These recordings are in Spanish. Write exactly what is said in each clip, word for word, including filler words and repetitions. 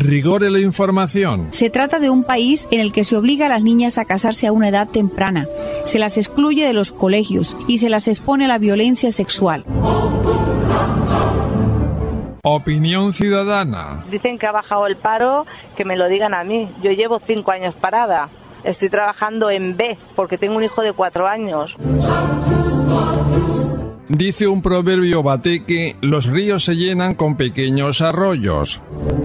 rigor en la información. Se trata de un país en el que se obliga a las niñas a casarse a una edad temprana, se las excluye de los colegios y se las expone a la violencia sexual. Opinión ciudadana. Dicen que ha bajado el paro, que me lo digan a mí. Yo llevo cinco años parada. Estoy trabajando en B, porque tengo un hijo de cuatro años. Dice un proverbio bateque, los ríos se llenan con pequeños arroyos.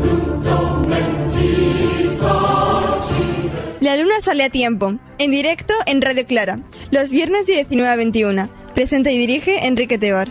La luna sale a tiempo, en directo en Radio Clara, los viernes de diecinueve a veintiuna. Presenta y dirige Enrique Tebar.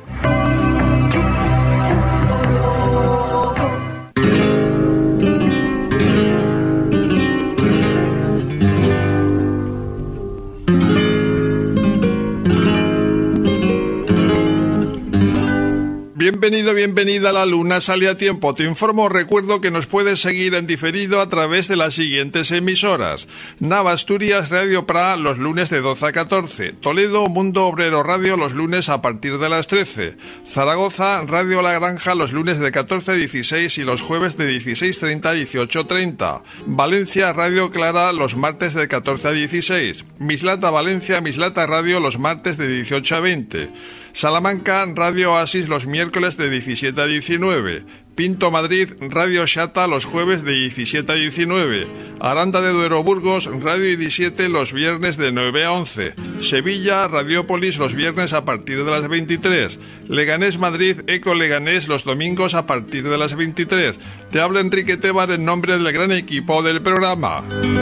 Bienvenido, bienvenida a La Luna Sale a Tiempo. Te informo, recuerdo que nos puedes seguir en diferido a través de las siguientes emisoras. Nava Asturias, Radio Pra, los lunes de doce a catorce. Toledo, Mundo Obrero Radio, los lunes a partir de las trece. Zaragoza, Radio La Granja, los lunes de catorce a dieciséis y los jueves de dieciséis treinta a dieciocho treinta. Valencia, Radio Clara, los martes de catorce a dieciséis. Mislata Valencia, Mislata Radio, los martes de dieciocho a veinte. Salamanca, Radio Oasis, los miércoles de diecisiete a diecinueve. Pinto Madrid, Radio Xata, los jueves de diecisiete a diecinueve. Aranda de Duero Burgos, Radio diecisiete, los viernes de nueve a once. Sevilla, Radiópolis, los viernes a partir de las veintitrés. Leganés Madrid, Eco Leganés, los domingos a partir de las veintitrés. Te habla Enrique Tebar en nombre del gran equipo del programa.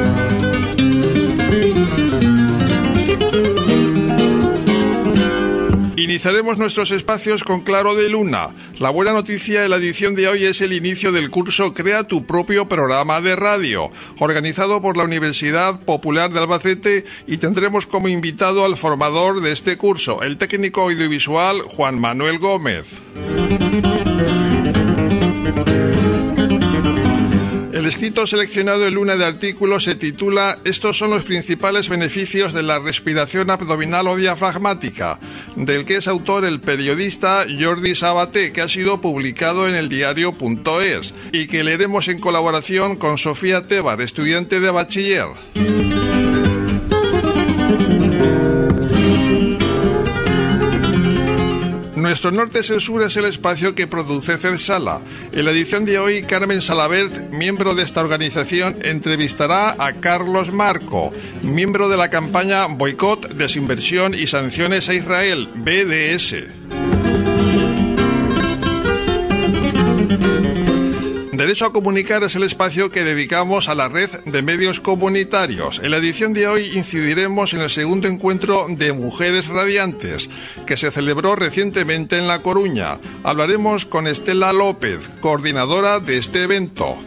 Iniciaremos nuestros espacios con Claro de Luna. La buena noticia de la edición de hoy es el inicio del curso Crea tu propio programa de radio, organizado por la Universidad Popular de Albacete, y tendremos como invitado al formador de este curso, el técnico audiovisual Juan Manuel Gómez. El escrito seleccionado en Luna de artículos se titula «Estos son los principales beneficios de la respiración abdominal o diafragmática», del que es autor el periodista Jordi Sabaté, que ha sido publicado en el diario punto es y que leeremos en colaboración con Sofía Tebar, estudiante de bachiller. Nuestro Norte Sur es el espacio que produce CERSALA. En la edición de hoy, Carmen Salabert, miembro de esta organización, entrevistará a Carlos Marco, miembro de la campaña Boicot, Desinversión y Sanciones a Israel, B D S. Derecho a Comunicar es el espacio que dedicamos a la red de medios comunitarios. En la edición de hoy incidiremos en el segundo encuentro de Mujeres Radiantes, que se celebró recientemente en La Coruña. Hablaremos con Estela López, coordinadora de este evento.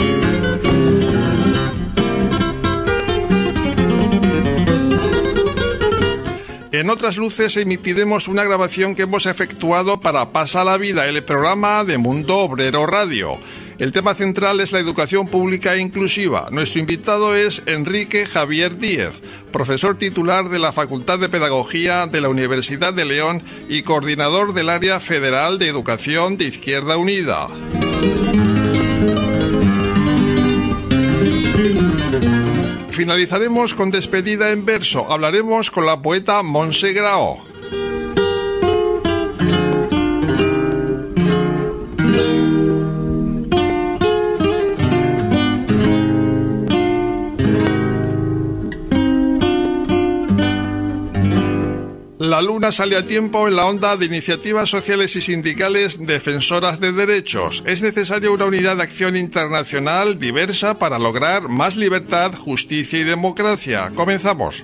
En Otras Luces emitiremos una grabación que hemos efectuado para Pasa la Vida, el programa de Mundo Obrero Radio. El tema central es la educación pública e inclusiva. Nuestro invitado es Enrique Javier Díez, profesor titular de la Facultad de Pedagogía de la Universidad de León y coordinador del Área Federal de Educación de Izquierda Unida. Finalizaremos con despedida en verso. Hablaremos con la poeta Montse Grao. La Luna sale a tiempo en la onda de iniciativas sociales y sindicales defensoras de derechos. Es necesaria una unidad de acción internacional diversa para lograr más libertad, justicia y democracia. Comenzamos.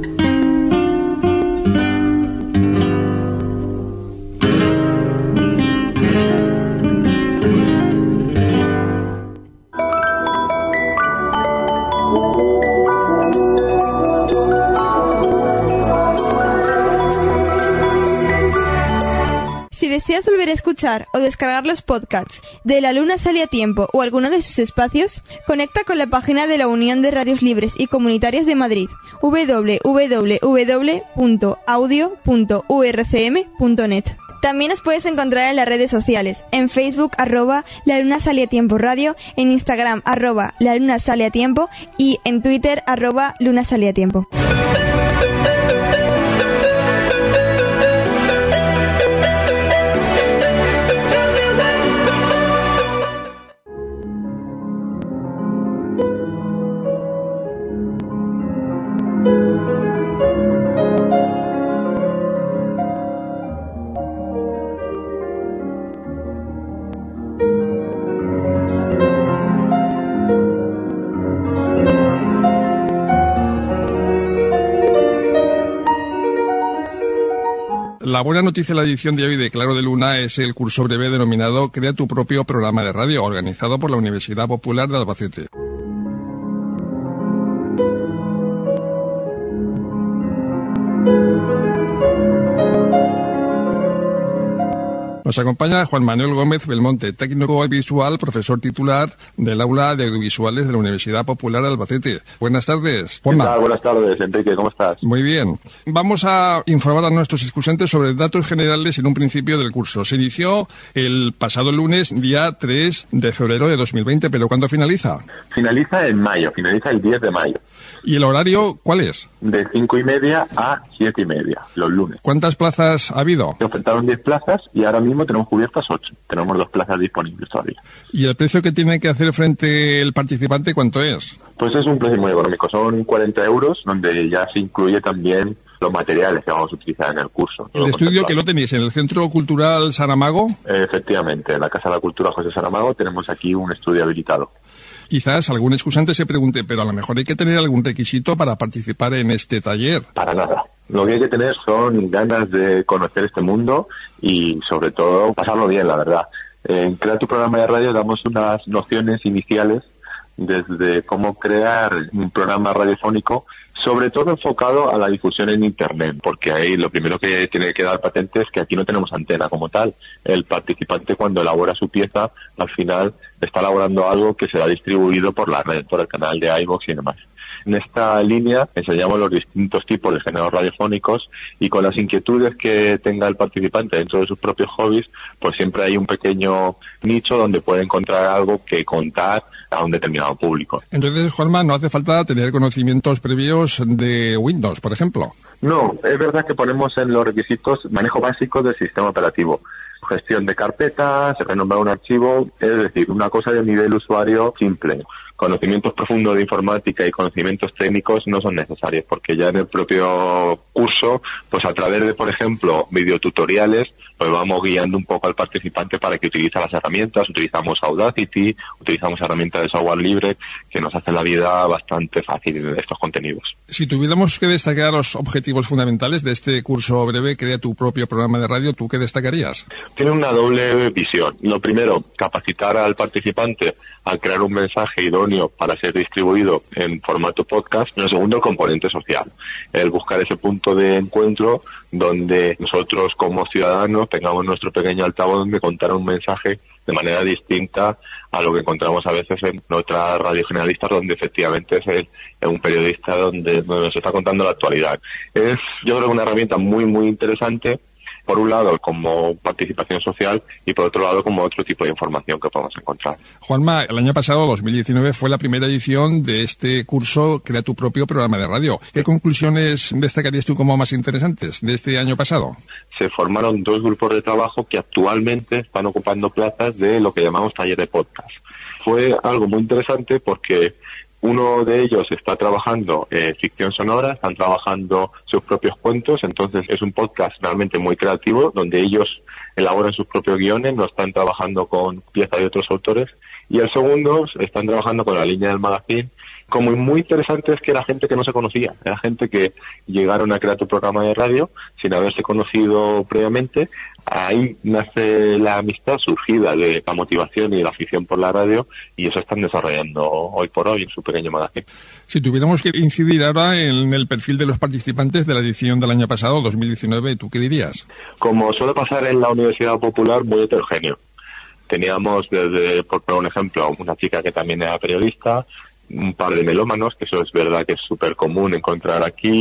Si deseas volver a escuchar o descargar los podcasts de La Luna Sale a Tiempo o alguno de sus espacios, conecta con la página de la Unión de Radios Libres y Comunitarias de Madrid, doble u doble u doble u punto audio punto u r c m punto net. También nos puedes encontrar en las redes sociales, en Facebook arroba La Luna Sale a Tiempo Radio, en Instagram arroba La Luna Sale a Tiempo y en Twitter arroba Luna Sale a Tiempo. La buena noticia de la edición de hoy de Claro de Luna es el curso breve denominado Crea tu propio programa de radio, organizado por la Universidad Popular de Albacete. Nos acompaña Juan Manuel Gómez Belmonte, técnico visual, profesor titular del Aula de Audiovisuales de la Universidad Popular de Albacete. Buenas tardes, Juanma. ¿Qué tal? Buenas tardes, Enrique, ¿cómo estás? Muy bien. Vamos a informar a nuestros excursantes sobre datos generales en un principio del curso. Se inició el pasado lunes, día tres de febrero de dos mil veinte, pero ¿cuándo finaliza? Finaliza en mayo, finaliza el diez de mayo. ¿Y el horario cuál es? De cinco y media a siete y media, los lunes. ¿Cuántas plazas ha habido? Se ofertaron diez plazas y ahora mismo tenemos cubiertas ocho. Tenemos dos plazas disponibles todavía. ¿Y el precio que tiene que hacer frente el participante cuánto es? Pues es un precio muy económico, son cuarenta euros, donde ya se incluye también los materiales que vamos a utilizar en el curso. ¿El estudio que lo tenéis en el Centro Cultural Saramago? Efectivamente, en la Casa de la Cultura José Saramago tenemos aquí un estudio habilitado. Quizás algún excursante se pregunte, pero a lo mejor hay que tener algún requisito para participar en este taller. Para nada. Lo que hay que tener son ganas de conocer este mundo y, sobre todo, pasarlo bien, la verdad. En Crea tu programa de radio damos unas nociones iniciales desde cómo crear un programa radiofónico, sobre todo enfocado a la difusión en Internet, porque ahí lo primero que tiene que dar patente es que aquí no tenemos antena como tal. El participante, cuando elabora su pieza, al final está elaborando algo que será distribuido por la red, por el canal de iVoox y demás. En esta línea enseñamos los distintos tipos de géneros radiofónicos y con las inquietudes que tenga el participante dentro de sus propios hobbies, pues siempre hay un pequeño nicho donde puede encontrar algo que contar a un determinado público. Entonces, Juanma, no hace falta tener conocimientos previos de Windows, por ejemplo. No, es verdad que ponemos en los requisitos manejo básico del sistema operativo. Gestión de carpetas, renombrar un archivo, es decir, una cosa de nivel usuario simple. Conocimientos profundos de informática y conocimientos técnicos no son necesarios, porque ya en el propio curso, pues a través de, por ejemplo, videotutoriales, pues vamos guiando un poco al participante para que utilice las herramientas. Utilizamos Audacity, utilizamos herramientas de software libre que nos hacen la vida bastante fácil en estos contenidos. Si tuviéramos que destacar los objetivos fundamentales de este curso breve, Crea tu propio programa de radio, ¿tú qué destacarías? Tiene una doble visión. Lo primero, capacitar al participante a crear un mensaje idóneo para ser distribuido en formato podcast. Y lo segundo, el componente social. El buscar ese punto de encuentro donde nosotros como ciudadanos tengamos nuestro pequeño altavoz donde contar un mensaje de manera distinta a lo que encontramos a veces en otras radios generalistas, donde efectivamente es, el, es un periodista donde, donde nos está contando la actualidad. Es, yo creo, una herramienta muy, muy interesante, por un lado como participación social y por otro lado como otro tipo de información que podemos encontrar. Juanma, el año pasado, dos mil diecinueve, fue la primera edición de este curso Crea tu propio programa de radio. ¿Qué conclusiones destacarías tú como más interesantes de este año pasado? Se formaron dos grupos de trabajo que actualmente están ocupando plazas de lo que llamamos taller de podcast. Fue algo muy interesante porque uno de ellos está trabajando eh, ficción sonora, están trabajando sus propios cuentos, entonces es un podcast realmente muy creativo, donde ellos elaboran sus propios guiones, no están trabajando con piezas de otros autores. Y el segundo, están trabajando con la línea del magazine. Como muy interesante es que era gente que no se conocía, era gente que llegaron a crear tu programa de radio sin haberse conocido previamente. Ahí nace la amistad surgida de la motivación y la afición por la radio, y eso están desarrollando hoy por hoy en su pequeño magazine. Si tuviéramos que incidir ahora en el perfil de los participantes de la edición del año pasado, dos mil diecinueve, ¿tú qué dirías? Como suele pasar en la Universidad Popular, muy heterogéneo. Teníamos desde, por poner un ejemplo, una chica que también era periodista, un par de melómanos, que eso es verdad que es súper común encontrar aquí,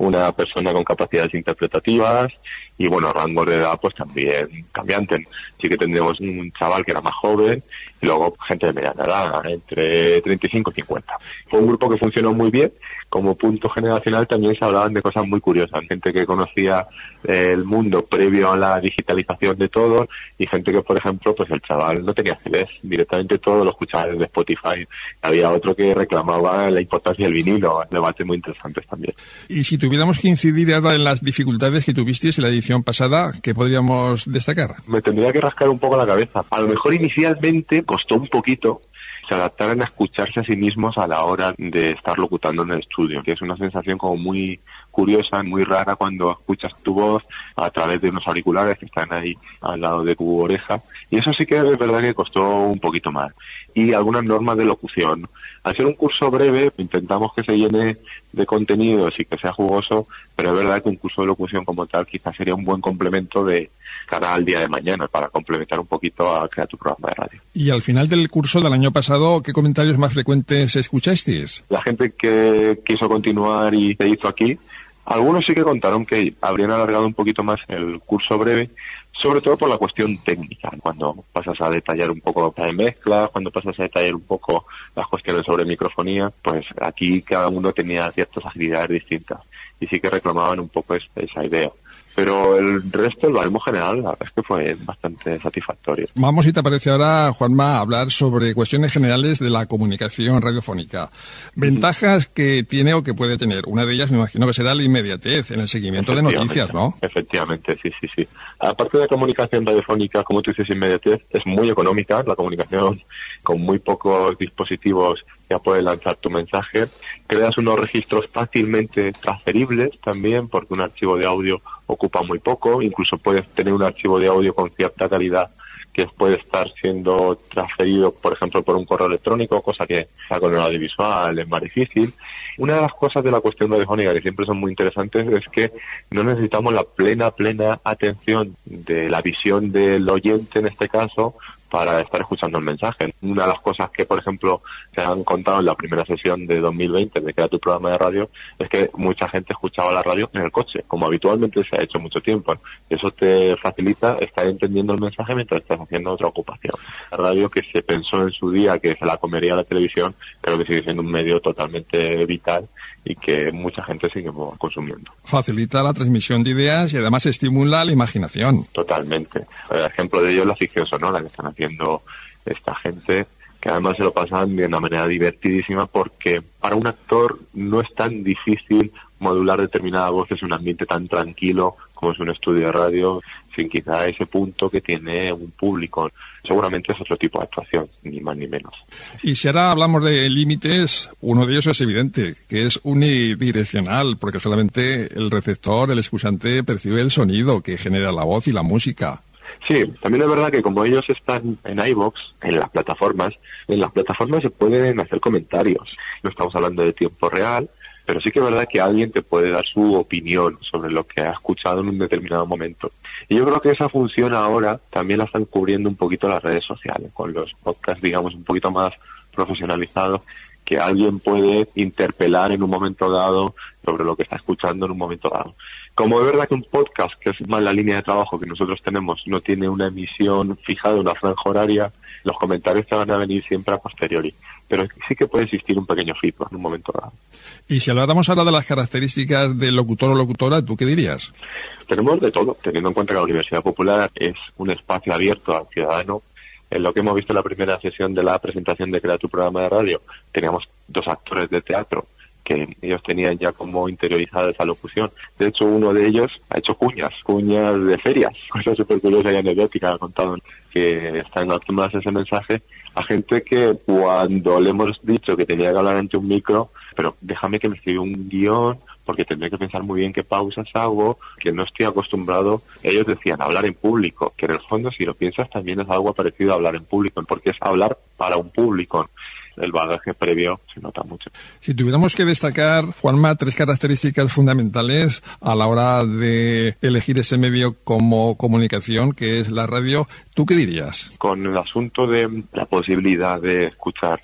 una persona con capacidades interpretativas y bueno, rango de edad pues también cambiante. Sí que tendríamos un chaval que era más joven y luego gente de mediana edad, entre treinta y cinco y cincuenta. Fue un grupo que funcionó muy bien. Como punto generacional también se hablaban de cosas muy curiosas, gente que conocía el mundo previo a la digitalización de todo y gente que, por ejemplo, pues el chaval no tenía C Ds, directamente todo lo escuchaba desde Spotify. Había otro que reclamaba la importancia del vinilo, debates muy interesantes también. Y si tuviéramos que incidir ahora en las dificultades que tuvisteis en la edición pasada, ¿qué podríamos destacar? Me tendría que rascar un poco la cabeza. A lo mejor inicialmente costó un poquito se adaptaran a escucharse a sí mismos a la hora de estar locutando en el estudio, que es una sensación como muy curiosa, muy rara cuando escuchas tu voz a través de unos auriculares que están ahí al lado de tu oreja, y eso sí que es verdad que costó un poquito más. Y algunas normas de locución. Al ser un curso breve, intentamos que se llene de contenidos y que sea jugoso, pero es verdad que un curso de locución como tal quizás sería un buen complemento de cara al día de mañana, para complementar un poquito a crear tu programa de radio. Y al final del curso del año pasado, ¿qué comentarios más frecuentes escuchasteis? La gente que quiso continuar y se hizo aquí, algunos sí que contaron que habrían alargado un poquito más el curso breve, sobre todo por la cuestión técnica, cuando pasas a detallar un poco de mezclas, cuando pasas a detallar un poco las cuestiones sobre microfonía, pues aquí cada uno tenía ciertas agilidades distintas y sí que reclamaban un poco esa idea. Pero el resto, el baremo general, la verdad es que fue bastante satisfactorio. Vamos, si te parece ahora, Juanma, a hablar sobre cuestiones generales de la comunicación radiofónica. Ventajas uh-huh. que tiene o que puede tener. Una de ellas me imagino que será la inmediatez en el seguimiento de noticias, ¿no? Efectivamente, sí, sí, sí. Aparte de la comunicación radiofónica, como tú dices, inmediatez, es muy económica. La comunicación con muy pocos dispositivos ya puedes lanzar tu mensaje. Creas unos registros fácilmente transferibles también, porque un archivo de audio ocupa muy poco. Incluso puedes tener un archivo de audio con cierta calidad que puede estar siendo transferido, por ejemplo, por un correo electrónico, cosa que con el audiovisual es más difícil. Una de las cosas de la cuestión radiofónica que siempre son muy interesantes es que no necesitamos la plena, plena atención de la visión del oyente, en este caso, para estar escuchando el mensaje. Una de las cosas que, por ejemplo, se han contado en la primera sesión de dos mil veinte de Crea tu programa de radio, es que mucha gente escuchaba la radio en el coche, como habitualmente se ha hecho mucho tiempo. Eso te facilita estar entendiendo el mensaje mientras estás haciendo otra ocupación. La radio, que se pensó en su día que se la comería la televisión, creo que sigue siendo un medio totalmente vital y que mucha gente sigue consumiendo. Facilita la transmisión de ideas y además estimula la imaginación. Totalmente. El ejemplo de ello es la ficción sonora que están haciendo esta gente, que además se lo pasan de una manera divertidísima, porque para un actor no es tan difícil modular determinadas voces en un ambiente tan tranquilo como es un estudio de radio, sin quizá ese punto que tiene un público. Seguramente es otro tipo de actuación, ni más ni menos. Y si ahora hablamos de límites, uno de ellos es evidente, que es unidireccional, porque solamente el receptor, el escuchante, percibe el sonido que genera la voz y la música. Sí, también es verdad que como ellos están en iVoox, en las plataformas, en las plataformas se pueden hacer comentarios. No estamos hablando de tiempo real, pero sí que es verdad que alguien te puede dar su opinión sobre lo que ha escuchado en un determinado momento. Y yo creo que esa función ahora también la están cubriendo un poquito las redes sociales, con los podcasts, digamos, un poquito más profesionalizados, que alguien puede interpelar en un momento dado sobre lo que está escuchando en un momento dado. Como es verdad que un podcast, que es más la línea de trabajo que nosotros tenemos, no tiene una emisión fijada, una franja horaria, los comentarios te van a venir siempre a posteriori. Pero sí que puede existir un pequeño feedback en un momento dado. Y si habláramos ahora de las características del locutor o locutora, ¿tú qué dirías? Tenemos de todo, teniendo en cuenta que la Universidad Popular es un espacio abierto al ciudadano. En lo que hemos visto en la primera sesión de la presentación de Crea tu programa de radio, teníamos dos actores de teatro que ellos tenían ya como interiorizada esa locución. De hecho, uno de ellos ha hecho cuñas, cuñas de ferias, cosa súper curiosa y anecdótica, ha contado que están acostumbrados a ese mensaje, a gente que cuando le hemos dicho que tenía que hablar ante un micro, pero déjame que me escriba un guión, porque tendré que pensar muy bien qué pausas hago, que no estoy acostumbrado. Ellos decían hablar en público, que en el fondo, si lo piensas, también es algo parecido a hablar en público, porque es hablar para un público. El bagaje previo se nota mucho. Si tuviéramos que destacar, Juanma, tres características fundamentales a la hora de elegir ese medio como comunicación, que es la radio, ¿tú qué dirías? Con el asunto de la posibilidad de escuchar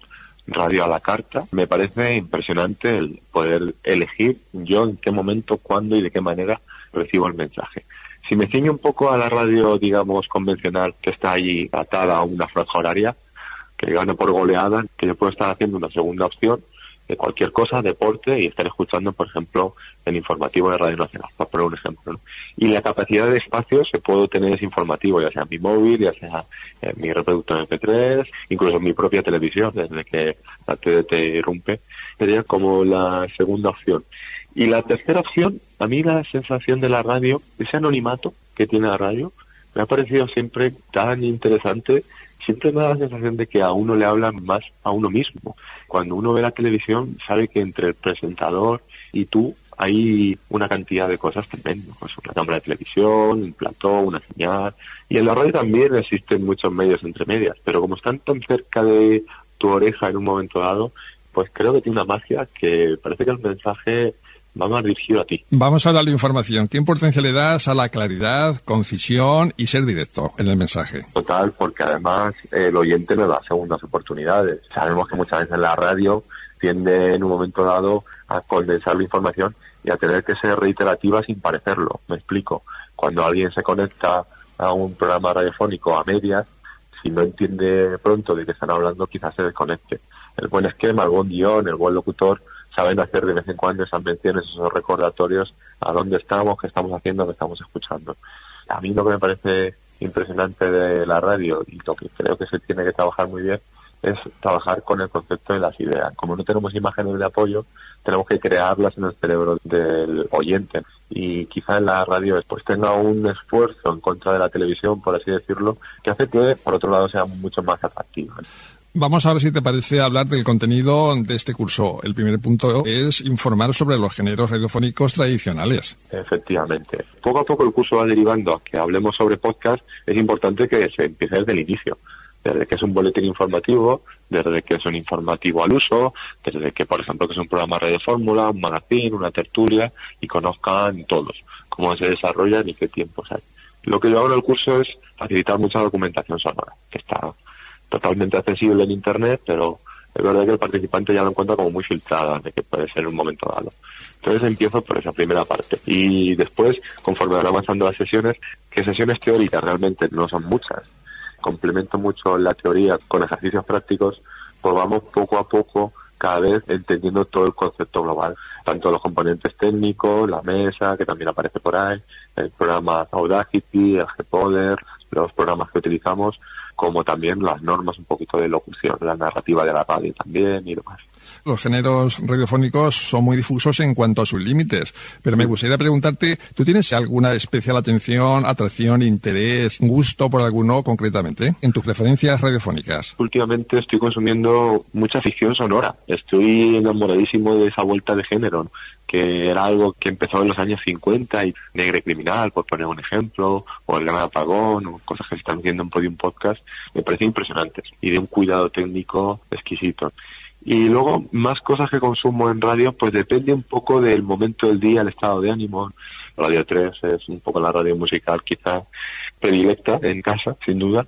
radio a la carta. Me parece impresionante el poder elegir yo en qué momento, cuándo y de qué manera recibo el mensaje. Si me ciño un poco a la radio, digamos, convencional, que está ahí atada a una franja horaria, que gane por goleada, que yo puedo estar haciendo una segunda opción de cualquier cosa, deporte, y estar escuchando, por ejemplo, el informativo de Radio Nacional, para poner un ejemplo, ¿no? Y la capacidad de espacio se puedo tener ese informativo, ya sea en mi móvil, ya sea en mi reproductor eme pe tres, incluso en mi propia televisión, desde que la T D T irrumpe, sería como la segunda opción. Y la tercera opción, a mí la sensación de la radio, ese anonimato que tiene la radio, me ha parecido siempre tan interesante. Siempre me da la sensación de que a uno le hablan más a uno mismo. Cuando uno ve la televisión, sabe que entre el presentador y tú hay una cantidad de cosas tremendas. Pues una cámara de televisión, un plató, una señal. Y en la radio también existen muchos medios entre medias, pero como están tan cerca de tu oreja en un momento dado, pues creo que tiene una magia que parece que el mensaje va más dirigido a ti. Vamos a hablar de información. ¿Qué importancia le das a la claridad, concisión y ser directo en el mensaje? Total, porque además el oyente me da segundas oportunidades. Sabemos que muchas veces la radio tiende en un momento dado a condensar la información y a tener que ser reiterativa sin parecerlo. Me explico. Cuando alguien se conecta a un programa radiofónico a medias, si no entiende pronto de qué están hablando, quizás se desconecte. El buen esquema, el buen guión, el buen locutor saben hacer de vez en cuando esas menciones, esos recordatorios a dónde estamos, qué estamos haciendo, qué estamos escuchando. A mí lo que me parece impresionante de la radio y lo que creo que se tiene que trabajar muy bien es trabajar con el concepto de las ideas. Como no tenemos imágenes de apoyo, tenemos que crearlas en el cerebro del oyente. Y quizá en la radio pues tenga un esfuerzo en contra de la televisión, por así decirlo, que hace que, por otro lado, sea mucho más atractivo. Vamos ahora, si te parece, a hablar del contenido de este curso. El primer punto es informar sobre los géneros radiofónicos tradicionales. Efectivamente. Poco a poco el curso va derivando a que hablemos sobre podcast. Es importante que se empiece desde el inicio. Desde que es un boletín informativo, desde que es un informativo al uso, desde que, por ejemplo, que es un programa Radio Fórmula, un magazine, una tertulia, y conozcan todos cómo se desarrollan y qué tiempos hay. Lo que yo hago en el curso es facilitar mucha documentación sonora, que está totalmente accesible en Internet, pero es verdad que el participante ya lo encuentra como muy filtrada, de que puede ser en un momento dado. Entonces empiezo por esa primera parte. Y después, conforme van avanzando las sesiones, que sesiones teóricas realmente no son muchas, complemento mucho la teoría con ejercicios prácticos, pues vamos poco a poco cada vez entendiendo todo el concepto global, tanto los componentes técnicos, la mesa, que también aparece por ahí, el programa Audacity, el Gpoder, los programas que utilizamos, como también las normas un poquito de locución, la narrativa de la radio también y demás. Los géneros radiofónicos son muy difusos en cuanto a sus límites, pero me gustaría preguntarte, ¿tú tienes alguna especial atención, atracción, interés, gusto por alguno concretamente en tus preferencias radiofónicas? Últimamente estoy consumiendo mucha ficción sonora. Estoy enamoradísimo de esa vuelta de género, ¿no? Que era algo que empezó en los años cincuenta, y Negre Criminal, por poner un ejemplo, o El Gran Apagón, o cosas que se están haciendo en Podium Podcast, me parecen impresionantes y de un cuidado técnico exquisito. Y luego, más cosas que consumo en radio, pues depende un poco del momento del día, el estado de ánimo. Radio tres es un poco la radio musical quizá predilecta en casa, sin duda,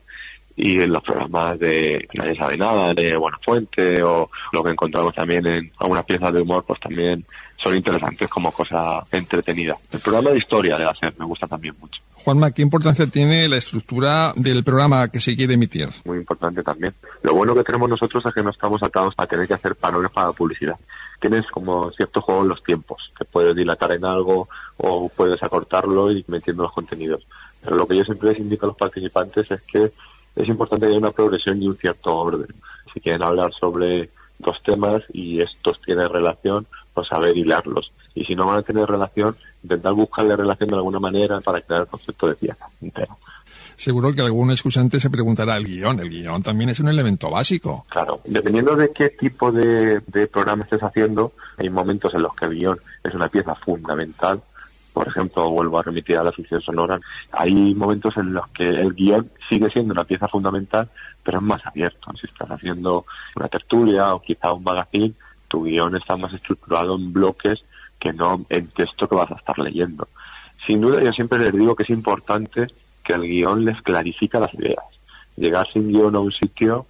y en los programas de Nadie Sabe Nada, de Buenafuente, o lo que encontramos también en algunas piezas de humor, pues también son interesantes como cosa entretenida. El programa de historia de la SER me gusta también mucho. Juanma, ¿qué importancia tiene la estructura del programa que se quiere emitir? Muy importante también. Lo bueno que tenemos nosotros es que no estamos atados a tener que hacer parones para la publicidad. Tienes como cierto juego en los tiempos, que puedes dilatar en algo o puedes acortarlo y metiendo los contenidos. Pero lo que yo siempre les indico a los participantes es que es importante que haya una progresión y un cierto orden. Si quieren hablar sobre dos temas y estos tienen relación, pues saber hilarlos. Y si no van a tener relación, intentar buscarle relación de alguna manera para crear el concepto de pieza entero. Seguro que algún escuchante se preguntará el guión. El guión también es un elemento básico. Claro, dependiendo de qué tipo de, de programa estés haciendo, hay momentos en los que el guión es una pieza fundamental. Por ejemplo, vuelvo a remitir a la ficción sonora. Hay momentos en los que el guión sigue siendo una pieza fundamental, pero es más abierto. Si estás haciendo una tertulia o quizá un magazine, tu guión está más estructurado en bloques que no en texto que vas a estar leyendo. Sin duda, yo siempre les digo que es importante que el guión les clarifica las ideas. Llegar sin guión a un sitio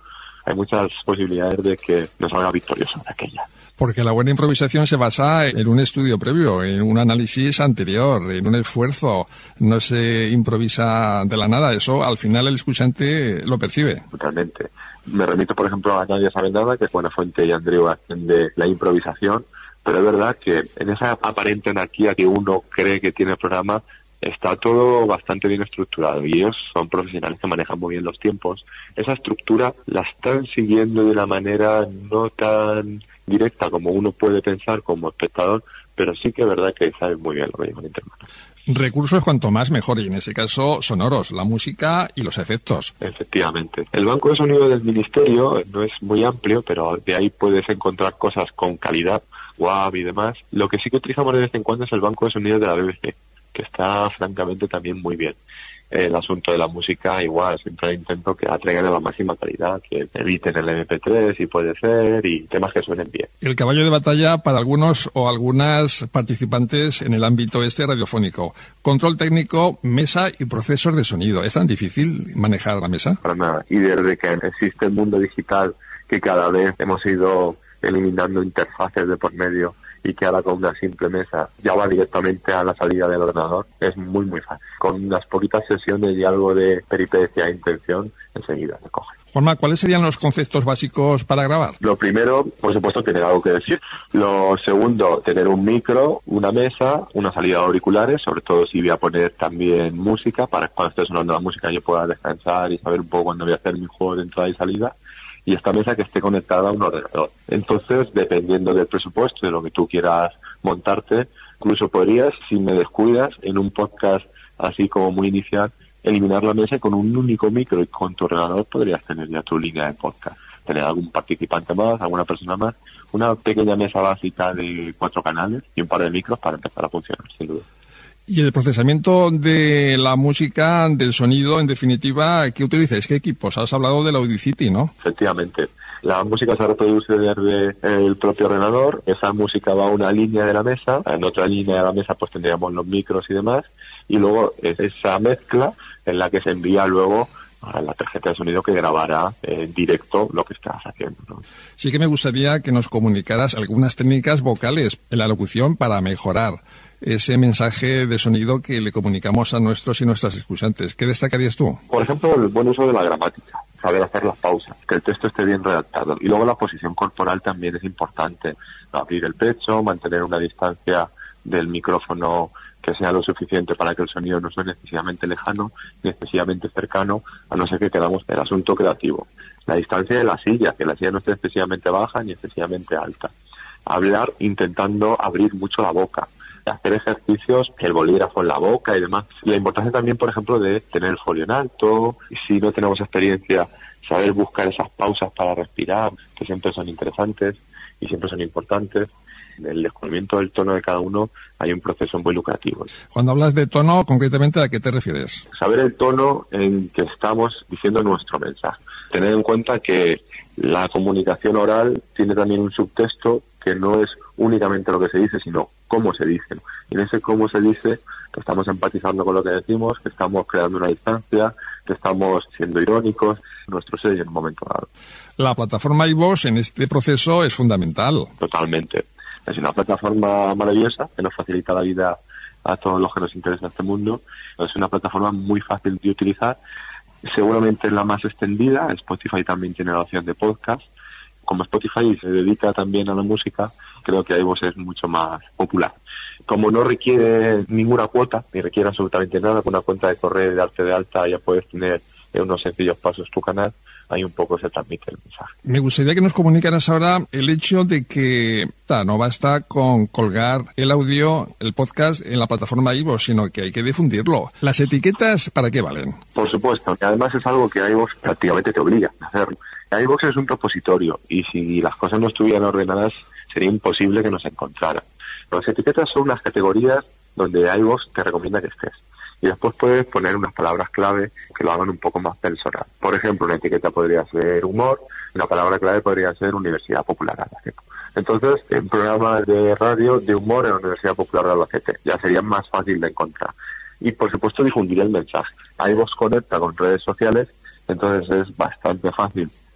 hay muchas posibilidades de que nos salga victorioso de aquella. Porque la buena improvisación se basa en un estudio previo, en un análisis anterior, en un esfuerzo. No se improvisa de la nada. Eso al final el escuchante lo percibe. Totalmente. Me remito, por ejemplo, a Nadie sabe nada, que es Buena Fuente y Andreu hacen de la improvisación. Pero es verdad que en esa aparente anarquía que uno cree que tiene el programa, está todo bastante bien estructurado y ellos son profesionales que manejan muy bien los tiempos. Esa estructura la están siguiendo de una manera no tan directa como uno puede pensar como espectador, pero sí que es verdad que saben muy bien lo que llevan entre manos. Recursos cuanto más mejor, y en ese caso sonoros, la música y los efectos. Efectivamente. El banco de sonido del Ministerio no es muy amplio, pero de ahí puedes encontrar cosas con calidad, W A V y demás. Lo que sí que utilizamos de vez en cuando es el banco de sonido de la B B C, que está francamente también muy bien. El asunto de la música, igual, siempre intento que atraigan a la máxima calidad, que eviten el eme pe tres si puede ser, y temas que suenen bien. El caballo de batalla para algunos o algunas participantes en el ámbito este radiofónico. Control técnico, mesa y procesos de sonido. ¿Es tan difícil manejar la mesa? Para nada. Y desde que existe el mundo digital, que cada vez hemos ido eliminando interfaces de por medio, y que ahora con una simple mesa ya va directamente a la salida del ordenador, es muy muy fácil. Con unas poquitas sesiones y algo de peripecia e intención, enseguida se coge. Juanma, ¿cuáles serían los conceptos básicos para grabar? Lo primero, por supuesto, tener algo que decir. Lo segundo, tener un micro, una mesa, una salida de auriculares, sobre todo si voy a poner también música, para que cuando esté sonando la música yo pueda descansar y saber un poco cuándo voy a hacer mi juego de entrada y salida. Y esta mesa que esté conectada a un ordenador. Entonces, dependiendo del presupuesto, de lo que tú quieras montarte, incluso podrías, si me descuidas, en un podcast así como muy inicial, eliminar la mesa y con un único micro y con tu ordenador podrías tener ya tu línea de podcast. Tener algún participante más, alguna persona más, una pequeña mesa básica de cuatro canales y un par de micros para empezar a funcionar, sin duda. Y el procesamiento de la música, del sonido, en definitiva, ¿qué utilizáis? ¿Qué equipos? Has hablado del Audacity, ¿no? Efectivamente. La música se reproduce desde el propio ordenador, esa música va a una línea de la mesa, en otra línea de la mesa pues tendríamos los micros y demás, y luego es esa mezcla en la que se envía luego a la tarjeta de sonido que grabará en directo lo que estás haciendo, ¿no? Sí que me gustaría que nos comunicaras algunas técnicas vocales en la locución para mejorar ese mensaje de sonido que le comunicamos a nuestros y nuestras escuchantes. ¿Qué destacarías tú? Por ejemplo, el buen uso de la gramática, saber hacer las pausas, que el texto esté bien redactado. Y luego la posición corporal también es importante. Abrir el pecho, mantener una distancia del micrófono que sea lo suficiente para que el sonido no suene excesivamente lejano ni excesivamente cercano, a no ser que queramos el asunto creativo. La distancia de la silla, que la silla no esté excesivamente baja ni excesivamente alta. Hablar intentando abrir mucho la boca. Hacer ejercicios, el bolígrafo en la boca y demás. La importancia también, por ejemplo, de tener el folio en alto, y si no tenemos experiencia, saber buscar esas pausas para respirar, que siempre son interesantes y siempre son importantes. En el descubrimiento del tono de cada uno hay un proceso muy lucrativo. Cuando hablas de tono, concretamente, ¿a qué te refieres? Saber el tono en que estamos diciendo nuestro mensaje. Tener en cuenta que la comunicación oral tiene también un subtexto que no es únicamente lo que se dice, sino cómo se dice. Y en ese cómo se dice, que estamos empatizando con lo que decimos, que estamos creando una distancia, que estamos siendo irónicos, nuestro sello en un momento dado. La plataforma iVoox en este proceso es fundamental. Totalmente. Es una plataforma maravillosa que nos facilita la vida a todos los que nos interesa este mundo. Es una plataforma muy fácil de utilizar. Seguramente es la más extendida. Spotify también tiene la opción de podcast. Como Spotify se dedica también a la música, creo que iVoox es mucho más popular. Como no requiere ninguna cuota, ni requiere absolutamente nada, con una cuenta de correo y darte de alta ya puedes tener en unos sencillos pasos tu canal, ahí un poco se transmite el mensaje. Me gustaría que nos comunicaras ahora el hecho de que ta, no basta con colgar el audio, el podcast en la plataforma iVoox, sino que hay que difundirlo. ¿Las etiquetas para qué valen? Por supuesto, que además es algo que iVoox prácticamente te obliga a hacerlo. iVoox es un repositorio y si las cosas no estuvieran ordenadas sería imposible que nos encontraran. Las etiquetas son unas categorías donde iVoox te recomienda que estés. Y después puedes poner unas palabras clave que lo hagan un poco más personal. Por ejemplo, una etiqueta podría ser humor, una palabra clave podría ser Universidad Popular Albacete. Entonces, en programas de radio de humor en la Universidad Popular de Albacete ya sería más fácil de encontrar. Y, por supuesto, difundir el mensaje. iVoox conecta con redes sociales, entonces es bastante fácil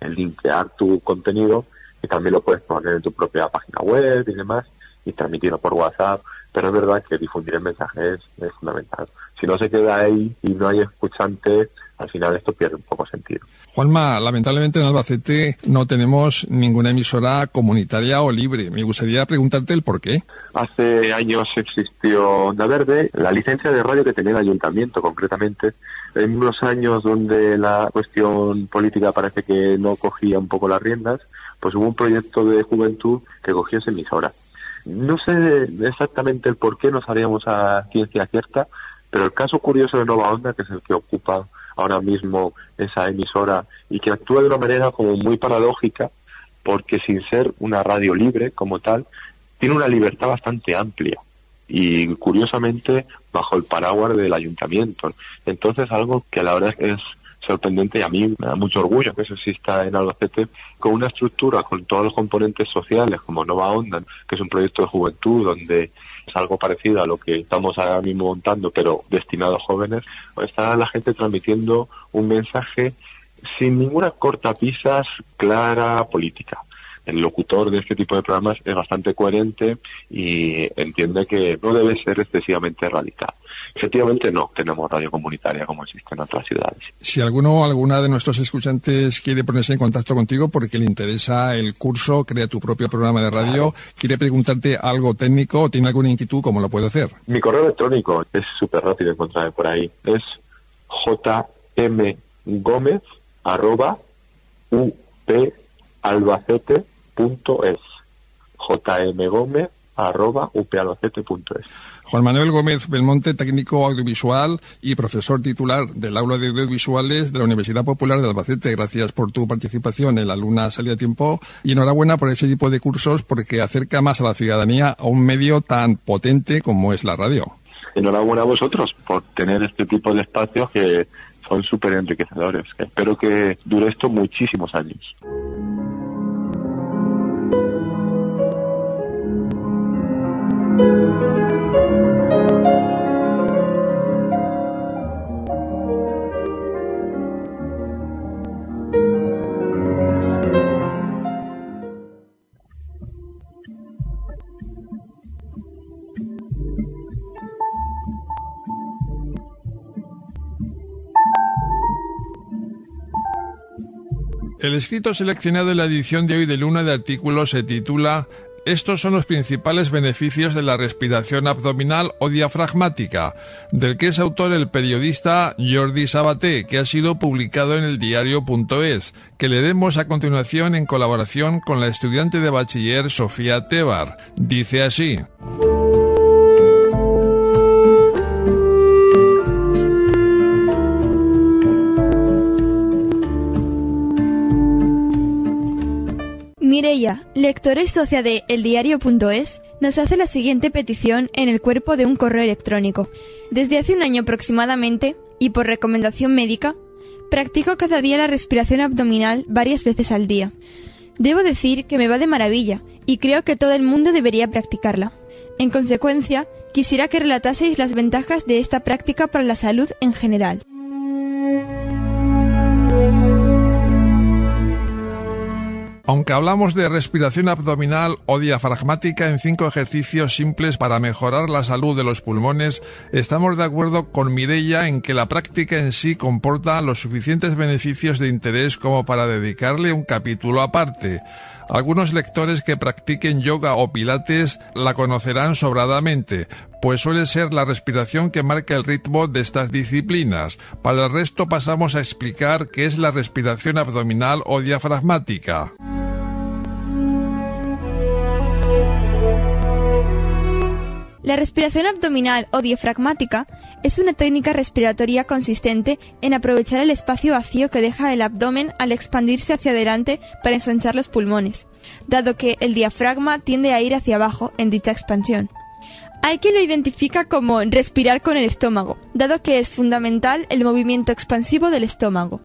linkear tu contenido y también lo puedes poner en tu propia página web y demás y transmitirlo por WhatsApp, pero es verdad que difundir el mensaje es, es fundamental. Si no se queda ahí y no hay escuchante, al final esto pierde un poco sentido. Juanma, lamentablemente en Albacete no tenemos ninguna emisora comunitaria o libre. Me gustaría preguntarte el por qué. Hace años existió Onda Verde, la licencia de radio que tenía el ayuntamiento concretamente. En unos años donde la cuestión política parece que no cogía un poco las riendas, pues hubo un proyecto de juventud que cogió esa emisora. No sé exactamente el por qué, no sabíamos a ciencia cierta, pero el caso curioso de Nova Onda, que es el que ocupa ahora mismo esa emisora y que actúa de una manera como muy paradójica, porque sin ser una radio libre como tal, tiene una libertad bastante amplia y curiosamente bajo el paraguas del ayuntamiento. Entonces algo que la verdad es sorprendente y a mí me da mucho orgullo que eso exista en Albacete, con una estructura con todos los componentes sociales como Nova Onda, que es un proyecto de juventud donde es algo parecido a lo que estamos ahora mismo montando, pero destinado a jóvenes. Está la gente transmitiendo un mensaje sin ninguna cortapisas clara política. El locutor de este tipo de programas es bastante coherente y entiende que no debe ser excesivamente radical. Efectivamente no tenemos radio comunitaria como existe en otras ciudades. Si alguno o alguna de nuestros escuchantes quiere ponerse en contacto contigo porque le interesa el curso, crea tu propio programa de radio, claro, quiere preguntarte algo técnico o tiene alguna inquietud, ¿cómo lo puede hacer? Mi correo electrónico es súper rápido encontrarme por ahí. Es jmgomez arroba upalbacete punto es. jmgomez arroba upalbacete punto es. Juan Manuel Gómez Belmonte, técnico audiovisual y profesor titular del Aula de Audiovisuales de la Universidad Popular de Albacete. Gracias por tu participación en La Luna Salía a Tiempo y enhorabuena por ese tipo de cursos porque acerca más a la ciudadanía a un medio tan potente como es la radio. Enhorabuena a vosotros por tener este tipo de espacios que son súper enriquecedores. Espero que dure esto muchísimos años. El escrito seleccionado en la edición de hoy de Luna de Artículos se titula «Estos son los principales beneficios de la respiración abdominal o diafragmática», del que es autor el periodista Jordi Sabaté, que ha sido publicado en el diario punto es, que leeremos a continuación en colaboración con la estudiante de bachiller Sofía Tebar. Dice así: Mireia, lectora y socia de el diario punto es, nos hace la siguiente petición en el cuerpo de un correo electrónico. Desde hace un año aproximadamente, y por recomendación médica, practico cada día la respiración abdominal varias veces al día. Debo decir que me va de maravilla, y creo que todo el mundo debería practicarla. En consecuencia, quisiera que relataseis las ventajas de esta práctica para la salud en general. Aunque hablamos de respiración abdominal o diafragmática en cinco ejercicios simples para mejorar la salud de los pulmones, estamos de acuerdo con Mireia en que la práctica en sí comporta los suficientes beneficios de interés como para dedicarle un capítulo aparte. Algunos lectores que practiquen yoga o pilates la conocerán sobradamente, pues suele ser la respiración que marca el ritmo de estas disciplinas. Para el resto pasamos a explicar qué es la respiración abdominal o diafragmática. La respiración abdominal o diafragmática es una técnica respiratoria consistente en aprovechar el espacio vacío que deja el abdomen al expandirse hacia adelante para ensanchar los pulmones, dado que el diafragma tiende a ir hacia abajo en dicha expansión. Hay quien lo identifica como respirar con el estómago, dado que es fundamental el movimiento expansivo del estómago.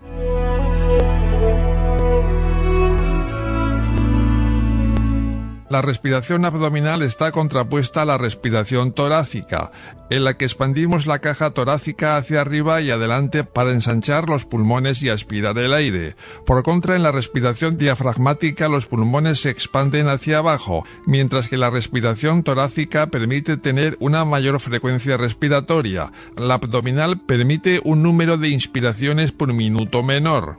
La respiración abdominal está contrapuesta a la respiración torácica, en la que expandimos la caja torácica hacia arriba y adelante para ensanchar los pulmones y aspirar el aire. Por contra, en la respiración diafragmática los pulmones se expanden hacia abajo, mientras que la respiración torácica permite tener una mayor frecuencia respiratoria. La abdominal permite un número de inspiraciones por minuto menor.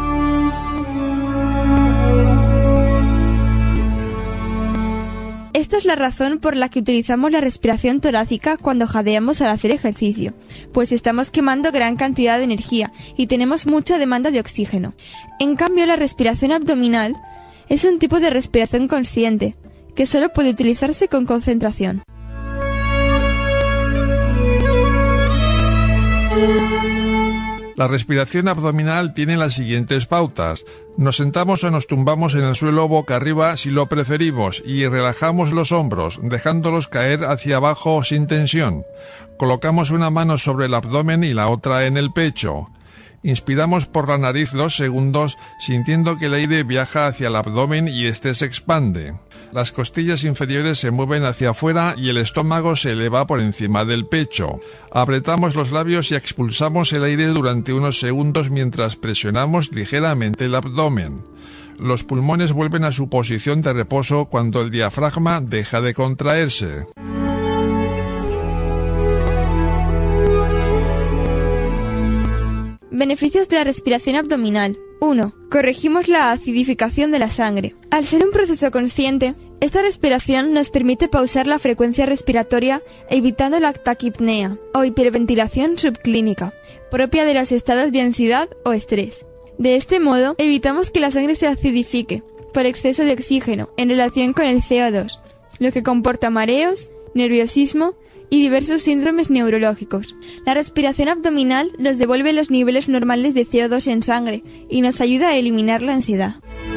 Esta es la razón por la que utilizamos la respiración torácica cuando jadeamos al hacer ejercicio, pues estamos quemando gran cantidad de energía y tenemos mucha demanda de oxígeno. En cambio, la respiración abdominal es un tipo de respiración consciente, que solo puede utilizarse con concentración. La respiración abdominal tiene las siguientes pautas. Nos sentamos o nos tumbamos en el suelo boca arriba si lo preferimos y relajamos los hombros, dejándolos caer hacia abajo sin tensión. Colocamos una mano sobre el abdomen y la otra en el pecho. Inspiramos por la nariz dos segundos, sintiendo que el aire viaja hacia el abdomen y éste se expande. Las costillas inferiores se mueven hacia afuera y el estómago se eleva por encima del pecho. Apretamos los labios y expulsamos el aire durante unos segundos mientras presionamos ligeramente el abdomen. Los pulmones vuelven a su posición de reposo cuando el diafragma deja de contraerse. Beneficios de la respiración abdominal. uno. Corregimos la acidificación de la sangre. Al ser un proceso consciente, esta respiración nos permite pausar la frecuencia respiratoria evitando la taquipnea o hiperventilación subclínica, propia de los estados de ansiedad o estrés. De este modo, evitamos que la sangre se acidifique por exceso de oxígeno en relación con el C O dos, lo que comporta mareos, nerviosismo y diversos síndromes neurológicos. La respiración abdominal nos devuelve los niveles normales de C O dos en sangre y nos ayuda a eliminar la ansiedad.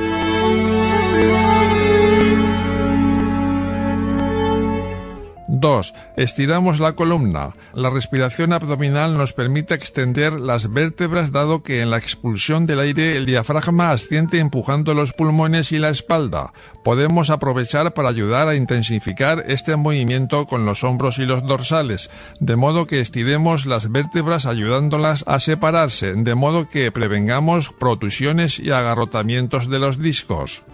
dos. Estiramos la columna. La respiración abdominal nos permite extender las vértebras dado que en la expulsión del aire el diafragma asciende empujando los pulmones y la espalda. Podemos aprovechar para ayudar a intensificar este movimiento con los hombros y los dorsales, de modo que estiremos las vértebras ayudándolas a separarse, de modo que prevengamos protusiones y agarrotamientos de los discos.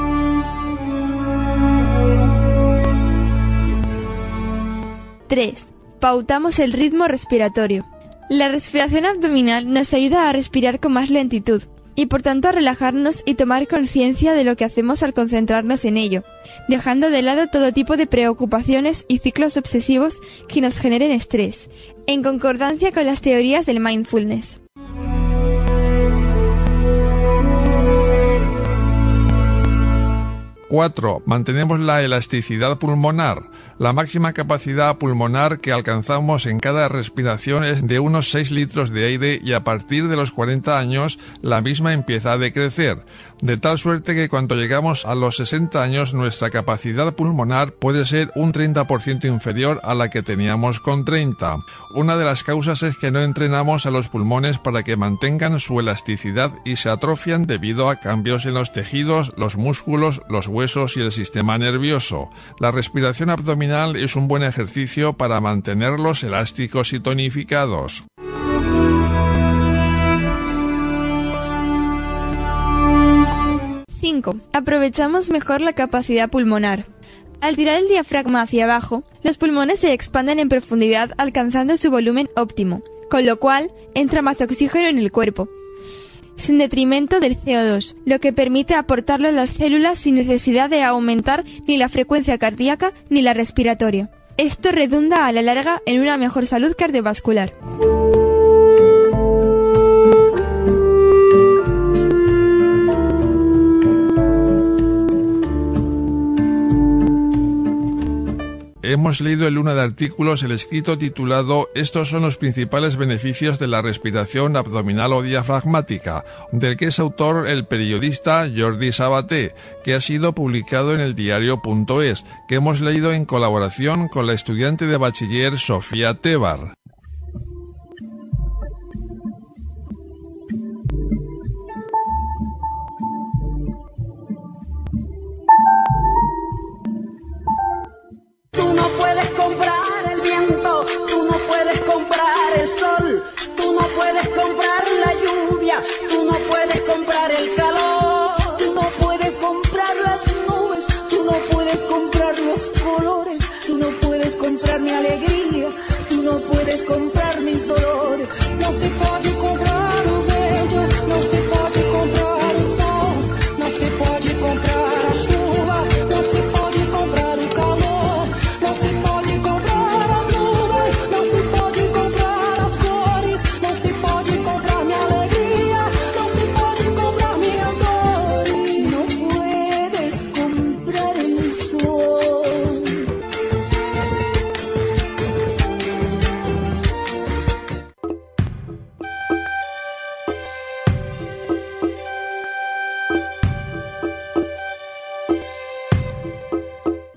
tres. Pautamos el ritmo respiratorio. La respiración abdominal nos ayuda a respirar con más lentitud y por tanto a relajarnos y tomar conciencia de lo que hacemos al concentrarnos en ello, dejando de lado todo tipo de preocupaciones y ciclos obsesivos que nos generen estrés, en concordancia con las teorías del mindfulness. cuatro. Mantenemos la elasticidad pulmonar. La máxima capacidad pulmonar que alcanzamos en cada respiración es de unos seis litros de aire y a partir de los cuarenta años la misma empieza a decrecer, de tal suerte que cuando llegamos a los sesenta años nuestra capacidad pulmonar puede ser un treinta por ciento inferior a la que teníamos con treinta. Una de las causas es que no entrenamos a los pulmones para que mantengan su elasticidad y se atrofian debido a cambios en los tejidos, los músculos, los huesos y el sistema nervioso. La respiración abdominal es un buen ejercicio para mantenerlos elásticos y tonificados. cinco. Aprovechamos mejor la capacidad pulmonar. Al tirar el diafragma hacia abajo, los pulmones se expanden en profundidad alcanzando su volumen óptimo, con lo cual entra más oxígeno en el cuerpo, sin detrimento del C O dos, lo que permite aportarlo a las células sin necesidad de aumentar ni la frecuencia cardíaca ni la respiratoria. Esto redunda a la larga en una mejor salud cardiovascular. Hemos leído en una de artículos el escrito titulado «Estos son los principales beneficios de la respiración abdominal o diafragmática», del que es autor el periodista Jordi Sabaté, que ha sido publicado en el diario punto es, que hemos leído en colaboración con la estudiante de bachiller Sofía Tebar.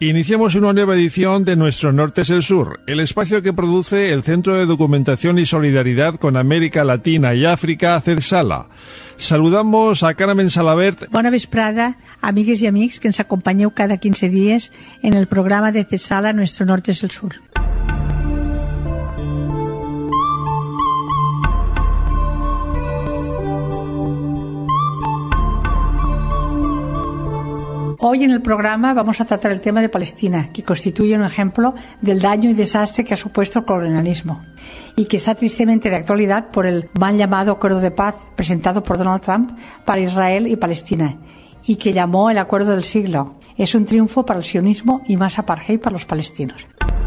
Iniciamos una nueva edición de Nuestro Norte es el Sur, el espacio que produce el Centro de Documentación y Solidaridad con América Latina y África, CERSALA. Saludamos a Carmen Salabert. Bona vesprada, amigues i amics que ens acompanyeu cada quinze dies en el programa de CERSALA Nuestro Norte es el Sur. Hoy en el programa vamos a tratar el tema de Palestina, que constituye un ejemplo del daño y desastre que ha supuesto el colonialismo y que está tristemente de actualidad por el mal llamado Acuerdo de Paz presentado por Donald Trump para Israel y Palestina y que llamó el Acuerdo del Siglo. Es un triunfo para el sionismo y más apartheid para los palestinos.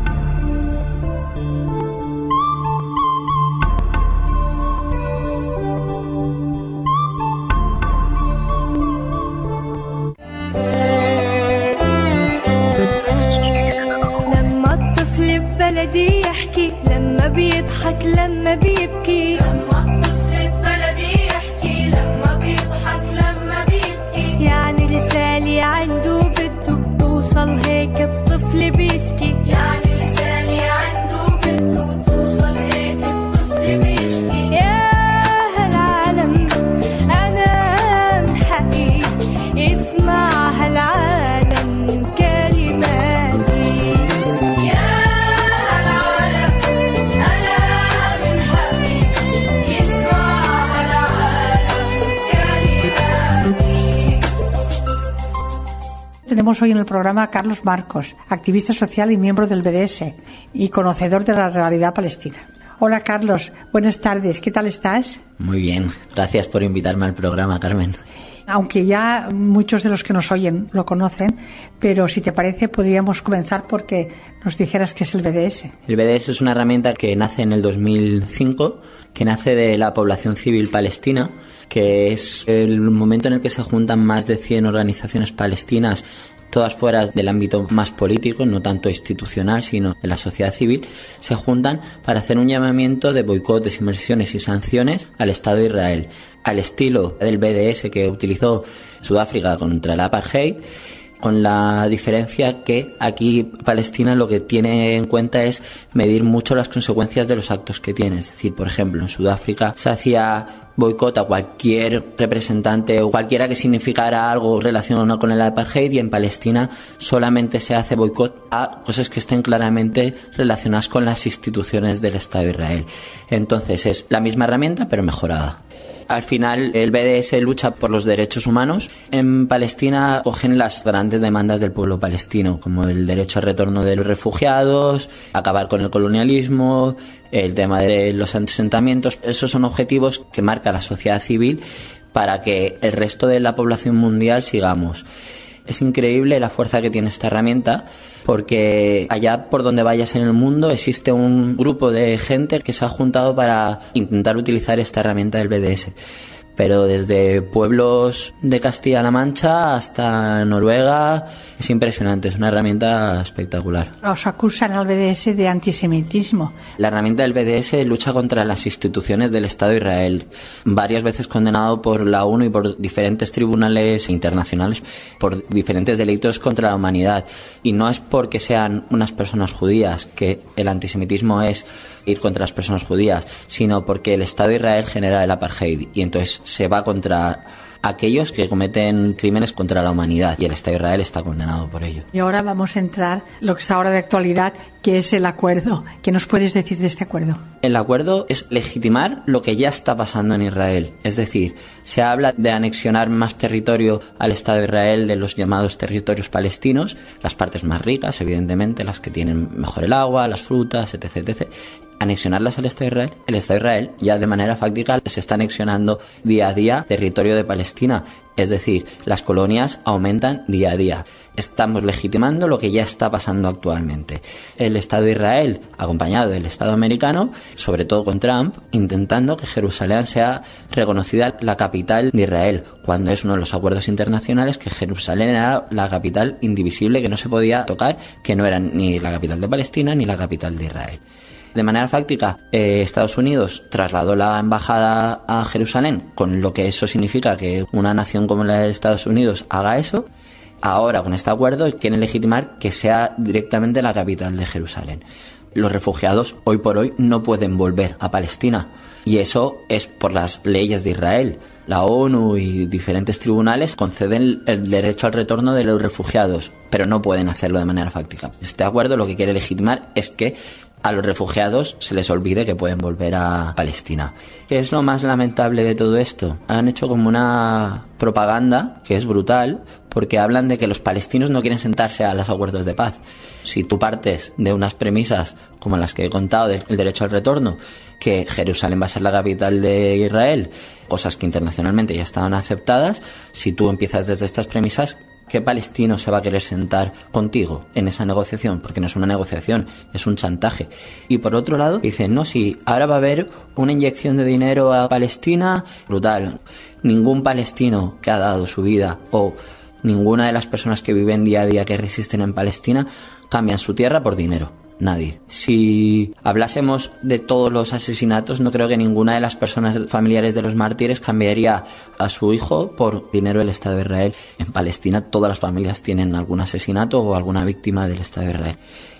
بلدي يحكي لما بيضحك لما بيبكي لما الطفل ببلدي يحكي لما بيضحك لما بيبكي يعني رسالة عنده بده توصل هيك الطفل بيشكي يعني رسالة عنده بده توصل هيك الطفل بيشكي يا هالعالم أنا من حقي اسمع هالعالم كلماتي Tenemos hoy en el programa a Carlos Marcos, activista social y miembro del B D S y conocedor de la realidad palestina. Hola Carlos, buenas tardes, ¿qué tal estás? Muy bien, gracias por invitarme al programa, Carmen. Aunque ya muchos de los que nos oyen lo conocen, pero si te parece podríamos comenzar porque nos dijeras qué es el B D S. El B D S es una herramienta que nace en el dos mil cinco, que nace de la población civil palestina, que es el momento en el que se juntan más de cien organizaciones palestinas, todas fuera del ámbito más político, no tanto institucional, sino de la sociedad civil, se juntan para hacer un llamamiento de boicot, desinversiones y sanciones al Estado de Israel, al estilo del B D S que utilizó Sudáfrica contra el apartheid, con la diferencia que aquí Palestina lo que tiene en cuenta es medir mucho las consecuencias de los actos que tiene. Es decir, por ejemplo, en Sudáfrica se hacía boicot a cualquier representante o cualquiera que significara algo relacionado con el apartheid, y en Palestina solamente se hace boicot a cosas que estén claramente relacionadas con las instituciones del Estado de Israel. Entonces es la misma herramienta pero mejorada. Al final el B D S lucha por los derechos humanos. En Palestina cogen las grandes demandas del pueblo palestino, como el derecho al retorno de los refugiados, acabar con el colonialismo, el tema de los asentamientos. Esos son objetivos que marca la sociedad civil para que el resto de la población mundial sigamos. Es increíble la fuerza que tiene esta herramienta, porque allá por donde vayas en el mundo existe un grupo de gente que se ha juntado para intentar utilizar esta herramienta del B D S. Pero desde pueblos de Castilla-La Mancha hasta Noruega es impresionante, es una herramienta espectacular. Os acusan al B D S de antisemitismo. La herramienta del B D S lucha contra las instituciones del Estado de Israel, varias veces condenado por la ONU y por diferentes tribunales internacionales por diferentes delitos contra la humanidad. Y no es porque sean unas personas judías, que el antisemitismo es ir contra las personas judías, sino porque el Estado de Israel genera el apartheid y entonces se va contra aquellos que cometen crímenes contra la humanidad, y el Estado de Israel está condenado por ello. Y ahora vamos a entrar en lo que está ahora de actualidad, que es el acuerdo. ¿Qué nos puedes decir de este acuerdo? El acuerdo es legitimar lo que ya está pasando en Israel. Es decir, se habla de anexionar más territorio al Estado de Israel de los llamados territorios palestinos, las partes más ricas, evidentemente, las que tienen mejor el agua, las frutas, etc, etcétera. Anexionarlas al Estado de Israel. El Estado de Israel ya de manera fáctica se está anexionando día a día territorio de Palestina. Es decir, las colonias aumentan día a día. Estamos legitimando lo que ya está pasando actualmente. El Estado de Israel, acompañado del Estado americano, sobre todo con Trump, intentando que Jerusalén sea reconocida la capital de Israel, cuando es uno de los acuerdos internacionales que Jerusalén era la capital indivisible que no se podía tocar, que no era ni la capital de Palestina ni la capital de Israel. De manera fáctica, eh, Estados Unidos trasladó la embajada a Jerusalén, con lo que eso significa que una nación como la de Estados Unidos haga eso. ahora con este acuerdo quieren legitimar que sea directamente la capital de Jerusalén. Los refugiados hoy por hoy no pueden volver a Palestina y eso es por las leyes de Israel. La ONU y diferentes tribunales conceden el derecho al retorno de los refugiados, pero no pueden hacerlo de manera fáctica. Este acuerdo lo que quiere legitimar es que a los refugiados se les olvide que pueden volver a Palestina. ¿Qué es lo más lamentable de todo esto? Han hecho como una propaganda que es brutal, porque hablan de que los palestinos no quieren sentarse a los acuerdos de paz. Si tú partes de unas premisas como las que he contado del derecho al retorno, que Jerusalén va a ser la capital de Israel, cosas que internacionalmente ya estaban aceptadas, si tú empiezas desde estas premisas, ¿qué palestino se va a querer sentar contigo en esa negociación? Porque no es una negociación, es un chantaje. Y por otro lado, dicen, no, si ahora va a haber una inyección de dinero a Palestina, brutal. Ningún palestino que ha dado su vida o ninguna de las personas que viven día a día que resisten en Palestina cambian su tierra por dinero. Nadie. Si hablásemos de todos los asesinatos, no creo que ninguna de las personas familiares de los mártires cambiaría a su hijo por dinero del Estado de Israel. En Palestina todas las familias tienen algún asesinato o alguna víctima del Estado de Israel.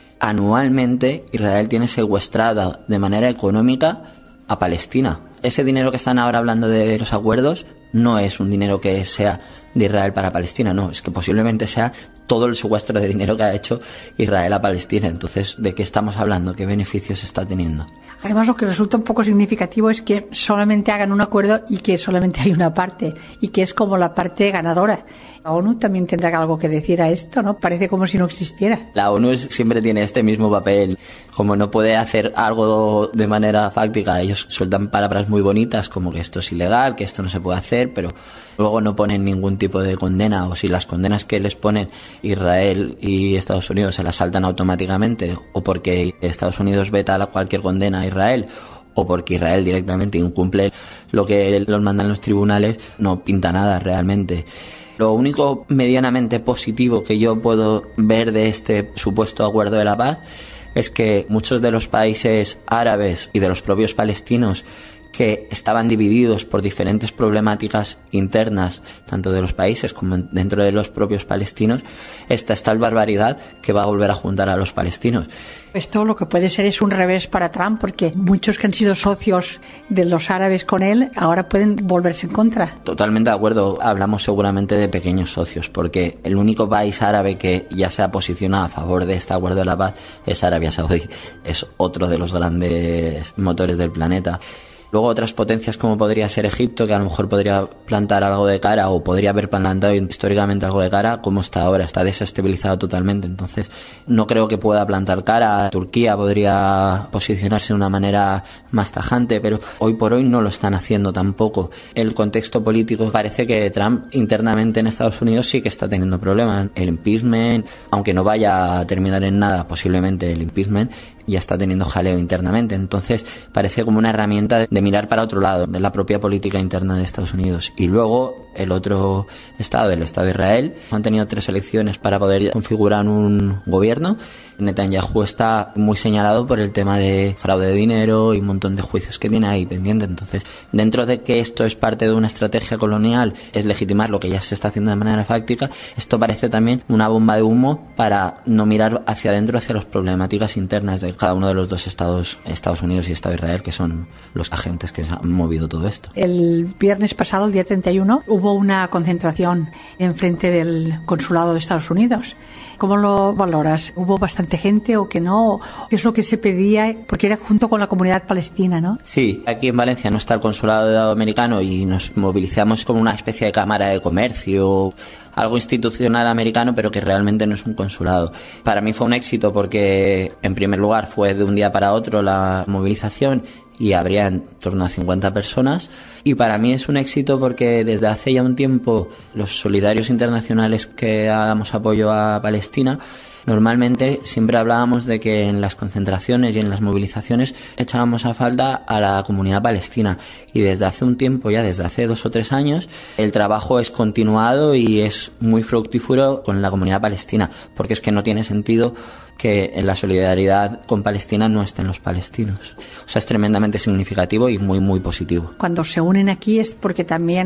Anualmente Israel tiene secuestrada de manera económica a Palestina. Ese dinero que están ahora hablando de los acuerdos no es un dinero que sea de Israel para Palestina, no, es que posiblemente sea todo el secuestro de dinero que ha hecho Israel a Palestina. Entonces, ¿de qué estamos hablando? ¿Qué beneficios está teniendo? Además, lo que resulta un poco significativo es que solamente hagan un acuerdo y que solamente hay una parte, y que es como la parte ganadora. La ONU también tendrá algo que decir a esto, ¿no? Parece como si no existiera. La ONU siempre tiene este mismo papel. Como no puede hacer algo de manera fáctica, ellos sueltan palabras muy bonitas como que esto es ilegal, que esto no se puede hacer, pero luego no ponen ningún tipo de condena, o si las condenas que les ponen Israel y Estados Unidos se las saltan automáticamente, o porque Estados Unidos veta cualquier condena a Israel, o porque Israel directamente incumple lo que los mandan los tribunales, no pinta nada realmente. Lo único medianamente positivo que yo puedo ver de este supuesto acuerdo de la paz es que muchos de los países árabes y de los propios palestinos que estaban divididos por diferentes problemáticas internas, tanto de los países como dentro de los propios palestinos, esta es tal barbaridad que va a volver a juntar a los palestinos. Esto lo que puede ser es un revés para Trump, porque muchos que han sido socios de los árabes con él ahora pueden volverse en contra. Totalmente de acuerdo. Hablamos seguramente de pequeños socios, porque el único país árabe que ya se ha posicionado a favor de este acuerdo de la paz es Arabia Saudí. Es otro de los grandes motores del planeta. Luego otras potencias como podría ser Egipto, que a lo mejor podría plantar algo de cara o podría haber plantado históricamente algo de cara, como está ahora, está desestabilizado totalmente. Entonces no creo que pueda plantar cara. Turquía podría posicionarse de una manera más tajante, pero hoy por hoy no lo están haciendo tampoco. El contexto político parece que Trump internamente en Estados Unidos sí que está teniendo problemas. El impeachment, aunque no vaya a terminar en nada posiblemente el impeachment, ya está teniendo jaleo internamente. Entonces parece como una herramienta de mirar para otro lado, de la propia política interna de Estados Unidos. Y luego el otro estado, el Estado de Israel, han tenido tres elecciones para poder configurar un gobierno. Netanyahu está muy señalado por el tema de fraude de dinero y un montón de juicios que tiene ahí pendiente. Entonces, dentro de que esto es parte de una estrategia colonial, es legitimar lo que ya se está haciendo de manera fáctica, esto parece también una bomba de humo para no mirar hacia adentro, hacia las problemáticas internas de cada uno de los dos estados, Estados Unidos y Estado de Israel, que son los agentes que han movido todo esto. El viernes pasado, el día treinta y uno, hubo una concentración enfrente del consulado de Estados Unidos. ¿Cómo lo valoras? ¿Hubo bastante gente o que no? ¿Qué es lo que se pedía? Porque era junto con la comunidad palestina, ¿no? Sí, aquí en Valencia no está el consulado americano y nos movilizamos como una especie de cámara de comercio, algo institucional americano, pero que realmente no es un consulado. Para mí fue un éxito porque, en primer lugar, fue de un día para otro la movilización y habría en torno a cincuenta personas. Y para mí es un éxito porque desde hace ya un tiempo los solidarios internacionales que damos apoyo a Palestina, normalmente siempre hablábamos de que en las concentraciones y en las movilizaciones echábamos a falta a la comunidad palestina. Y desde hace un tiempo, ya desde hace dos o tres años, el trabajo es continuado y es muy fructífero con la comunidad palestina, porque es que no tiene sentido que en la solidaridad con Palestina no estén los palestinos. O sea, es tremendamente significativo y muy, muy positivo. Cuando se unen aquí es porque también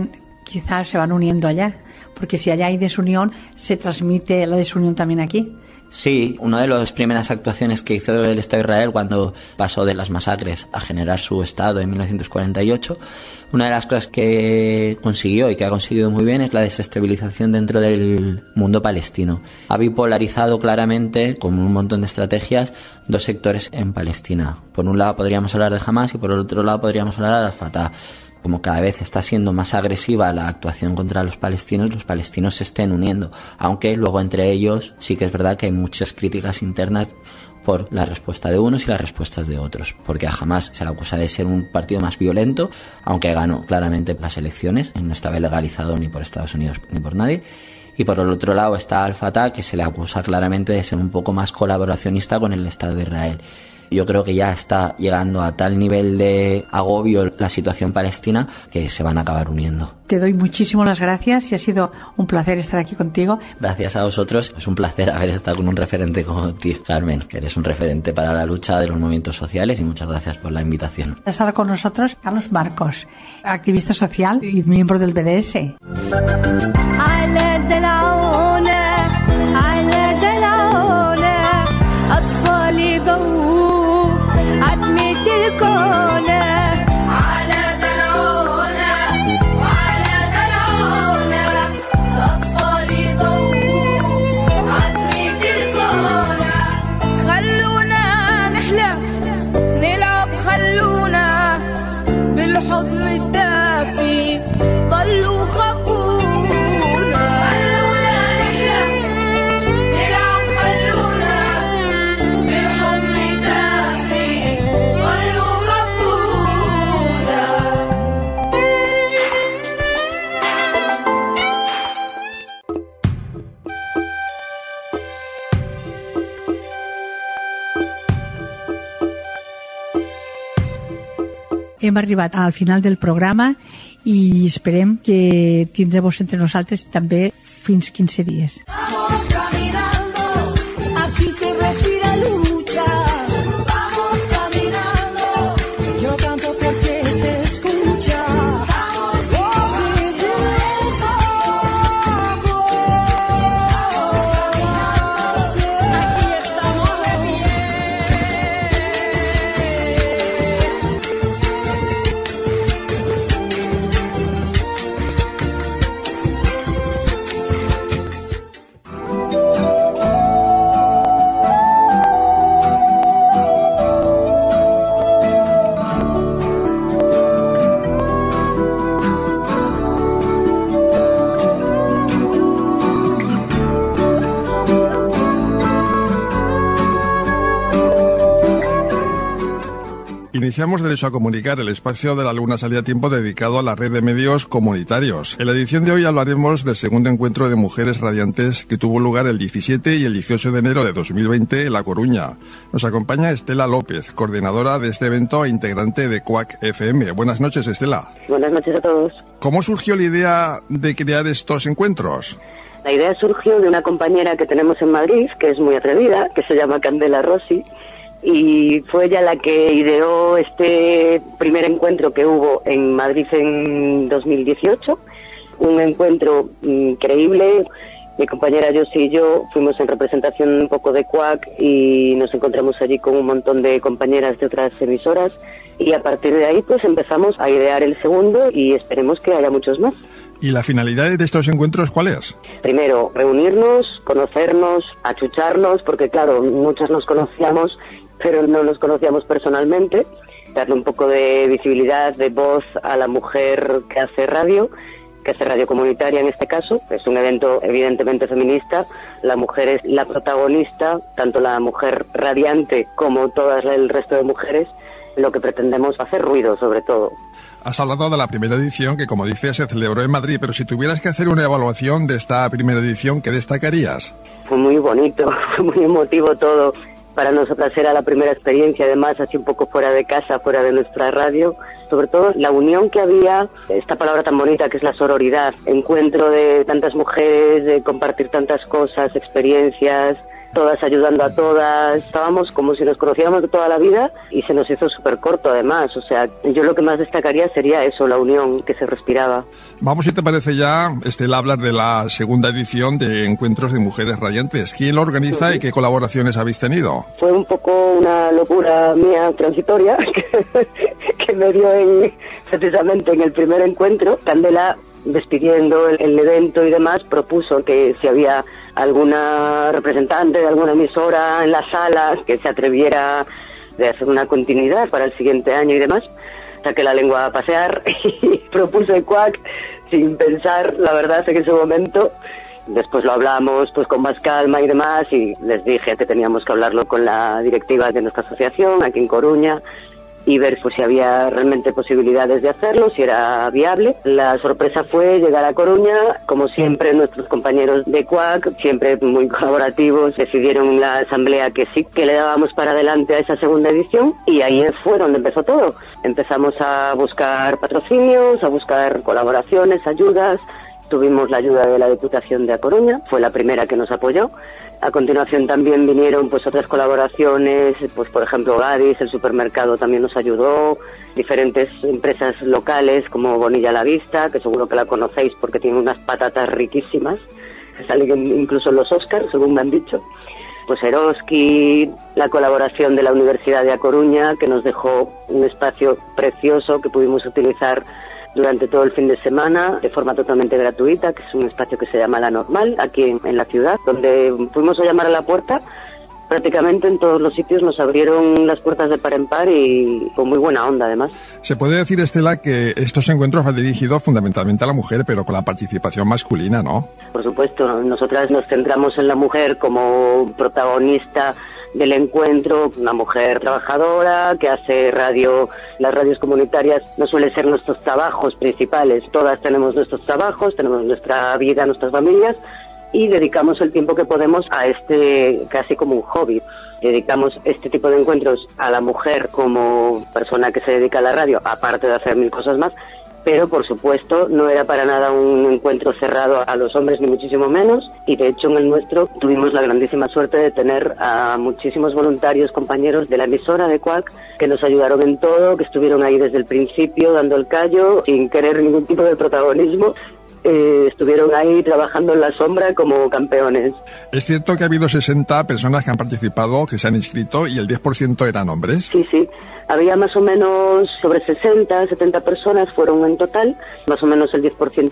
quizás se van uniendo allá, porque si allá hay desunión, se transmite la desunión también aquí. Sí, una de las primeras actuaciones que hizo el Estado de Israel cuando pasó de las masacres a generar su Estado en mil novecientos cuarenta y ocho, una de las cosas que consiguió y que ha conseguido muy bien es la desestabilización dentro del mundo palestino. Ha bipolarizado claramente, con un montón de estrategias, dos sectores en Palestina. Por un lado podríamos hablar de Hamas y por el otro lado podríamos hablar de Al-Fatah. Como cada vez está siendo más agresiva la actuación contra los palestinos, los palestinos se estén uniendo, aunque luego entre ellos sí que es verdad que hay muchas críticas internas por la respuesta de unos y las respuestas de otros, porque a Hamas se le acusa de ser un partido más violento, aunque ganó claramente las elecciones, no estaba legalizado ni por Estados Unidos ni por nadie. Y por el otro lado está Al-Fatah, que se le acusa claramente de ser un poco más colaboracionista con el Estado de Israel. Yo creo que ya está llegando a tal nivel de agobio la situación palestina que se van a acabar uniendo. Te doy muchísimas las gracias y ha sido un placer estar aquí contigo. Gracias a vosotros. Es un placer haber estado con un referente como ti, Carmen, que eres un referente para la lucha de los movimientos sociales, y muchas gracias por la invitación. Ha estado con nosotros Carlos Marcos, activista social y miembro del B D S. Hem arribat al final del programa i esperem que tindrem-vos entre nosaltres també fins quinze dies. Vamos caminando, aquí se respira lucha. Vamos caminando, yo canto porque se escucha. Vamos, vamos, aquí estamos de pie. Iniciamos Derecho a Comunicar, el espacio de la Luna Salida a Tiempo dedicado a la red de medios comunitarios. En la edición de hoy hablaremos del segundo encuentro de mujeres radiantes que tuvo lugar el diecisiete y el dieciocho de enero de dos mil veinte en La Coruña. Nos acompaña Estela López, coordinadora de este evento e integrante de Quack F M. Buenas noches, Estela. Buenas noches a todos. ¿Cómo surgió la idea de crear estos encuentros? La idea surgió de una compañera que tenemos en Madrid, que es muy atrevida, que se llama Candela Rossi, y fue ella la que ideó este primer encuentro que hubo en Madrid en dos mil dieciocho, un encuentro increíble. Mi compañera Josie y yo fuimos en representación un poco de Quack y nos encontramos allí con un montón de compañeras de otras emisoras, y a partir de ahí pues empezamos a idear el segundo y esperemos que haya muchos más. ¿Y la finalidad de estos encuentros cuál es? Primero, reunirnos, conocernos, achucharnos, porque claro, muchas nos conocíamos, pero no nos conocíamos personalmente, darle un poco de visibilidad, de voz a la mujer que hace radio, que hace radio comunitaria en este caso. Es un evento evidentemente feminista, la mujer es la protagonista, tanto la mujer radiante como todo el resto de mujeres. Lo que pretendemos es hacer ruido, sobre todo. Has hablado de la primera edición que, como dices, se celebró en Madrid, pero si tuvieras que hacer una evaluación de esta primera edición, ¿qué destacarías? Fue muy bonito, fue muy emotivo todo. Para nosotras era la primera experiencia, además, así un poco fuera de casa, fuera de nuestra radio. Sobre todo la unión que había, esta palabra tan bonita que es la sororidad, encuentro de tantas mujeres, de compartir tantas cosas, experiencias, todas ayudando a todas, estábamos como si nos conociéramos de toda la vida y se nos hizo súper corto además, o sea, yo lo que más destacaría sería eso, la unión que se respiraba. Vamos, si te parece ya, Estela, a hablar de la segunda edición de Encuentros de Mujeres Radiantes. ¿Quién lo organiza uh-huh. y qué colaboraciones habéis tenido? Fue un poco una locura mía transitoria que, que me dio en, precisamente en el primer encuentro. Candela, despidiendo el, el evento y demás, propuso que si había alguna representante de alguna emisora en la sala que se atreviera de hacer una continuidad para el siguiente año y demás, saqué la lengua a pasear y propuse Quack sin pensar, la verdad, en ese momento. Después lo hablamos pues con más calma y demás y les dije que teníamos que hablarlo con la directiva de nuestra asociación aquí en Coruña y ver pues si había realmente posibilidades de hacerlo, si era viable. La sorpresa fue llegar a Coruña, como siempre nuestros compañeros de Quack, siempre muy colaborativos, decidieron en la asamblea que sí, que le dábamos para adelante a esa segunda edición y ahí fue donde empezó todo. Empezamos a buscar patrocinios, a buscar colaboraciones, ayudas. Tuvimos la ayuda de la Diputación de A Coruña, fue la primera que nos apoyó. A continuación también vinieron pues otras colaboraciones, pues por ejemplo Gadis, el supermercado también nos ayudó, diferentes empresas locales como Bonilla La Vista, que seguro que la conocéis porque tiene unas patatas riquísimas, que salen incluso en los Oscars, según me han dicho. Pues Eroski, la colaboración de la Universidad de A Coruña, que nos dejó un espacio precioso que pudimos utilizar durante todo el fin de semana de forma totalmente gratuita, que es un espacio que se llama La Normal, aquí en, en la ciudad, donde fuimos a llamar a la puerta. Prácticamente en todos los sitios nos abrieron las puertas de par en par y con muy buena onda además. Se puede decir, Estela, que estos encuentros van dirigidos fundamentalmente a la mujer, pero con la participación masculina, ¿no? Por supuesto, nosotras nos centramos en la mujer como protagonista del encuentro, una mujer trabajadora que hace radio. Las radios comunitarias no suelen ser nuestros trabajos principales, todas tenemos nuestros trabajos, tenemos nuestra vida, nuestras familias y dedicamos el tiempo que podemos a este casi como un hobby. Dedicamos este tipo de encuentros a la mujer como persona que se dedica a la radio, aparte de hacer mil cosas más, pero por supuesto no era para nada un encuentro cerrado a los hombres ni muchísimo menos y de hecho en el nuestro tuvimos la grandísima suerte de tener a muchísimos voluntarios, compañeros de la emisora de Quack que nos ayudaron en todo, que estuvieron ahí desde el principio dando el callo sin querer ningún tipo de protagonismo. Eh, estuvieron ahí trabajando en la sombra como campeones. Es cierto que ha habido sesenta personas que han participado, que se han inscrito y el diez por ciento eran hombres. Sí, sí. Había más o menos sobre sesenta, setenta personas fueron en total, más o menos el diez por ciento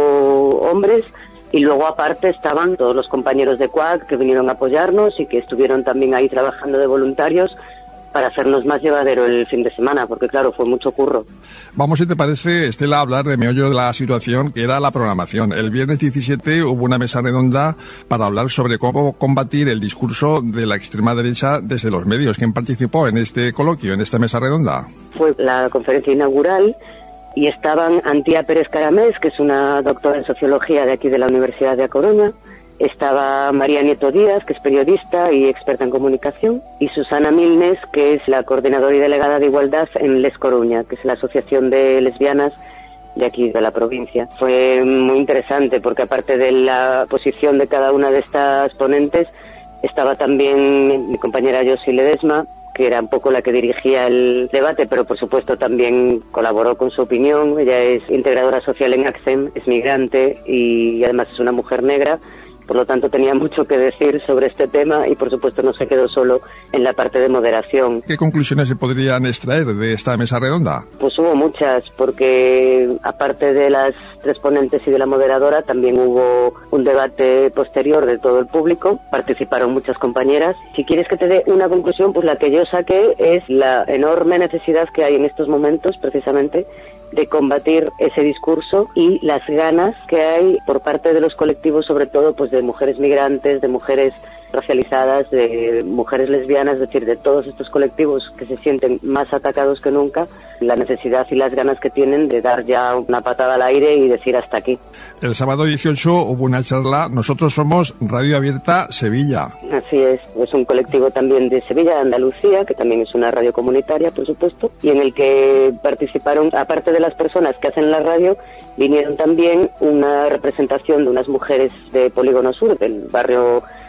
hombres. Y luego aparte estaban todos los compañeros de Quack que vinieron a apoyarnos y que estuvieron también ahí trabajando de voluntarios para hacernos más llevadero el fin de semana, porque claro, fue mucho curro. Vamos, si te parece, Estela, a hablar de meollo de la situación, que era la programación. El viernes diecisiete hubo una mesa redonda para hablar sobre cómo combatir el discurso de la extrema derecha desde los medios. ¿Quién participó en este coloquio, en esta mesa redonda? Fue la conferencia inaugural y estaban Antía Pérez Caramés, que es una doctora en sociología de aquí de la Universidad de A Coruña. Estaba María Nieto Díaz, que es periodista y experta en comunicación, y Susana Milnes, que es la coordinadora y delegada de Igualdad en Les Coruña, que es la asociación de lesbianas de aquí, de la provincia. Fue muy interesante porque aparte de la posición de cada una de estas ponentes, estaba también mi compañera Josi Ledesma, que era un poco la que dirigía el debate, pero por supuesto también colaboró con su opinión. Ella es integradora social en ACCEM, es migrante y además es una mujer negra. Por lo tanto, tenía mucho que decir sobre este tema y, por supuesto, no se quedó solo en la parte de moderación. ¿Qué conclusiones se podrían extraer de esta mesa redonda? Pues hubo muchas, porque aparte de las tres ponentes y de la moderadora, también hubo un debate posterior de todo el público. Participaron muchas compañeras. Si quieres que te dé una conclusión, pues la que yo saqué es la enorme necesidad que hay en estos momentos, precisamente, de combatir ese discurso y las ganas que hay por parte de los colectivos, sobre todo pues de mujeres migrantes, de mujeres racializadas, de mujeres lesbianas, es decir, de todos estos colectivos que se sienten más atacados que nunca, la necesidad y las ganas que tienen de dar ya una patada al aire y decir hasta aquí. El sábado dieciocho hubo una charla, nosotros somos Radio Abierta Sevilla. Así es, es un colectivo también de Sevilla, de Andalucía, que también es una radio comunitaria, por supuesto, y en el que participaron, aparte de las personas que hacen la radio, vinieron también una representación de unas mujeres de Polígono Sur, del barrio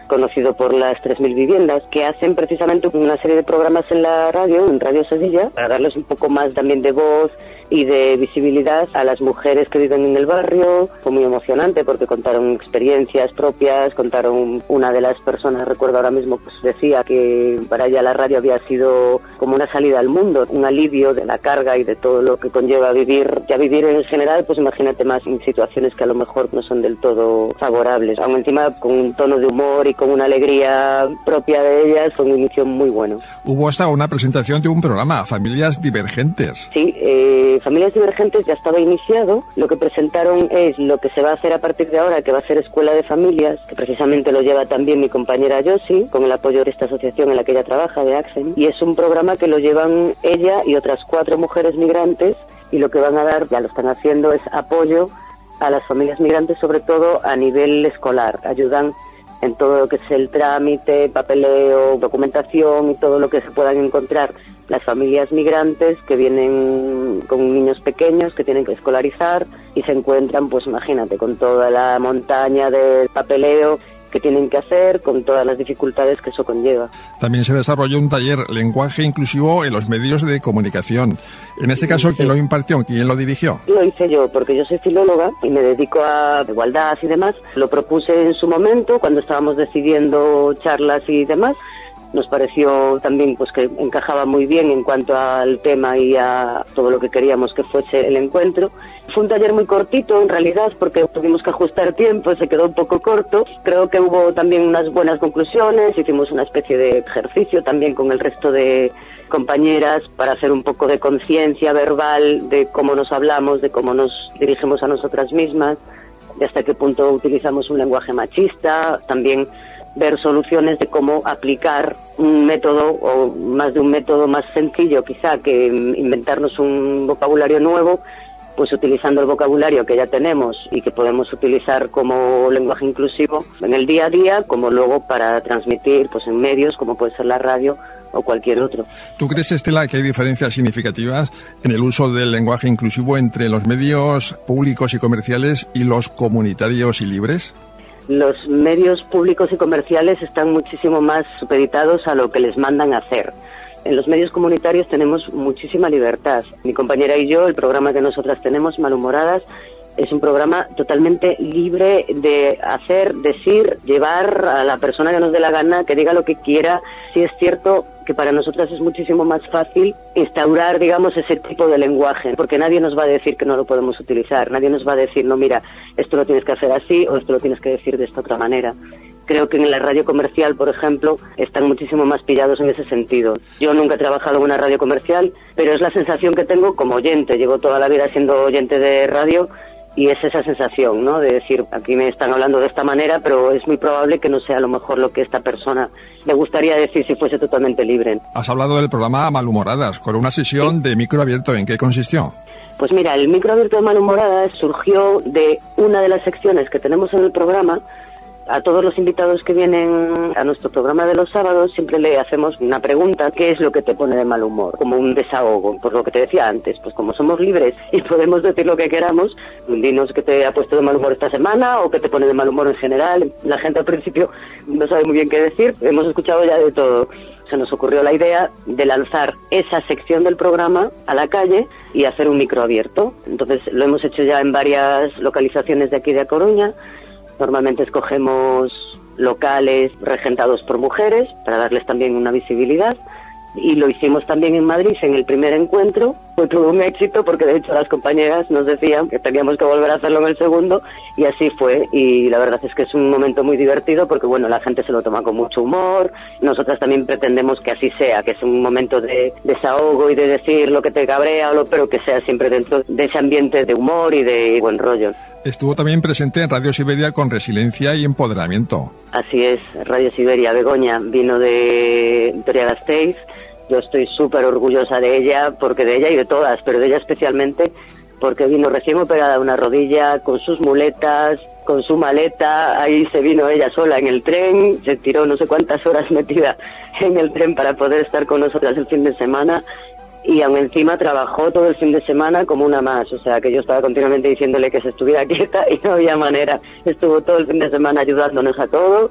conocido por las tres mil viviendas, que hacen precisamente una serie de programas en la radio, en Radio Sevilla, para darles un poco más también de voz y de visibilidad a las mujeres que viven en el barrio. Fue muy emocionante porque contaron experiencias propias, contaron, una de las personas, recuerdo ahora mismo, pues decía que para ella la radio había sido como una salida al mundo, un alivio de la carga y de todo lo que conlleva vivir, ya vivir en general, pues imagínate más en situaciones que a lo mejor no son del todo favorables. Aún encima con un tono de humor y con una alegría propia de ellas, fue un inicio muy bueno. Hubo hasta una presentación de un programa, Familias Divergentes. Sí, eh, Familias Divergentes ya estaba iniciado. Lo que presentaron es lo que se va a hacer a partir de ahora, que va a ser Escuela de Familias, que precisamente lo lleva también mi compañera Josie, con el apoyo de esta asociación en la que ella trabaja, de AXEM, y es un programa que lo llevan ella y otras cuatro mujeres migrantes, y lo que van a dar, ya lo están haciendo, es apoyo a las familias migrantes, sobre todo a nivel escolar. Ayudan en todo lo que es el trámite, papeleo, documentación y todo lo que se puedan encontrar las familias migrantes que vienen con niños pequeños que tienen que escolarizar y se encuentran, pues imagínate, con toda la montaña de papeleo que tienen que hacer, con todas las dificultades que eso conlleva. También se desarrolló un taller Lenguaje Inclusivo en los medios de comunicación. En este caso, ¿quién lo impartió? ¿Quién lo dirigió? Lo hice yo, porque yo soy filóloga y me dedico a igualdad y demás. Lo propuse en su momento, cuando estábamos decidiendo charlas y demás. Nos pareció también pues que encajaba muy bien en cuanto al tema y a todo lo que queríamos que fuese el encuentro. Fue un taller muy cortito en realidad porque tuvimos que ajustar tiempo, se quedó un poco corto. Creo que hubo también unas buenas conclusiones, hicimos una especie de ejercicio también con el resto de compañeras para hacer un poco de conciencia verbal de cómo nos hablamos, de cómo nos dirigimos a nosotras mismas, de hasta qué punto utilizamos un lenguaje machista, también ver soluciones de cómo aplicar un método o más de un método más sencillo quizá que inventarnos un vocabulario nuevo, pues utilizando el vocabulario que ya tenemos y que podemos utilizar como lenguaje inclusivo en el día a día, como luego para transmitir pues en medios como puede ser la radio o cualquier otro. ¿Tú crees, Estela, que hay diferencias significativas en el uso del lenguaje inclusivo entre los medios públicos y comerciales y los comunitarios y libres? Los medios públicos y comerciales están muchísimo más supeditados a lo que les mandan a hacer. En los medios comunitarios tenemos muchísima libertad. Mi compañera y yo, el programa que nosotras tenemos, Malhumoradas, es un programa totalmente libre de hacer, decir, llevar a la persona que nos dé la gana, que diga lo que quiera. Sí es cierto que para nosotras es muchísimo más fácil instaurar, digamos, ese tipo de lenguaje, porque nadie nos va a decir que no lo podemos utilizar, nadie nos va a decir, no, mira, esto lo tienes que hacer así o esto lo tienes que decir de esta otra manera. Creo que en la radio comercial, por ejemplo, están muchísimo más pillados en ese sentido. Yo nunca he trabajado en una radio comercial, pero es la sensación que tengo como oyente. Llevo toda la vida siendo oyente de radio y es esa sensación, ¿no? De decir, aquí me están hablando de esta manera, pero es muy probable que no sea a lo mejor lo que esta persona le gustaría decir si fuese totalmente libre. Has hablado del programa Malhumoradas, con una sesión ¿Sí? de micro abierto. ¿En qué consistió? Pues mira, el micro abierto de Malhumoradas surgió de una de las secciones que tenemos en el programa. A todos los invitados que vienen a nuestro programa de los sábados siempre le hacemos una pregunta: ¿qué es lo que te pone de mal humor? Como un desahogo, por lo que te decía antes, pues como somos libres y podemos decir lo que queramos, dinos qué te ha puesto de mal humor esta semana o qué te pone de mal humor en general. La gente al principio no sabe muy bien qué decir, hemos escuchado ya de todo. Se nos ocurrió la idea de lanzar esa sección del programa a la calle y hacer un micro abierto. Entonces lo hemos hecho ya en varias localizaciones de aquí de A Coruña. Normalmente escogemos locales regentados por mujeres para darles también una visibilidad, y lo hicimos también en Madrid en el primer encuentro. Fue todo un éxito porque de hecho las compañeras nos decían que teníamos que volver a hacerlo en el segundo, y así fue. Y la verdad es que es un momento muy divertido porque bueno, la gente se lo toma con mucho humor. Nosotras también pretendemos que así sea, que es un momento de desahogo y de decir lo que te cabrea, pero que sea siempre dentro de ese ambiente de humor y de buen rollo. Estuvo también presente en Radio Siberia con Resiliencia y Empoderamiento. Así es, Radio Siberia. Begoña vino de Vitoria-Gasteiz. Yo estoy súper orgullosa de ella, porque de ella y de todas, pero de ella especialmente, porque vino recién operada de una rodilla, con sus muletas, con su maleta. Ahí se vino ella sola en el tren, se tiró no sé cuántas horas metida en el tren para poder estar con nosotras el fin de semana. Y aún encima trabajó todo el fin de semana como una más, o sea que yo estaba continuamente diciéndole que se estuviera quieta y no había manera. Estuvo todo el fin de semana ayudándonos a todo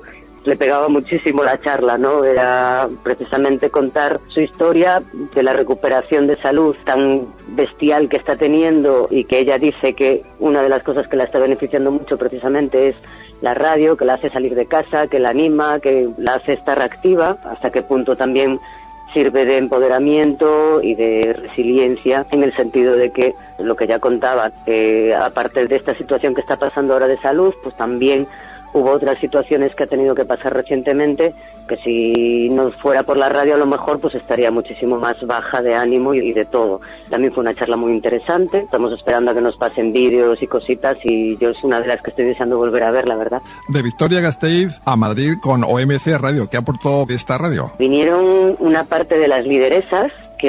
le pegaba muchísimo la charla, ¿no? Era precisamente contar su historia de la recuperación de salud tan bestial que está teniendo, y que ella dice que una de las cosas que la está beneficiando mucho precisamente es la radio, que la hace salir de casa, que la anima, que la hace estar activa, hasta qué punto también sirve de empoderamiento y de resiliencia, en el sentido de que lo que ya contaba, que aparte de esta situación que está pasando ahora de salud, pues también hubo otras situaciones que ha tenido que pasar recientemente, que si no fuera por la radio a lo mejor pues estaría muchísimo más baja de ánimo y, y de todo. También fue una charla muy interesante, estamos esperando a que nos pasen vídeos y cositas, y yo es una de las que estoy deseando volver a ver, la verdad. De Vitoria-Gasteiz a Madrid con O M C Radio, ¿qué aportó esta radio? Vinieron una parte de las lideresas, que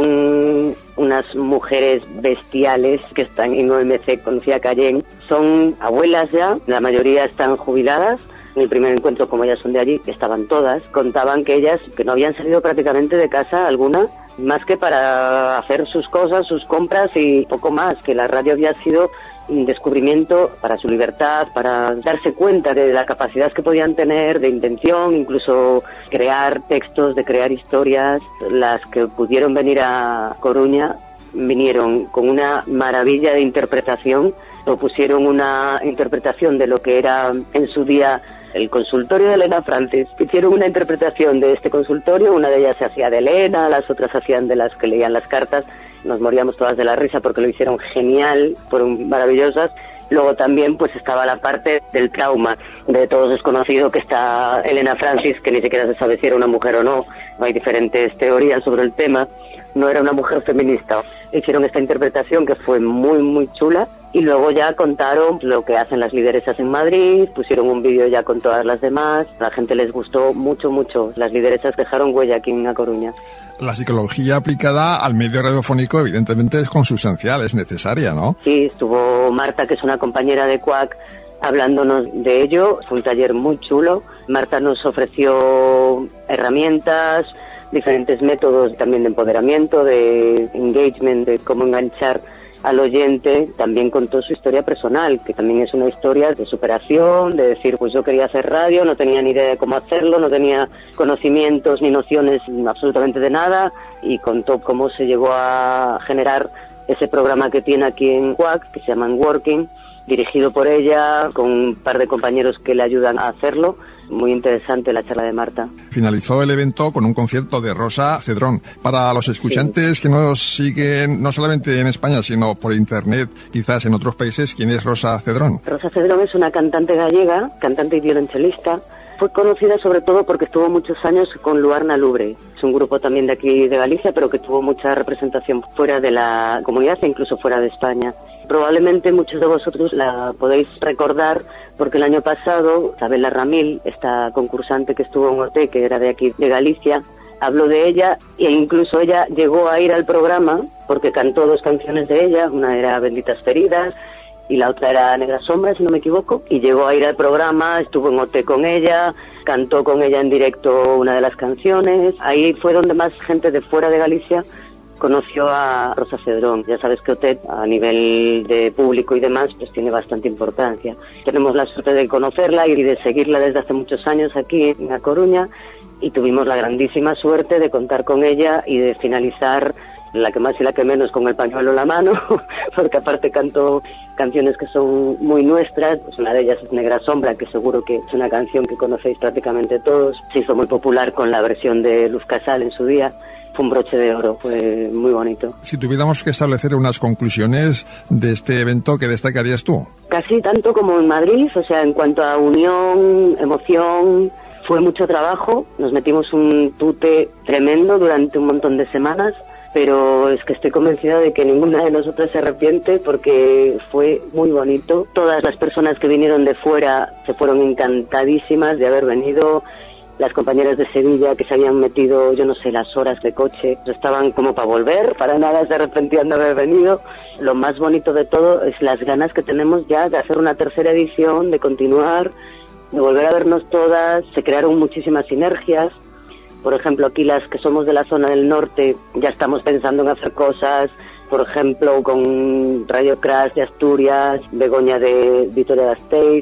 son unas mujeres bestiales que están en O M C con Lucía Cayén. Son abuelas ya, la mayoría están jubiladas. En el primer encuentro, como ellas son de allí, que estaban todas, contaban que ellas, que no habían salido prácticamente de casa alguna, más que para hacer sus cosas, sus compras y poco más, que la radio había sido un descubrimiento para su libertad, para darse cuenta de la capacidad que podían tener de intención, incluso crear textos, de crear historias. Las que pudieron venir a Coruña vinieron con una maravilla de interpretación, propusieron una interpretación de lo que era en su día el consultorio de Elena Francis. Hicieron una interpretación de este consultorio, una de ellas se hacía de Elena, las otras hacían de las que leían las cartas. Nos moríamos todas de la risa porque lo hicieron genial, fueron maravillosas. Luego también pues estaba la parte del trauma. De todos es conocido que está Elena Francis, que ni siquiera se sabe si era una mujer o no. Hay diferentes teorías sobre el tema. No era una mujer feminista. Hicieron esta interpretación que fue muy, muy chula. Y luego ya contaron lo que hacen las lideresas en Madrid, pusieron un vídeo ya con todas las demás. A la gente les gustó mucho, mucho. Las lideresas dejaron huella aquí en A Coruña. La psicología aplicada al medio radiofónico evidentemente es consustancial, es necesaria, ¿no? Sí, estuvo Marta, que es una compañera de Quack, hablándonos de ello. Fue un taller muy chulo. Marta nos ofreció herramientas, diferentes métodos también de empoderamiento, de engagement, de cómo enganchar al oyente. También contó su historia personal, que también es una historia de superación, de decir, pues yo quería hacer radio, no tenía ni idea de cómo hacerlo, no tenía conocimientos ni nociones absolutamente de nada, y contó cómo se llegó a generar ese programa que tiene aquí en Quack, que se llama Working, dirigido por ella, con un par de compañeros que le ayudan a hacerlo. Muy interesante la charla de Marta. Finalizó el evento con un concierto de Rosa Cedrón. Para los escuchantes sí. que nos siguen no solamente en España, sino por internet, quizás en otros países, ¿quién es Rosa Cedrón? Rosa Cedrón es una cantante gallega, cantante y violonchelista. Fue conocida sobre todo porque estuvo muchos años con Luarna Lubre. Es un grupo también de aquí de Galicia, pero que tuvo mucha representación fuera de la comunidad e incluso fuera de España. Probablemente muchos de vosotros la podéis recordar porque el año pasado Isabela Ramil, esta concursante que estuvo en O T, que era de aquí de Galicia, habló de ella e incluso ella llegó a ir al programa porque cantó dos canciones de ella, una era Benditas Feridas y la otra era Negra Sombra, si no me equivoco, y llegó a ir al programa, estuvo en O T con ella, cantó con ella en directo una de las canciones. Ahí fue donde más gente de fuera de Galicia conoció a Rosa Cedrón. Ya sabes que O T, a nivel de público y demás, pues tiene bastante importancia. Tenemos la suerte de conocerla y de seguirla desde hace muchos años aquí en A Coruña, y tuvimos la grandísima suerte de contar con ella y de finalizar, la que más y la que menos, con el pañuelo en la mano, porque aparte cantó canciones que son muy nuestras. Pues una de ellas es Negra Sombra, que seguro que es una canción que conocéis prácticamente todos. Se hizo muy popular con la versión de Luz Casal en su día. Fue un broche de oro, fue muy bonito. Si tuviéramos que establecer unas conclusiones de este evento, ¿qué destacarías tú? Casi tanto como en Madrid, o sea, en cuanto a unión, emoción, fue mucho trabajo. Nos metimos un tute tremendo durante un montón de semanas, pero es que estoy convencida de que ninguna de nosotras se arrepiente porque fue muy bonito. Todas las personas que vinieron de fuera se fueron encantadísimas de haber venido. Las compañeras de Sevilla que se habían metido, yo no sé, las horas de coche, estaban como para volver, para nada se arrepentían de haber venido. Lo más bonito de todo es las ganas que tenemos ya de hacer una tercera edición, de continuar, de volver a vernos todas. Se crearon muchísimas sinergias. Por ejemplo, aquí las que somos de la zona del norte ya estamos pensando en hacer cosas, por ejemplo, con Radio Crash de Asturias, Begoña de Vitoria-Gasteiz,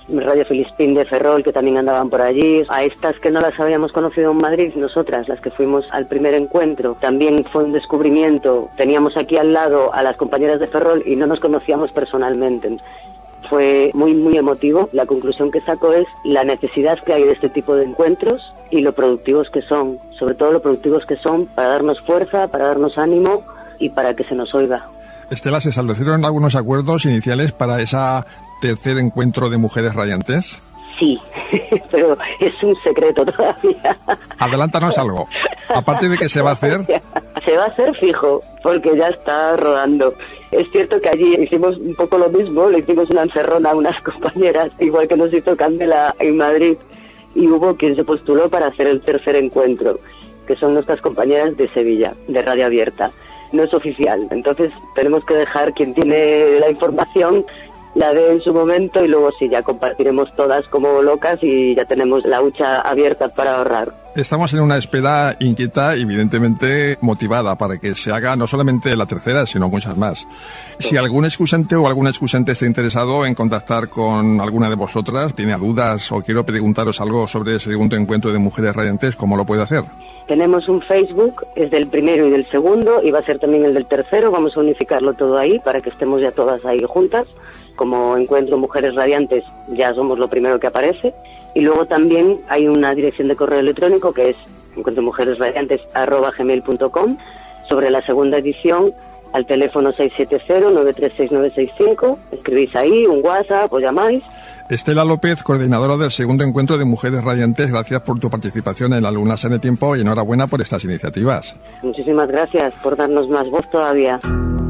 Radio Filispín de Ferrol, que también andaban por allí. A estas que no las habíamos conocido en Madrid, nosotras, las que fuimos al primer encuentro, también fue un descubrimiento. Teníamos aquí al lado a las compañeras de Ferrol y no nos conocíamos personalmente. Fue muy, muy emotivo. La conclusión que saco es la necesidad que hay de este tipo de encuentros y lo productivos que son, sobre todo lo productivos que son para darnos fuerza, para darnos ánimo y para que se nos oiga. Estela, ¿se establecieron algunos acuerdos iniciales para ese tercer encuentro de Mujeres Radiantes? Sí, pero es un secreto todavía. Adelántanos algo. Aparte de que se va a hacer... Se va a hacer fijo, porque ya está rodando. Es cierto que allí hicimos un poco lo mismo, le hicimos una encerrona a unas compañeras, igual que nos hizo Candela en Madrid, y hubo quien se postuló para hacer el tercer encuentro, que son nuestras compañeras de Sevilla, de Radio Abierta. No es oficial, entonces tenemos que dejar quien tiene la información la dé en su momento y luego sí, ya compartiremos todas como locas y ya tenemos la hucha abierta para ahorrar. Estamos en una espera inquieta y evidentemente motivada para que se haga no solamente la tercera, sino muchas más. Si algún excusante o algún excusante está interesado en contactar con alguna de vosotras, tiene dudas o quiero preguntaros algo sobre el segundo encuentro de Mujeres Radiantes, ¿cómo lo puede hacer? Tenemos un Facebook, es del primero y del segundo, y va a ser también el del tercero. Vamos a unificarlo todo ahí para que estemos ya todas ahí juntas. Como Encuentro Mujeres Radiantes ya somos lo primero que aparece. Y luego también hay una dirección de correo electrónico que es encuentromujeresradiantes arroba gmail punto com. Sobre la segunda edición, al teléfono seis siete cero, nueve tres seis, nueve seis cinco. Escribís ahí, un WhatsApp o llamáis. Estela López, coordinadora del segundo encuentro de Mujeres Radiantes, gracias por tu participación en la Luna Sane Tiempo y enhorabuena por estas iniciativas. Muchísimas gracias por darnos más voz todavía.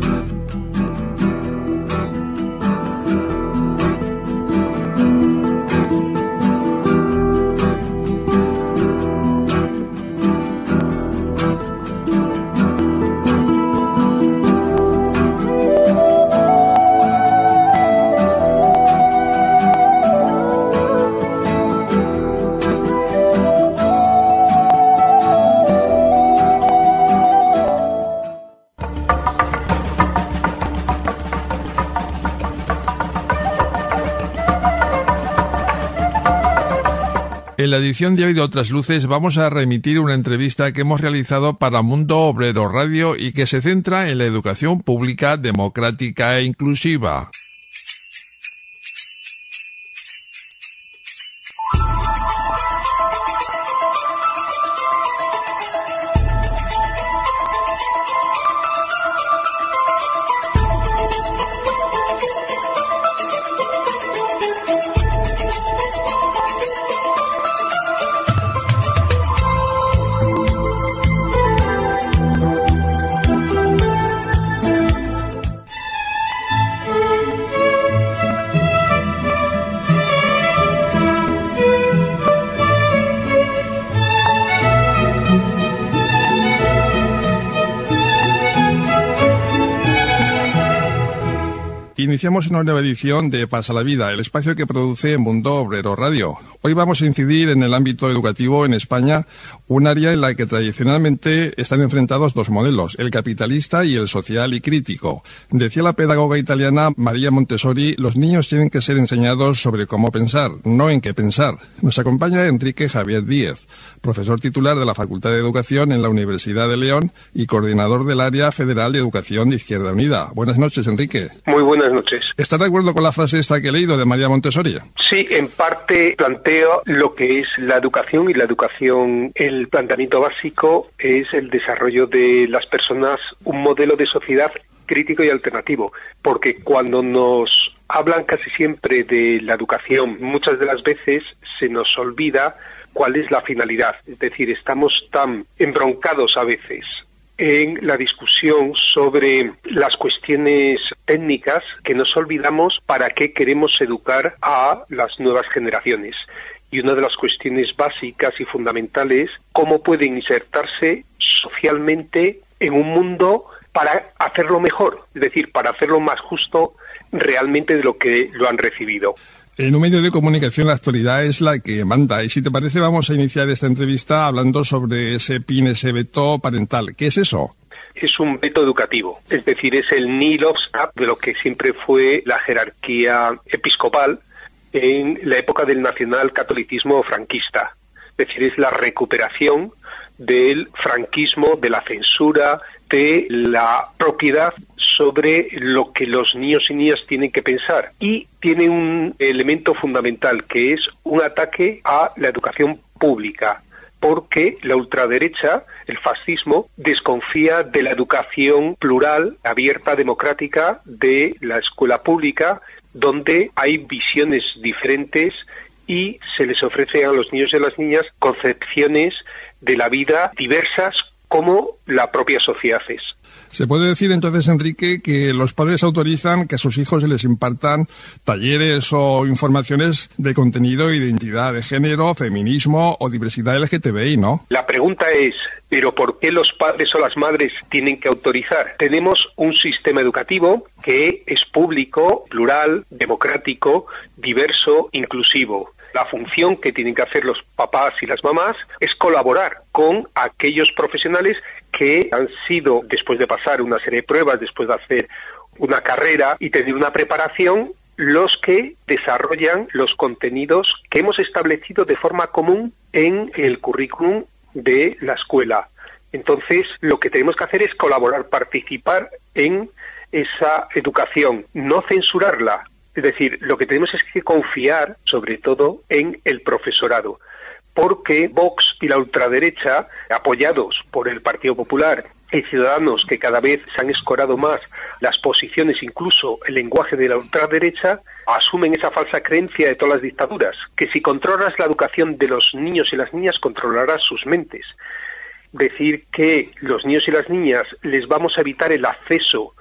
En la edición de hoy de Otras Luces vamos a remitir una entrevista que hemos realizado para Mundo Obrero Radio y que se centra en la educación pública democrática e inclusiva. Iniciamos una nueva edición de Pasa la Vida, el espacio que produce Mundo Obrero Radio. Hoy vamos a incidir en el ámbito educativo en España, un área en la que tradicionalmente están enfrentados dos modelos, el capitalista y el social y crítico. Decía la pedagoga italiana María Montessori, los niños tienen que ser enseñados sobre cómo pensar, no en qué pensar. Nos acompaña Enrique Javier Díez, profesor titular de la Facultad de Educación en la Universidad de León y coordinador del Área Federal de Educación de Izquierda Unida. Buenas noches, Enrique. Muy buenas noches. ¿Está de acuerdo con la frase esta que he leído de María Montessori? Sí, en parte planteo lo que es la educación y la educación, el planteamiento básico es el desarrollo de las personas, un modelo de sociedad crítico y alternativo, porque cuando nos hablan casi siempre de la educación, muchas de las veces se nos olvida cuál es la finalidad, es decir, estamos tan embroncados a veces en la discusión sobre las cuestiones técnicas que nos olvidamos para qué queremos educar a las nuevas generaciones. Y una de las cuestiones básicas y fundamentales, cómo pueden insertarse socialmente en un mundo para hacerlo mejor, es decir, para hacerlo más justo realmente de lo que lo han recibido. En un medio de comunicación la actualidad es la que manda y si te parece vamos a iniciar esta entrevista hablando sobre ese P I N, ese veto parental. ¿Qué es eso? Es un veto educativo, es decir, es el nihil obstat de lo que siempre fue la jerarquía episcopal en la época del nacionalcatolicismo franquista. Es decir, es la recuperación del franquismo, de la censura, de la propiedad sobre lo que los niños y niñas tienen que pensar. Y tiene un elemento fundamental, que es un ataque a la educación pública, porque la ultraderecha, el fascismo, desconfía de la educación plural, abierta, democrática de la escuela pública, donde hay visiones diferentes y se les ofrece a los niños y a las niñas concepciones de la vida diversas como la propia sociedad es. Se puede decir entonces, Enrique, que los padres autorizan que a sus hijos se les impartan talleres o informaciones de contenido, identidad de género, feminismo o diversidad L G T B I, ¿no? La pregunta es, ¿pero por qué los padres o las madres tienen que autorizar? Tenemos un sistema educativo que es público, plural, democrático, diverso, inclusivo. La función que tienen que hacer los papás y las mamás es colaborar con aquellos profesionales que han sido, después de pasar una serie de pruebas, después de hacer una carrera y tener una preparación, los que desarrollan los contenidos que hemos establecido de forma común en el currículum de la escuela. Entonces, lo que tenemos que hacer es colaborar, participar en esa educación, no censurarla. Es decir, lo que tenemos es que confiar, sobre todo, en el profesorado, porque Vox y la ultraderecha, apoyados por el Partido Popular y Ciudadanos, que cada vez se han escorado más las posiciones, incluso el lenguaje de la ultraderecha, asumen esa falsa creencia de todas las dictaduras, que si controlas la educación de los niños y las niñas, controlarás sus mentes. Decir que los niños y las niñas les vamos a evitar el acceso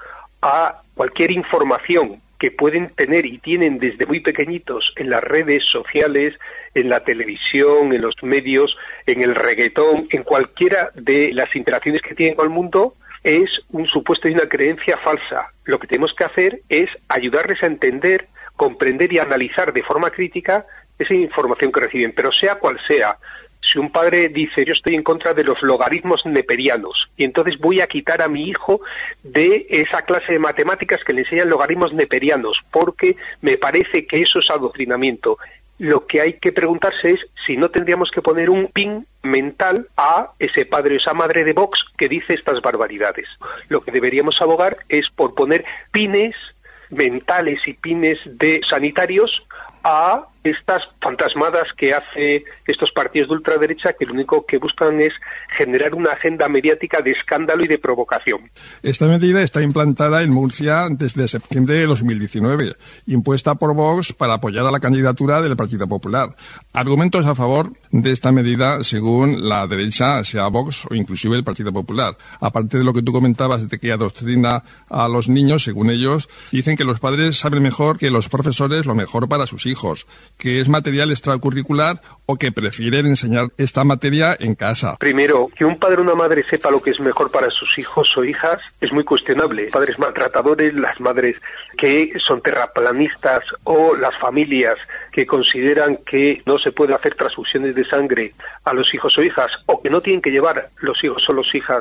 a cualquier información que pueden tener y tienen desde muy pequeñitos en las redes sociales, en la televisión, en los medios, en el reggaetón, en cualquiera de las interacciones que tienen con el mundo, es un supuesto y una creencia falsa. Lo que tenemos que hacer es ayudarles a entender, comprender y analizar de forma crítica esa información que reciben, pero sea cual sea. Si un padre dice, yo estoy en contra de los logaritmos neperianos, y entonces voy a quitar a mi hijo de esa clase de matemáticas que le enseñan logaritmos neperianos, porque me parece que eso es adoctrinamiento. Lo que hay que preguntarse es si no tendríamos que poner un pin mental a ese padre o esa madre de Vox que dice estas barbaridades. Lo que deberíamos abogar es por poner pines mentales y pines de sanitarios a estas fantasmadas que hace estos partidos de ultraderecha, que lo único que buscan es generar una agenda mediática de escándalo y de provocación. Esta medida está implantada en Murcia desde septiembre de dos mil diecinueve, impuesta por Vox para apoyar a la candidatura del Partido Popular. Argumentos a favor de esta medida, según la derecha, sea Vox o inclusive el Partido Popular. Aparte de lo que tú comentabas de que adoctrina a los niños, según ellos, dicen que los padres saben mejor que los profesores lo mejor para sus hijos, que es material extracurricular o que prefieren enseñar esta materia en casa. Primero, que un padre o una madre sepa lo que es mejor para sus hijos o hijas es muy cuestionable. Padres maltratadores, las madres que son terraplanistas o las familias que consideran que no se puede hacer transfusiones de sangre a los hijos o hijas, o que no tienen que llevar los hijos o las hijas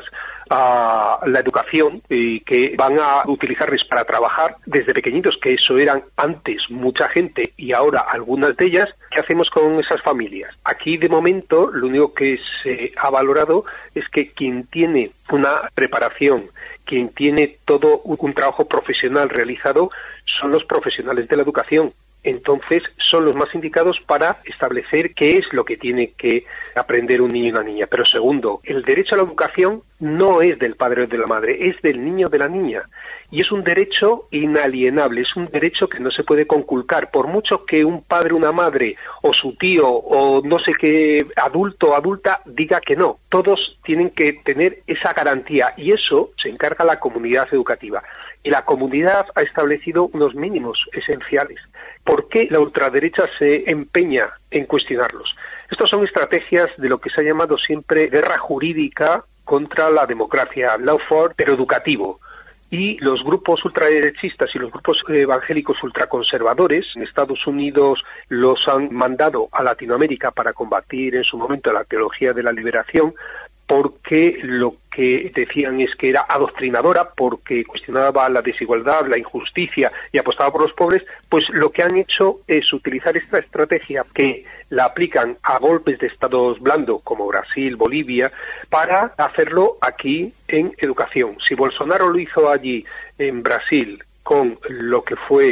a la educación y que van a utilizarles para trabajar desde pequeñitos, que eso eran antes mucha gente y ahora algunas de ellas. ¿Qué hacemos con esas familias? Aquí de momento lo único que se ha valorado es que quien tiene una preparación, quien tiene todo un trabajo profesional realizado son los profesionales de la educación. Entonces son los más indicados para establecer qué es lo que tiene que aprender un niño y una niña. Pero segundo, el derecho a la educación no es del padre o de la madre, es del niño o de la niña. Y es un derecho inalienable, es un derecho que no se puede conculcar. Por mucho que un padre, una madre, o su tío, o no sé qué adulto o adulta diga que no, todos tienen que tener esa garantía y eso se encarga la comunidad educativa. Y la comunidad ha establecido unos mínimos esenciales. ¿Por qué la ultraderecha se empeña en cuestionarlos? Estas son estrategias de lo que se ha llamado siempre guerra jurídica contra la democracia, lawfare, pero educativo. Y los grupos ultraderechistas y los grupos evangélicos ultraconservadores en Estados Unidos los han mandado a Latinoamérica para combatir en su momento la teología de la liberación, porque lo que decían es que era adoctrinadora, porque cuestionaba la desigualdad, la injusticia y apostaba por los pobres, pues lo que han hecho es utilizar esta estrategia que la aplican a golpes de estados blandos como Brasil, Bolivia, para hacerlo aquí en educación. Si Bolsonaro lo hizo allí en Brasil con lo que fue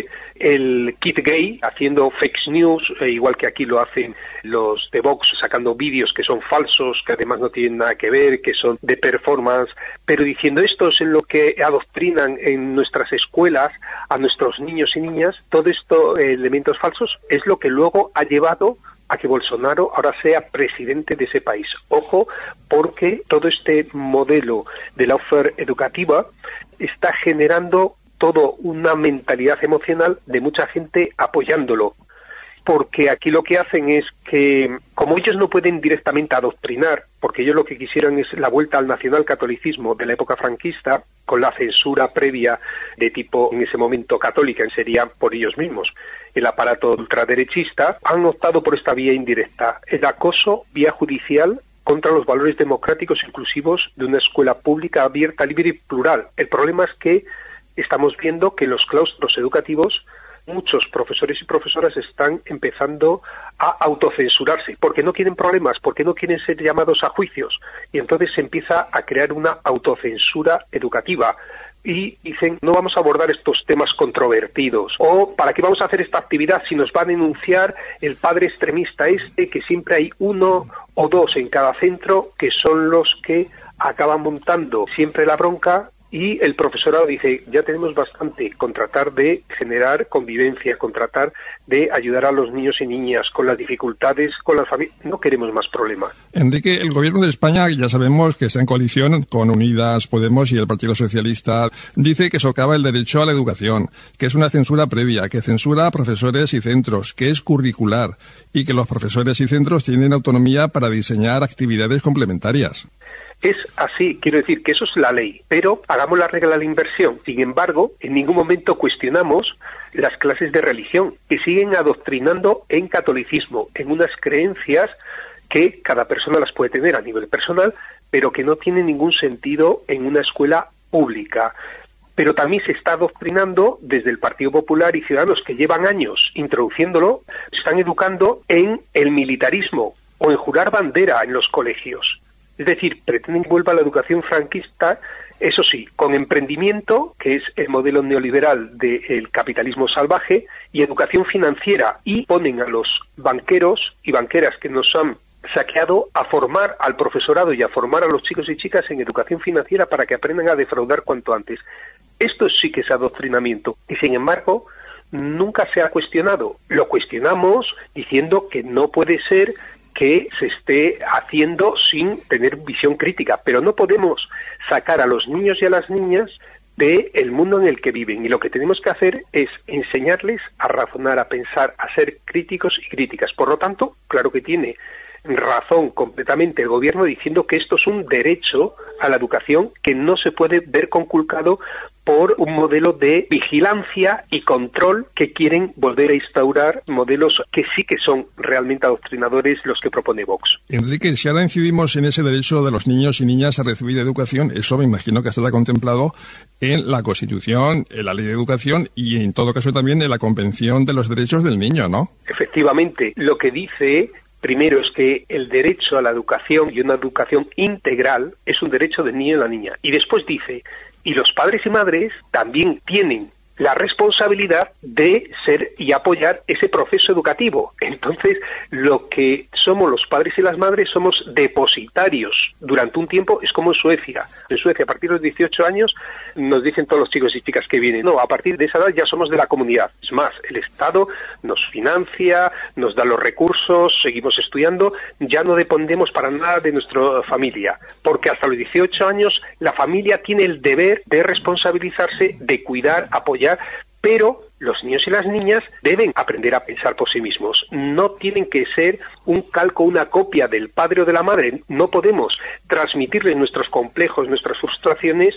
el kit gay, haciendo fake news, eh, igual que aquí lo hacen los de Vox, sacando vídeos que son falsos, que además no tienen nada que ver, que son de performance, pero diciendo esto es en lo que adoctrinan en nuestras escuelas a nuestros niños y niñas, todo esto, eh, elementos falsos, es lo que luego ha llevado a que Bolsonaro ahora sea presidente de ese país. Ojo, porque todo este modelo de lawfare educativa está generando todo una mentalidad emocional de mucha gente apoyándolo, porque aquí lo que hacen es que, como ellos no pueden directamente adoctrinar, porque ellos lo que quisieran es la vuelta al nacionalcatolicismo de la época franquista, con la censura previa de tipo, en ese momento, católica, sería por ellos mismos, el aparato ultraderechista, han optado por esta vía indirecta, el acoso vía judicial contra los valores democráticos inclusivos de una escuela pública abierta, libre y plural. El problema es que estamos viendo que en los claustros educativos muchos profesores y profesoras están empezando a autocensurarse, porque no quieren problemas, porque no quieren ser llamados a juicios, y entonces se empieza a crear una autocensura educativa. Y dicen, no vamos a abordar estos temas controvertidos, o ¿para qué vamos a hacer esta actividad si nos va a denunciar el padre extremista este, que siempre hay uno o dos en cada centro que son los que acaban montando siempre la bronca? Y el profesorado dice, ya tenemos bastante con tratar de generar convivencia, con tratar de ayudar a los niños y niñas con las dificultades, con las familias. No queremos más problemas. Enrique, el gobierno de España, ya sabemos que está en coalición con Unidas Podemos y el Partido Socialista, dice que socava el derecho a la educación, que es una censura previa, que censura a profesores y centros, que es curricular y que los profesores y centros tienen autonomía para diseñar actividades complementarias. Es así, quiero decir que eso es la ley, pero hagamos la regla de la inversión. Sin embargo, en ningún momento cuestionamos las clases de religión, que siguen adoctrinando en catolicismo, en unas creencias que cada persona las puede tener a nivel personal, pero que no tienen ningún sentido en una escuela pública. Pero también se está adoctrinando desde el Partido Popular y Ciudadanos, que llevan años introduciéndolo, se están educando en el militarismo o en jurar bandera en los colegios. Es decir, pretenden que vuelva a la educación franquista, eso sí, con emprendimiento, que es el modelo neoliberal del capitalismo salvaje, y educación financiera, y ponen a los banqueros y banqueras que nos han saqueado a formar al profesorado y a formar a los chicos y chicas en educación financiera para que aprendan a defraudar cuanto antes. Esto sí que es adoctrinamiento, y sin embargo, nunca se ha cuestionado. Lo cuestionamos diciendo que no puede ser que se esté haciendo sin tener visión crítica, pero no podemos sacar a los niños y a las niñas del mundo en el que viven, y lo que tenemos que hacer es enseñarles a razonar, a pensar, a ser críticos y críticas. Por lo tanto, claro que tiene razón completamente el gobierno diciendo que esto es un derecho a la educación que no se puede ver conculcado por un modelo de vigilancia y control que quieren volver a instaurar, modelos que sí que son realmente adoctrinadores los que propone Vox. Enrique, si ahora incidimos en ese derecho de los niños y niñas a recibir educación, eso me imagino que estará contemplado en la Constitución, en la Ley de Educación y en todo caso también en la Convención de los Derechos del Niño, ¿no? Efectivamente, lo que dice primero es que el derecho a la educación y una educación integral es un derecho del niño y la niña. Y después dice, y los padres y madres también tienen la responsabilidad de ser y apoyar ese proceso educativo. Entonces, lo que somos los padres y las madres somos depositarios durante un tiempo, es como en Suecia. En Suecia, a partir de los dieciocho años, nos dicen todos los chicos y chicas que vienen, no, a partir de esa edad ya somos de la comunidad. Es más, el Estado nos financia, nos da los recursos, seguimos estudiando, ya no dependemos para nada de nuestra familia, porque hasta los dieciocho años la familia tiene el deber de responsabilizarse, de cuidar, apoyar, pero los niños y las niñas deben aprender a pensar por sí mismos. No tienen que ser un calco, una copia del padre o de la madre. No podemos transmitirles nuestros complejos, nuestras frustraciones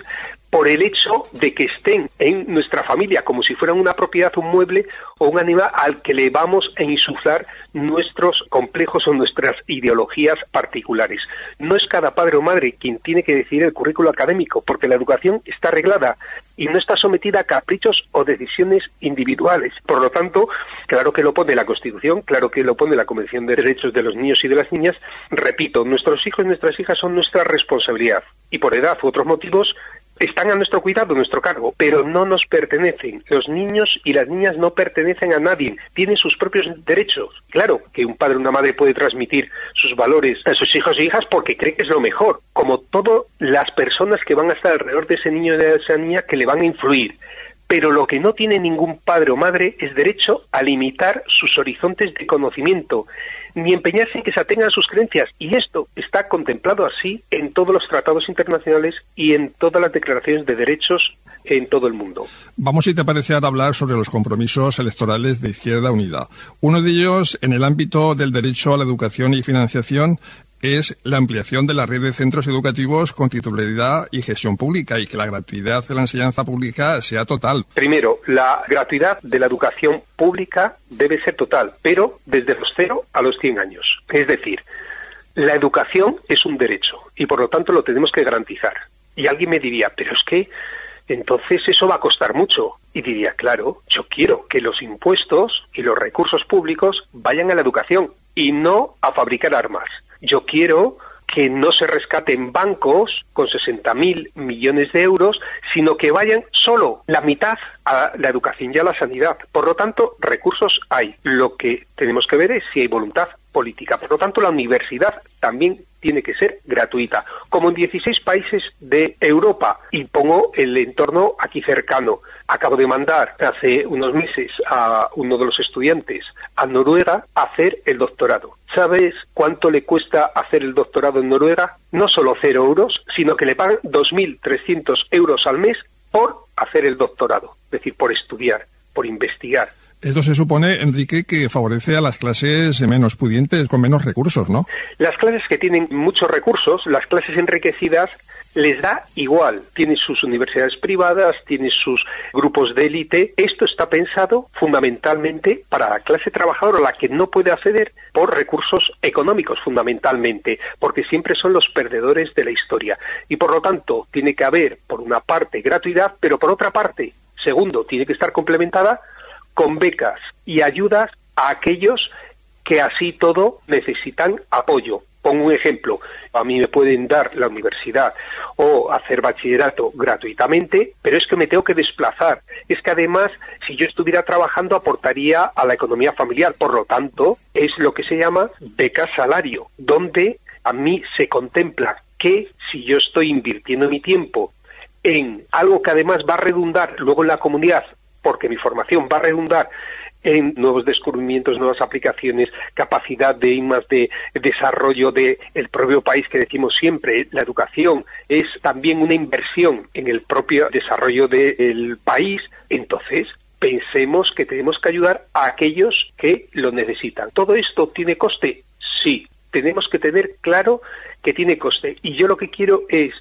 por el hecho de que estén en nuestra familia como si fueran una propiedad, un mueble o un animal al que le vamos a insuflar nuestros complejos o nuestras ideologías particulares. No es cada padre o madre quien tiene que decidir el currículo académico, porque la educación está arreglada y no está sometida a caprichos o decisiones individuales. Por lo tanto, claro que lo pone la Constitución, claro que lo pone la Convención de Derechos de los Niños y de las Niñas. Repito, nuestros hijos y nuestras hijas son nuestra responsabilidad y por edad u otros motivos están a nuestro cuidado, a nuestro cargo, pero no nos pertenecen. Los niños y las niñas no pertenecen a nadie, tienen sus propios derechos. Claro que un padre o una madre puede transmitir sus valores a sus hijos e hijas porque cree que es lo mejor, como todas las personas que van a estar alrededor de ese niño y de esa niña que le van a influir. Pero lo que no tiene ningún padre o madre es derecho a limitar sus horizontes de conocimiento, ni empeñarse en que se atengan a sus creencias. Y esto está contemplado así en todos los tratados internacionales y en todas las declaraciones de derechos en todo el mundo. Vamos, si te parece, ahora hablar sobre los compromisos electorales de Izquierda Unida. Uno de ellos, en el ámbito del derecho a la educación y financiación, es la ampliación de la red de centros educativos con titularidad y gestión pública y que la gratuidad de la enseñanza pública sea total. Primero, la gratuidad de la educación pública debe ser total, pero desde los cero a los cien años. Es decir, la educación es un derecho y por lo tanto lo tenemos que garantizar. Y alguien me diría, pero es que entonces eso va a costar mucho. Y diría, claro, yo quiero que los impuestos y los recursos públicos vayan a la educación y no a fabricar armas. Yo quiero que no se rescaten bancos con sesenta mil millones de euros, sino que vayan solo la mitad a la educación y a la sanidad. Por lo tanto, recursos hay. Lo que tenemos que ver es si hay voluntad política. Por lo tanto, la universidad también tiene que ser gratuita, como en dieciséis países de Europa. Y pongo el entorno aquí cercano. Acabo de mandar hace unos meses a uno de los estudiantes a Noruega a hacer el doctorado. ¿Sabes cuánto le cuesta hacer el doctorado en Noruega? No solo cero euros, sino que le pagan dos mil trescientos euros al mes por hacer el doctorado. Es decir, por estudiar, por investigar. Esto se supone, Enrique, que favorece a las clases menos pudientes, con menos recursos, ¿no? Las clases que tienen muchos recursos, las clases enriquecidas, les da igual. Tienen sus universidades privadas, tienen sus grupos de élite. Esto está pensado fundamentalmente para la clase trabajadora, la que no puede acceder por recursos económicos, fundamentalmente, porque siempre son los perdedores de la historia. Y por lo tanto, tiene que haber, por una parte, gratuidad, pero por otra parte, segundo, tiene que estar complementada con becas y ayudas a aquellos que así todo necesitan apoyo. Pongo un ejemplo, a mí me pueden dar la universidad o hacer bachillerato gratuitamente, pero es que me tengo que desplazar. Es que además, si yo estuviera trabajando, aportaría a la economía familiar. Por lo tanto, es lo que se llama beca salario, donde a mí se contempla que si yo estoy invirtiendo mi tiempo en algo que además va a redundar luego en la comunidad, porque mi formación va a redundar en nuevos descubrimientos, nuevas aplicaciones, capacidad de I más D, desarrollo del propio país, que decimos siempre, la educación es también una inversión en el propio desarrollo del país. Entonces, pensemos que tenemos que ayudar a aquellos que lo necesitan. ¿Todo esto tiene coste? Sí, tenemos que tener claro que tiene coste. Y yo lo que quiero es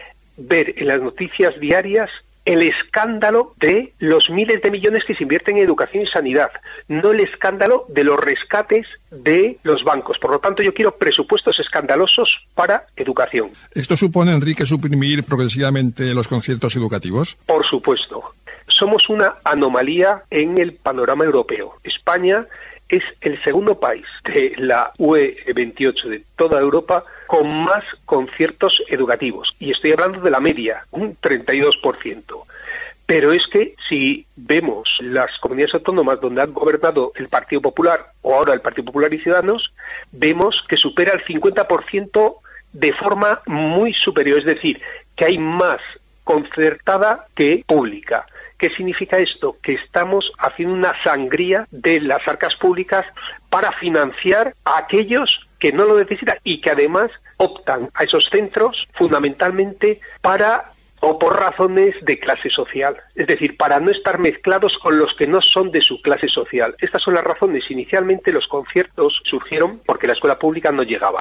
ver en las noticias diarias el escándalo de los miles de millones que se invierten en educación y sanidad, no el escándalo de los rescates de los bancos. Por lo tanto, yo quiero presupuestos escandalosos para educación. ¿Esto supone, Enrique, suprimir progresivamente los conciertos educativos? Por supuesto. Somos una anomalía en el panorama europeo. España es el segundo país de la U E veintiocho de toda Europa con más conciertos educativos. Y estoy hablando de la media, un treinta y dos por ciento. Pero es que si vemos las comunidades autónomas donde han gobernado el Partido Popular o ahora el Partido Popular y Ciudadanos, vemos que supera el cincuenta por ciento de forma muy superior. Es decir, que hay más concertada que pública. ¿Qué significa esto? Que estamos haciendo una sangría de las arcas públicas para financiar a aquellos que no lo necesitan y que además optan a esos centros fundamentalmente para o por razones de clase social, es decir, para no estar mezclados con los que no son de su clase social. Estas son las razones. Inicialmente los conciertos surgieron porque la escuela pública no llegaba.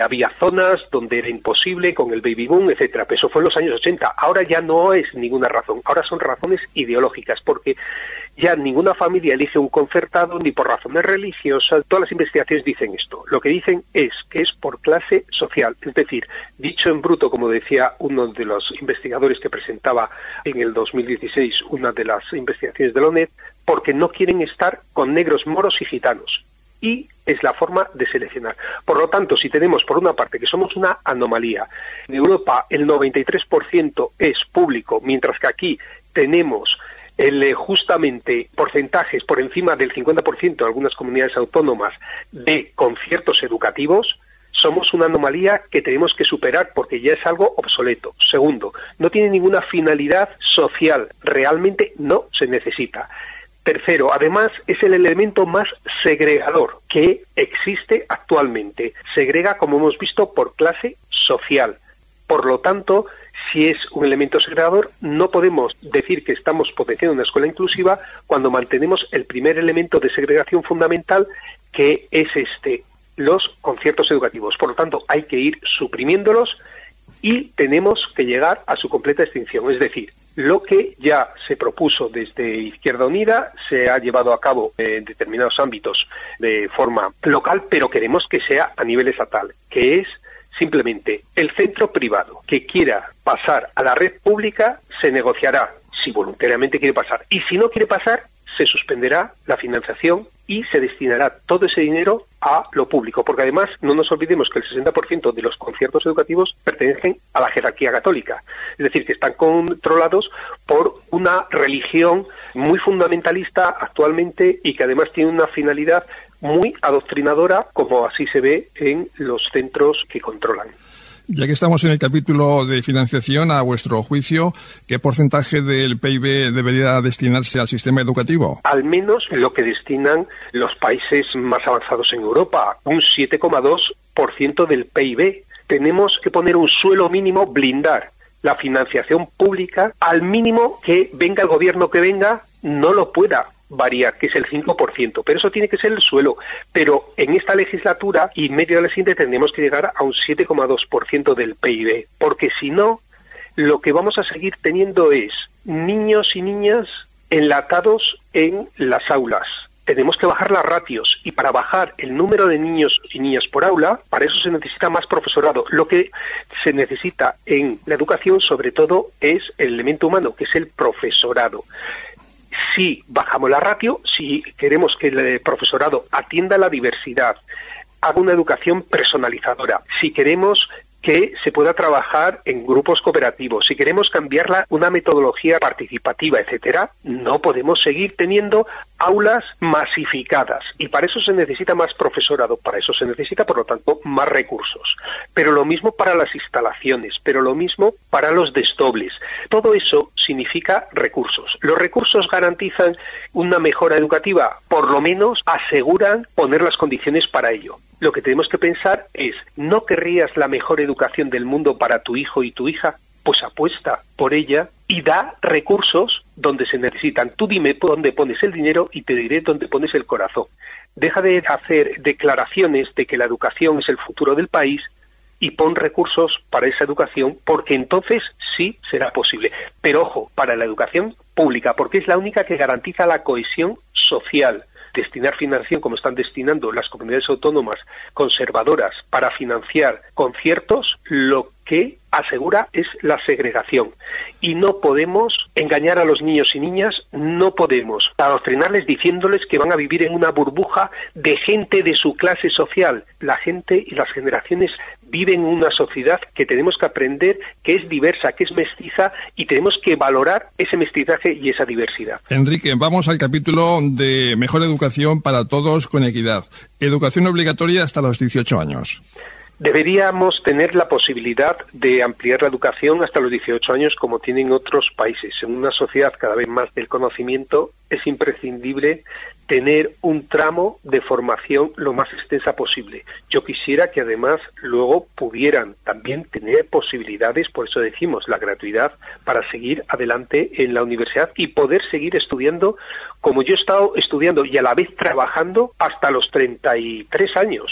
Había zonas donde era imposible con el baby boom, etcétera. Pero eso fue en los años ochenta. Ahora ya no es ninguna razón. Ahora son razones ideológicas, porque ya ninguna familia elige un concertado ni por razones religiosas. Todas las investigaciones dicen esto. Lo que dicen es que es por clase social. Es decir, dicho en bruto, como decía uno de los investigadores que presentaba en el dos mil dieciséis una de las investigaciones de la O N E D, porque no quieren estar con negros, moros y gitanos. Y es la forma de seleccionar. Por lo tanto, si tenemos por una parte que somos una anomalía, en Europa el noventa y tres por ciento es público, mientras que aquí tenemos el, justamente porcentajes por encima del cincuenta por ciento en algunas comunidades autónomas de conciertos educativos, somos una anomalía que tenemos que superar porque ya es algo obsoleto. Segundo, no tiene ninguna finalidad social, realmente no se necesita. Tercero, además, es el elemento más segregador que existe actualmente. Segrega, como hemos visto, por clase social. Por lo tanto, si es un elemento segregador, no podemos decir que estamos potenciando una escuela inclusiva cuando mantenemos el primer elemento de segregación fundamental, que es este, los conciertos educativos. Por lo tanto, hay que ir suprimiéndolos y tenemos que llegar a su completa extinción. Es decir, lo que ya se propuso desde Izquierda Unida se ha llevado a cabo en determinados ámbitos de forma local, pero queremos que sea a nivel estatal, que es simplemente el centro privado que quiera pasar a la red pública se negociará si voluntariamente quiere pasar, y si no quiere pasar se suspenderá la financiación y se destinará todo ese dinero a lo público, porque además no nos olvidemos que el sesenta por ciento de los conciertos educativos pertenecen a la jerarquía católica, es decir, que están controlados por una religión muy fundamentalista actualmente y que además tiene una finalidad muy adoctrinadora, como así se ve en los centros que controlan. Ya que estamos en el capítulo de financiación, a vuestro juicio, ¿qué porcentaje del P I B debería destinarse al sistema educativo? Al menos lo que destinan los países más avanzados en Europa, un siete coma dos por ciento del P I B. Tenemos que poner un suelo mínimo, blindar la financiación pública al mínimo que venga el gobierno que venga, no lo pueda variar, que es el cinco por ciento, pero eso tiene que ser el suelo. Pero en esta legislatura y medio de la siguiente tendremos que llegar a un siete coma dos por ciento del P I B, porque si no, lo que vamos a seguir teniendo es niños y niñas enlatados en las aulas. Tenemos que bajar las ratios, y para bajar el número de niños y niñas por aula, para eso se necesita más profesorado. Lo que se necesita en la educación, sobre todo, es el elemento humano, que es el profesorado. Si bajamos la ratio, si queremos que el profesorado atienda la diversidad, haga una educación personalizadora, si queremos que se pueda trabajar en grupos cooperativos, si queremos cambiarla una metodología participativa, etcétera, no podemos seguir teniendo aulas masificadas, y para eso se necesita más profesorado, para eso se necesita, por lo tanto, más recursos. Pero lo mismo para las instalaciones, pero lo mismo para los desdobles. Todo eso significa recursos. ¿Los recursos garantizan una mejora educativa? Por lo menos aseguran poner las condiciones para ello. Lo que tenemos que pensar es, ¿no querrías la mejor educación del mundo para tu hijo y tu hija? Pues apuesta por ella y da recursos donde se necesitan. Tú dime dónde pones el dinero y te diré dónde pones el corazón. Deja de hacer declaraciones de que la educación es el futuro del país y pon recursos para esa educación, porque entonces sí será posible. Pero ojo, para la educación pública, porque es la única que garantiza la cohesión social. Destinar financiación como están destinando las comunidades autónomas conservadoras para financiar conciertos, lo que asegura es la segregación. Y no podemos engañar a los niños y niñas, no podemos adoctrinarles diciéndoles que van a vivir en una burbuja de gente de su clase social. La gente y las generaciones viven en una sociedad que tenemos que aprender que es diversa, que es mestiza, y tenemos que valorar ese mestizaje y esa diversidad. Enrique, vamos al capítulo de mejor educación para todos con equidad. Educación obligatoria hasta los dieciocho años. Deberíamos tener la posibilidad de ampliar la educación hasta los dieciocho años como tienen otros países. En una sociedad cada vez más del conocimiento es imprescindible tener un tramo de formación lo más extensa posible. Yo quisiera que además luego pudieran también tener posibilidades, por eso decimos la gratuidad, para seguir adelante en la universidad y poder seguir estudiando como yo he estado estudiando y a la vez trabajando hasta los treinta y tres años.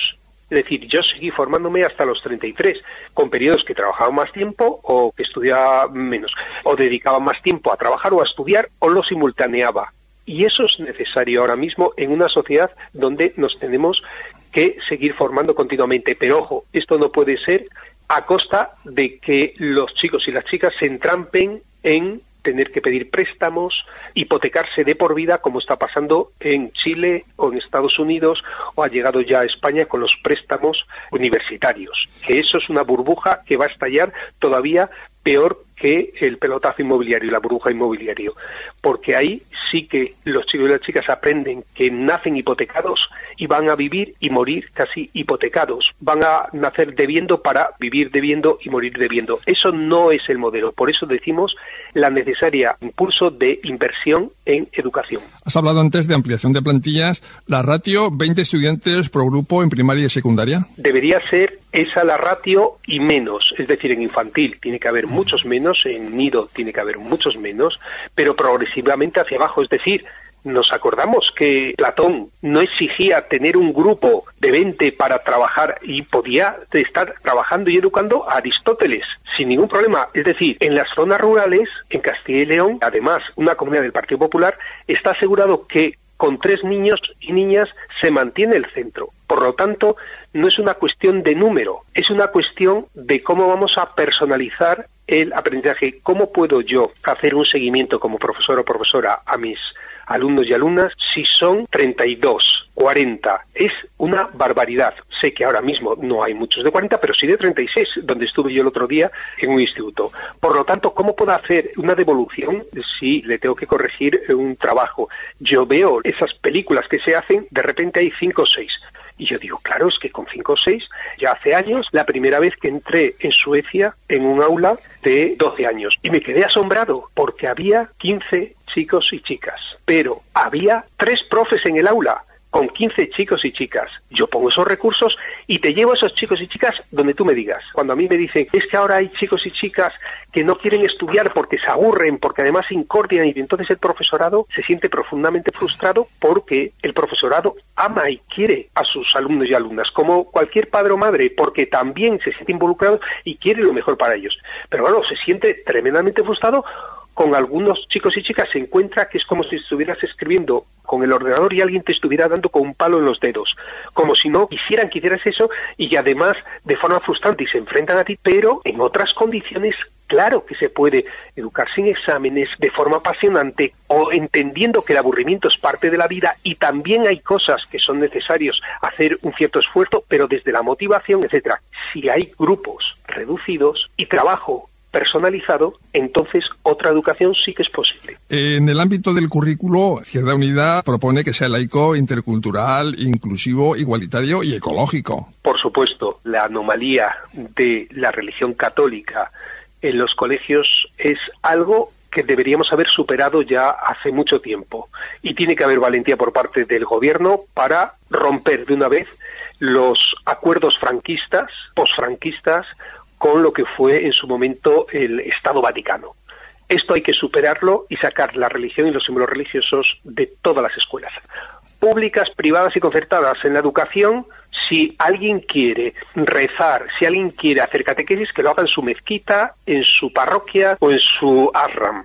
Es decir, yo seguí formándome hasta los treinta y tres, con periodos que trabajaba más tiempo o que estudiaba menos, o dedicaba más tiempo a trabajar o a estudiar, o lo simultaneaba. Y eso es necesario ahora mismo en una sociedad donde nos tenemos que seguir formando continuamente. Pero ojo, esto no puede ser a costa de que los chicos y las chicas se entrampen en tener que pedir préstamos, hipotecarse de por vida, como está pasando en Chile o en Estados Unidos, o ha llegado ya a España con los préstamos universitarios. Que eso es una burbuja que va a estallar todavía peor que el pelotazo inmobiliario y la burbuja inmobiliario, porque ahí sí que los chicos y las chicas aprenden que nacen hipotecados y van a vivir y morir casi hipotecados, van a nacer debiendo para vivir debiendo y morir debiendo. Eso no es el modelo, por eso decimos la necesaria impulso de inversión en educación. Has hablado antes de ampliación de plantillas. ¿La ratio veinte estudiantes por grupo en primaria y secundaria? Debería ser esa la ratio y menos, es decir, en infantil tiene que haber muchos menos, en nido tiene que haber muchos menos, pero progresivamente hacia abajo, es decir, nos acordamos que Platón no exigía tener un grupo de veinte para trabajar y podía estar trabajando y educando a Aristóteles sin ningún problema. Es decir, en las zonas rurales, en Castilla y León, además, una comunidad del Partido Popular, está asegurado que con tres niños y niñas se mantiene el centro. Por lo tanto, no es una cuestión de número, es una cuestión de cómo vamos a personalizar el aprendizaje. ¿Cómo puedo yo hacer un seguimiento como profesor o profesora a mis alumnos y alumnas si son treinta y dos, cuarenta? Es una barbaridad. Sé que ahora mismo no hay muchos de cuarenta, pero sí de treinta y seis, donde estuve yo el otro día en un instituto. Por lo tanto, ¿cómo puedo hacer una devolución si le tengo que corregir un trabajo? Yo veo esas películas que se hacen, de repente hay cinco o seis. Y yo digo, claro, es que con cinco o seis, ya hace años, la primera vez que entré en Suecia en un aula de doce años. Y me quedé asombrado, porque había quince chicos y chicas, pero había tres profes en el aula, con quince chicos y chicas. Yo pongo esos recursos y te llevo a esos chicos y chicas donde tú me digas. Cuando a mí me dicen, es que ahora hay chicos y chicas que no quieren estudiar porque se aburren, porque además se incordian, y entonces el profesorado se siente profundamente frustrado porque el profesorado ama y quiere a sus alumnos y alumnas, como cualquier padre o madre, porque también se siente involucrado y quiere lo mejor para ellos. Pero bueno, se siente tremendamente frustrado. Con algunos chicos y chicas se encuentra que es como si estuvieras escribiendo con el ordenador y alguien te estuviera dando con un palo en los dedos, como si no quisieran que hicieras eso, y además de forma frustrante, y se enfrentan a ti, pero en otras condiciones. Claro que se puede educar sin exámenes, de forma apasionante, o entendiendo que el aburrimiento es parte de la vida y también hay cosas que son necesarios hacer un cierto esfuerzo, pero desde la motivación, etcétera. Si hay grupos reducidos y trabajo personalizado, entonces otra educación sí que es posible. En el ámbito del currículo, Izquierda Unida propone que sea laico, intercultural, inclusivo, igualitario y ecológico. Por supuesto, la anomalía de la religión católica en los colegios es algo que deberíamos haber superado ya hace mucho tiempo, y tiene que haber valentía por parte del gobierno para romper de una vez los acuerdos franquistas, posfranquistas, con lo que fue en su momento el Estado Vaticano. Esto hay que superarlo y sacar la religión y los símbolos religiosos de todas las escuelas, públicas, privadas y concertadas. En la educación, si alguien quiere rezar, si alguien quiere hacer catequesis, que lo haga en su mezquita, en su parroquia o en su ashram.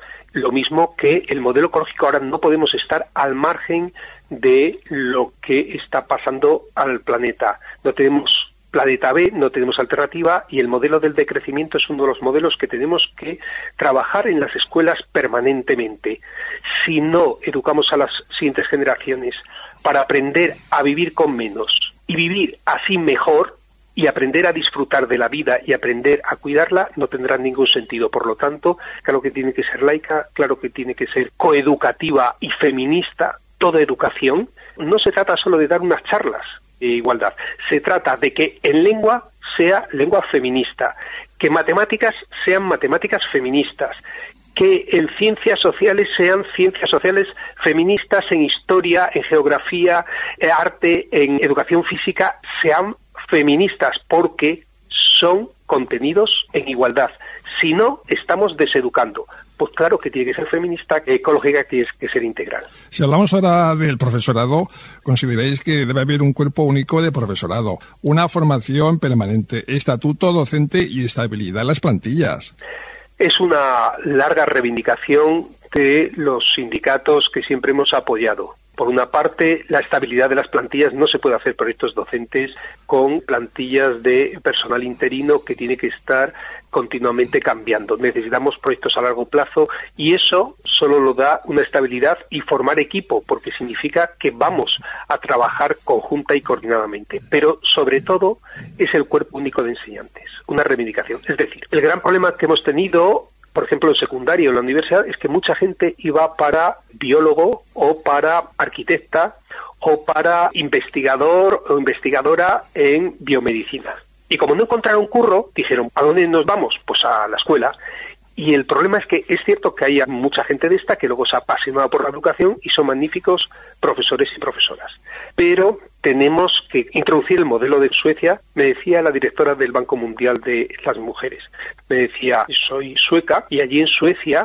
Lo mismo que el modelo ecológico. Ahora no podemos estar al margen de lo que está pasando al planeta. No tenemos planeta B, no tenemos alternativa, y el modelo del decrecimiento es uno de los modelos que tenemos que trabajar en las escuelas permanentemente. Si no educamos a las siguientes generaciones para aprender a vivir con menos y vivir así mejor, y aprender a disfrutar de la vida y aprender a cuidarla, no tendrá ningún sentido. Por lo tanto, claro que tiene que ser laica, claro que tiene que ser coeducativa y feminista. Toda educación no se trata solo de dar unas charlas de igualdad, se trata de que en lengua sea lengua feminista, que matemáticas sean matemáticas feministas, que en ciencias sociales sean ciencias sociales feministas, en historia, en geografía, en arte, en educación física, sean feministas, porque son contenidos en igualdad. Si no, estamos deseducando. Pues claro que tiene que ser feminista, que ecológica, que tiene que ser integral. Si hablamos ahora del profesorado, consideráis que debe haber un cuerpo único de profesorado, una formación permanente, estatuto docente y estabilidad en las plantillas. Es una larga reivindicación de los sindicatos que siempre hemos apoyado. Por una parte, la estabilidad de las plantillas. No se puede hacer proyectos docentes con plantillas de personal interino que tiene que estar continuamente cambiando. Necesitamos proyectos a largo plazo y eso solo lo da una estabilidad y formar equipo, porque significa que vamos a trabajar conjunta y coordinadamente. Pero sobre todo es el cuerpo único de enseñantes, una reivindicación. Es decir, el gran problema que hemos tenido, por ejemplo, en secundario, en la universidad, es que mucha gente iba para biólogo o para arquitecta o para investigador o investigadora en biomedicina. Y como no encontraron curro, dijeron, ¿a dónde nos vamos? Pues a la escuela. Y el problema es que es cierto que hay mucha gente de esta que luego se ha apasionado por la educación y son magníficos profesores y profesoras. Pero tenemos que introducir el modelo de Suecia. Me decía la directora del Banco Mundial de las Mujeres, me decía, soy sueca y allí en Suecia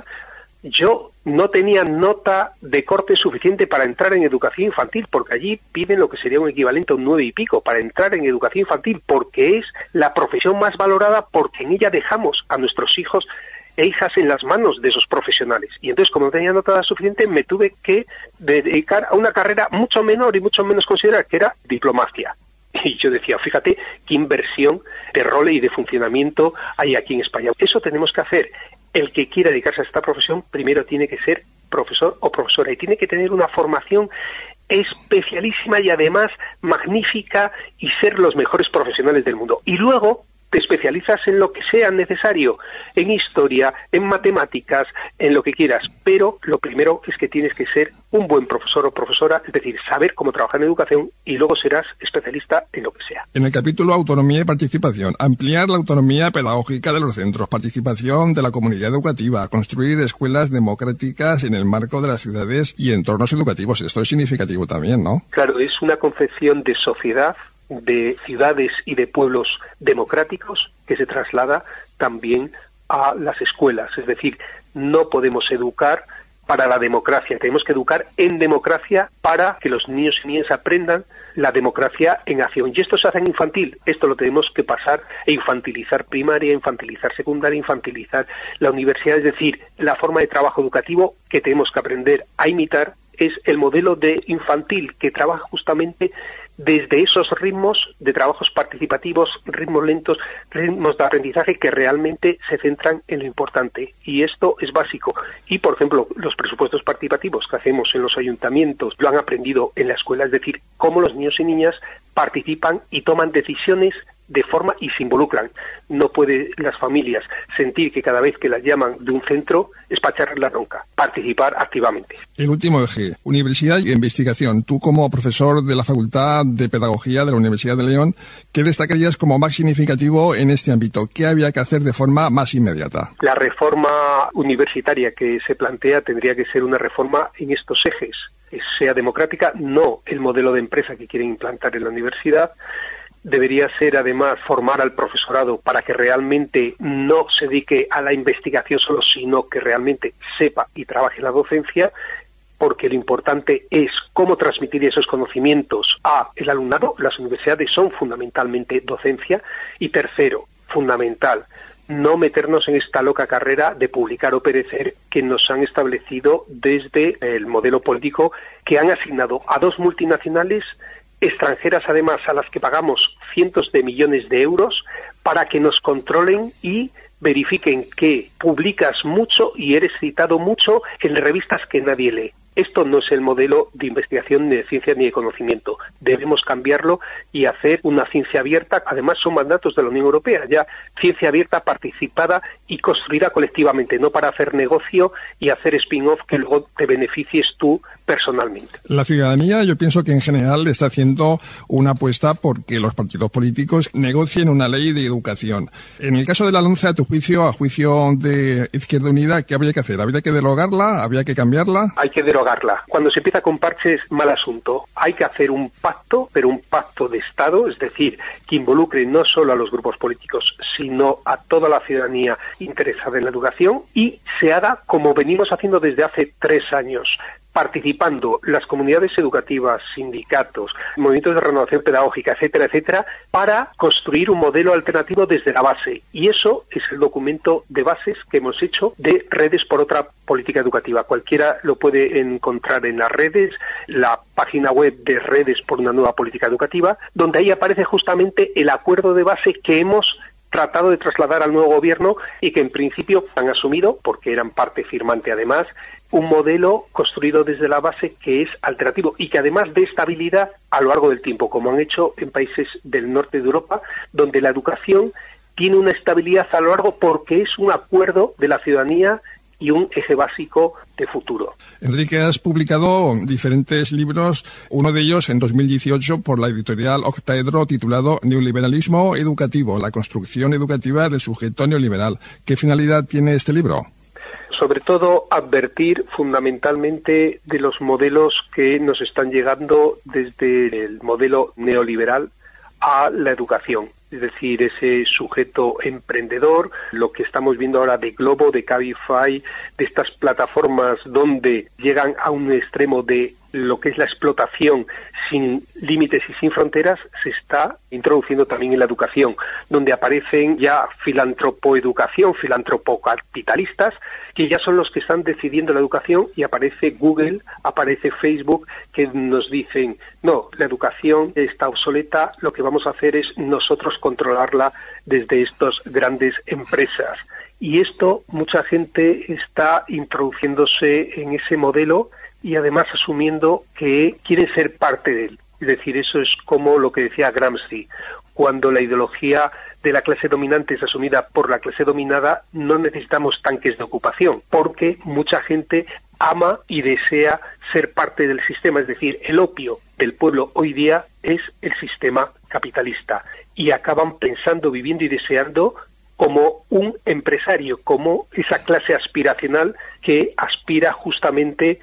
yo no tenía nota de corte suficiente para entrar en educación infantil, porque allí piden lo que sería un equivalente a un nueve y pico para entrar en educación infantil, porque es la profesión más valorada, porque en ella dejamos a nuestros hijos e hijas en las manos de esos profesionales. Y entonces, como no tenía nota suficiente, me tuve que dedicar a una carrera mucho menor y mucho menos considerada, que era diplomacia. Y yo decía, fíjate qué inversión de rol y de funcionamiento hay aquí en España. Eso tenemos que hacer. El que quiera dedicarse a esta profesión primero tiene que ser profesor o profesora y tiene que tener una formación especialísima y además magnífica y ser los mejores profesionales del mundo. Y luego te especializas en lo que sea necesario, en historia, en matemáticas, en lo que quieras, pero lo primero es que tienes que ser un buen profesor o profesora, es decir, saber cómo trabajar en educación y luego serás especialista en lo que sea. En el capítulo Autonomía y Participación, ampliar la autonomía pedagógica de los centros, participación de la comunidad educativa, construir escuelas democráticas en el marco de las ciudades y entornos educativos. Esto es significativo también, ¿no? Claro, es una concepción de sociedad, de ciudades y de pueblos democráticos que se traslada también a las escuelas. Es decir, no podemos educar para la democracia, tenemos que educar en democracia para que los niños y niñas aprendan la democracia en acción. Y esto se hace en infantil, esto lo tenemos que pasar e infantilizar primaria, infantilizar secundaria, infantilizar la universidad. Es decir, la forma de trabajo educativo que tenemos que aprender a imitar es el modelo de infantil, que trabaja justamente desde esos ritmos de trabajos participativos, ritmos lentos, ritmos de aprendizaje que realmente se centran en lo importante. Y esto es básico. Y, por ejemplo, los presupuestos participativos que hacemos en los ayuntamientos lo han aprendido en la escuela, es decir, cómo los niños y niñas participan y toman decisiones de forma y se involucran. No puede las familias sentir que cada vez que las llaman de un centro es para echarles la bronca. Participar activamente. El último eje, universidad y investigación. Tú, como profesor de la Facultad de Pedagogía de la Universidad de León, ¿qué destacarías como más significativo en este ámbito? ¿Qué había que hacer de forma más inmediata? La reforma universitaria que se plantea tendría que ser una reforma en estos ejes. Sea democrática, no el modelo de empresa que quieren implantar en la universidad. Debería ser, además, formar al profesorado para que realmente no se dedique a la investigación solo, sino que realmente sepa y trabaje la docencia, porque lo importante es cómo transmitir esos conocimientos a el alumnado. Las universidades son fundamentalmente docencia. Y tercero, fundamental, no meternos en esta loca carrera de publicar o perecer que nos han establecido desde el modelo político, que han asignado a dos multinacionales extranjeras, además, a las que pagamos cientos de millones de euros para que nos controlen y verifiquen que publicas mucho y eres citado mucho en revistas que nadie lee. Esto no es el modelo de investigación ni de ciencia ni de conocimiento. Debemos cambiarlo y hacer una ciencia abierta. Además, son mandatos de la Unión Europea, ya ciencia abierta, participada y construida colectivamente, no para hacer negocio y hacer spin-off que luego te beneficies tú personalmente. La ciudadanía, yo pienso que en general está haciendo una apuesta porque los partidos políticos negocien una ley de educación. En el caso de la LOMCE, a tu juicio, a juicio de Izquierda Unida, ¿qué habría que hacer? ¿Habría que derogarla? ¿Habría que cambiarla? Hay que derogarla. Cuando se empieza con parches, mal asunto. Hay que hacer un pacto, pero un pacto de Estado, es decir, que involucre no solo a los grupos políticos, sino a toda la ciudadanía interesada en la educación, y se haga como venimos haciendo desde hace tres años. Participando las comunidades educativas, sindicatos, movimientos de renovación pedagógica, etcétera, etcétera, para construir un modelo alternativo desde la base. Y eso es el documento de bases que hemos hecho de Redes por otra política educativa. Cualquiera lo puede encontrar en las redes, la página web de Redes por una nueva política educativa, donde ahí aparece justamente el acuerdo de base que hemos tratado de trasladar al nuevo gobierno y que en principio han asumido, porque eran parte firmante además, un modelo construido desde la base que es alternativo y que además de estabilidad a lo largo del tiempo, como han hecho en países del norte de Europa, donde la educación tiene una estabilidad a lo largo porque es un acuerdo de la ciudadanía y un eje básico de futuro. Enrique, has publicado diferentes libros, uno de ellos en dos mil dieciocho por la editorial Octaedro, titulado Neoliberalismo Educativo, la construcción educativa del sujeto neoliberal. ¿Qué finalidad tiene este libro? Sobre todo advertir fundamentalmente de los modelos que nos están llegando desde el modelo neoliberal a la educación. Es decir, ese sujeto emprendedor, lo que estamos viendo ahora de Globo, de Cabify, de estas plataformas donde llegan a un extremo de lo que es la explotación sin límites y sin fronteras, se está introduciendo también en la educación, donde aparecen ya filantropoeducación, filantropocapitalistas, que ya son los que están decidiendo la educación, y aparece Google, aparece Facebook, que nos dicen, no, la educación está obsoleta, lo que vamos a hacer es nosotros controlarla desde estas grandes empresas. Y esto, mucha gente está introduciéndose en ese modelo y además asumiendo que quieren ser parte de él. Es decir, eso es como lo que decía Gramsci: cuando la ideología de la clase dominante es asumida por la clase dominada, no necesitamos tanques de ocupación, porque mucha gente ama y desea ser parte del sistema. Es decir, el opio del pueblo hoy día es el sistema capitalista, y acaban pensando, viviendo y deseando como un empresario, como esa clase aspiracional que aspira justamente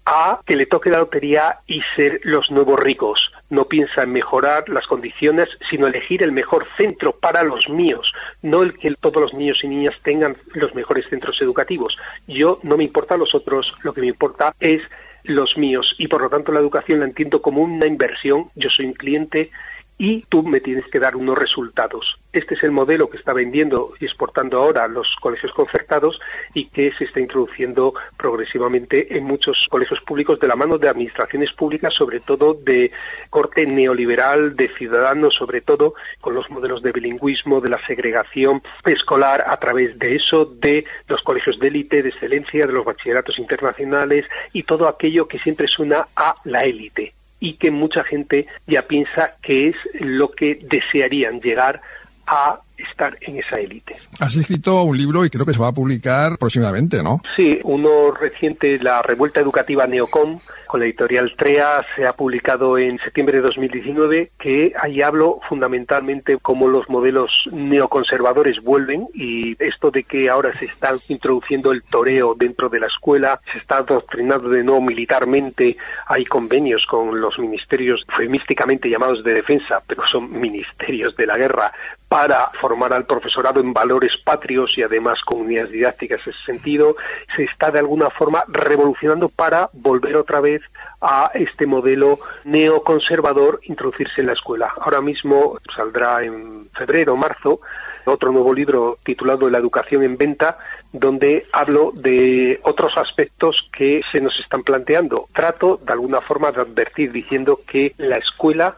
a que le toque la lotería y ser los nuevos ricos. No piensa en mejorar las condiciones, sino elegir el mejor centro para los míos, no el que todos los niños y niñas tengan los mejores centros educativos. Yo no me importa los otros, lo que me importa es los míos, y por lo tanto la educación la entiendo como una inversión. Yo soy un cliente y tú me tienes que dar unos resultados. Este es el modelo que está vendiendo y exportando ahora los colegios concertados, y que se está introduciendo progresivamente en muchos colegios públicos de la mano de administraciones públicas, sobre todo de corte neoliberal, de Ciudadanos, sobre todo con los modelos de bilingüismo, de la segregación escolar, a través de eso, de los colegios de élite, de excelencia, de los bachilleratos internacionales y todo aquello que siempre suena a la élite, y que mucha gente ya piensa que es lo que desearían, llegar a estar en esa élite. Has escrito un libro y creo que se va a publicar próximamente, ¿no? Sí, uno reciente, La Revuelta Educativa Neocom, con la editorial TREA, se ha publicado en septiembre de dos mil diecinueve, que ahí hablo fundamentalmente cómo los modelos neoconservadores vuelven, y esto de que ahora se está introduciendo el toreo dentro de la escuela, se está adoctrinando de nuevo militarmente, hay convenios con los ministerios eufemísticamente llamados de defensa, pero son ministerios de la guerra, para formar al profesorado en valores patrios y además con unidades didácticas en ese sentido. Se está de alguna forma revolucionando para volver otra vez a este modelo neoconservador, introducirse en la escuela. Ahora mismo saldrá en febrero o marzo otro nuevo libro titulado La educación en venta, donde hablo de otros aspectos que se nos están planteando. Trato de alguna forma de advertir diciendo que la escuela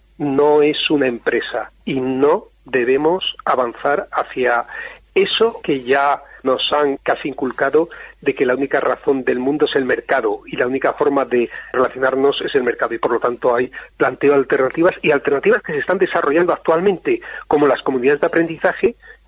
no es una empresa y no debemos avanzar hacia eso que ya nos han casi inculcado, de que la única razón del mundo es el mercado y la única forma de relacionarnos es el mercado, y por lo tanto hay planteo alternativas y alternativas que se están desarrollando actualmente, como las comunidades de aprendizaje,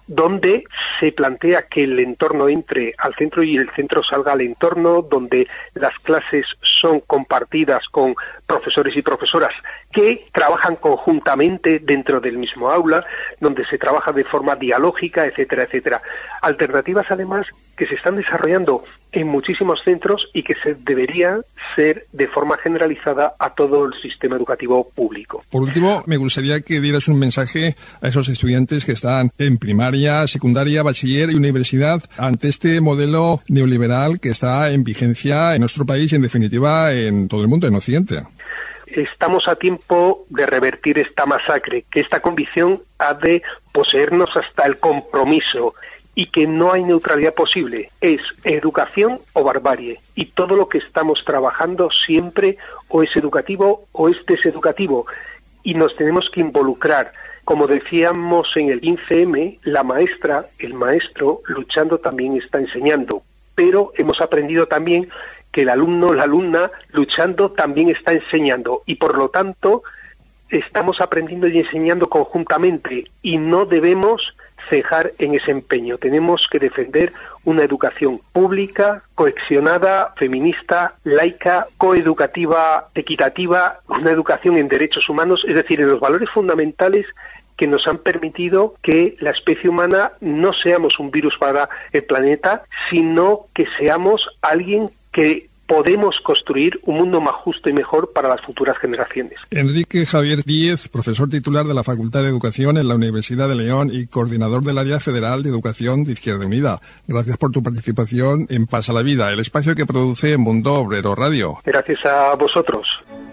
donde se plantea que el entorno entre al centro y el centro salga al entorno, donde las clases son compartidas con profesores y profesoras que trabajan conjuntamente dentro del mismo aula, donde se trabaja de forma dialógica, etcétera, etcétera. Alternativas, además, que se están desarrollando en muchísimos centros y que se deberían ser de forma generalizada a todo el sistema educativo público. Por último, me gustaría que dieras un mensaje a esos estudiantes que están en primaria, secundaria, bachiller y universidad ante este modelo neoliberal que está en vigencia en nuestro país y, en definitiva, en todo el mundo, en Occidente. Estamos a tiempo de revertir esta masacre, que esta convicción ha de poseernos hasta el compromiso y que no hay neutralidad posible. Es educación o barbarie. Y todo lo que estamos trabajando siempre o es educativo o es deseducativo. Y nos tenemos que involucrar. Como decíamos en el quince eme, la maestra, el maestro, luchando también está enseñando. Pero hemos aprendido también que el alumno, la alumna, luchando también está enseñando. Y por lo tanto, estamos aprendiendo y enseñando conjuntamente. Y no debemos cejar en ese empeño. Tenemos que defender una educación pública, cohesionada, feminista, laica, coeducativa, equitativa, una educación en derechos humanos, es decir, en los valores fundamentales que nos han permitido que la especie humana no seamos un virus para el planeta, sino que seamos alguien que podemos construir un mundo más justo y mejor para las futuras generaciones. Enrique Javier Díez, profesor titular de la Facultad de Educación en la Universidad de León y coordinador del Área Federal de Educación de Izquierda Unida. Gracias por tu participación en Pasa la Vida, el espacio que produce Mundo Obrero Radio. Gracias a vosotros.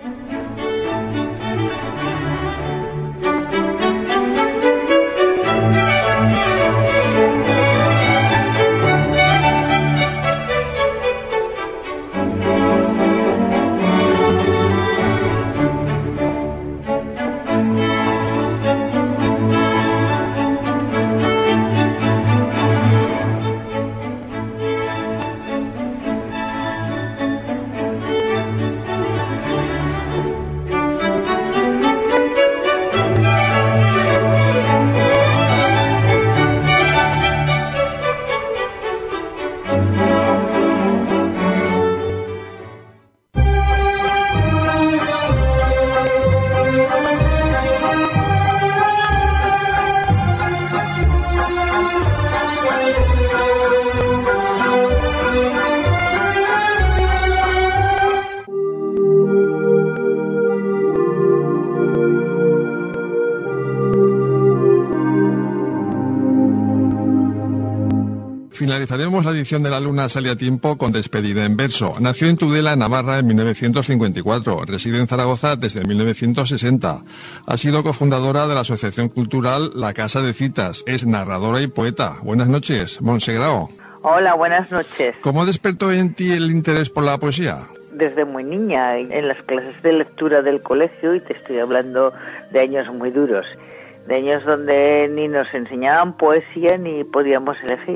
Finalizaremos la edición de La Luna Sale a Tiempo con despedida en verso. Nació en Tudela, Navarra, en mil novecientos cincuenta y cuatro. Reside en Zaragoza desde mil novecientos sesenta. Ha sido cofundadora de la asociación cultural La Casa de Citas. Es narradora y poeta. Buenas noches, Montse Grao. Hola, buenas noches. ¿Cómo despertó en ti el interés por la poesía? Desde muy niña, en las clases de lectura del colegio, y te estoy hablando de años muy duros, de años donde ni nos enseñaban poesía ni podíamos elegir.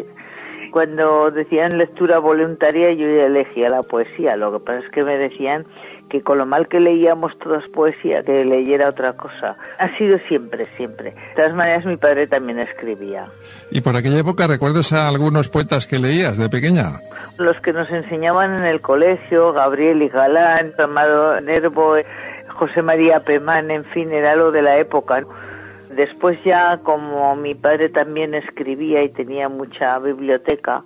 Cuando decían lectura voluntaria, yo ya elegía la poesía. Lo que pasa es que me decían que con lo mal que leíamos todas poesía, que leyera otra cosa. Ha sido siempre, siempre. De todas maneras, mi padre también escribía. ¿Y por aquella época recuerdas a algunos poetas que leías de pequeña? Los que nos enseñaban en el colegio, Gabriel y Galán, Amado Nervo, José María Pemán, en fin, era lo de la época. Después ya, como mi padre también escribía y tenía mucha biblioteca,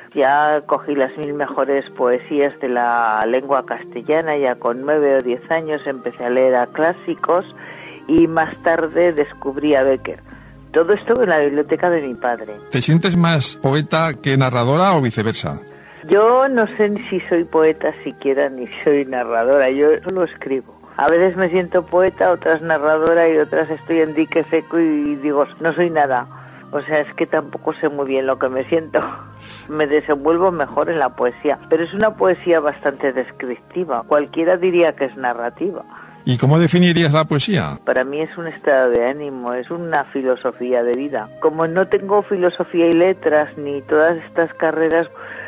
ya cogí las mil mejores poesías de la lengua castellana. Ya con nueve o diez años empecé a leer a clásicos y más tarde descubrí a Bécquer. Todo esto en la biblioteca de mi padre. ¿Te sientes más poeta que narradora o viceversa? Yo no sé ni si soy poeta siquiera ni soy narradora, yo solo escribo. A veces me siento poeta, otras narradora y otras estoy en dique seco y digo, no soy nada. O sea, es que tampoco sé muy bien lo que me siento. Me desenvuelvo mejor en la poesía, pero es una poesía bastante descriptiva. Cualquiera diría que es narrativa. ¿Y cómo definirías la poesía? Para mí es un estado de ánimo, es una filosofía de vida. Como no tengo filosofía y letras ni todas estas carreras,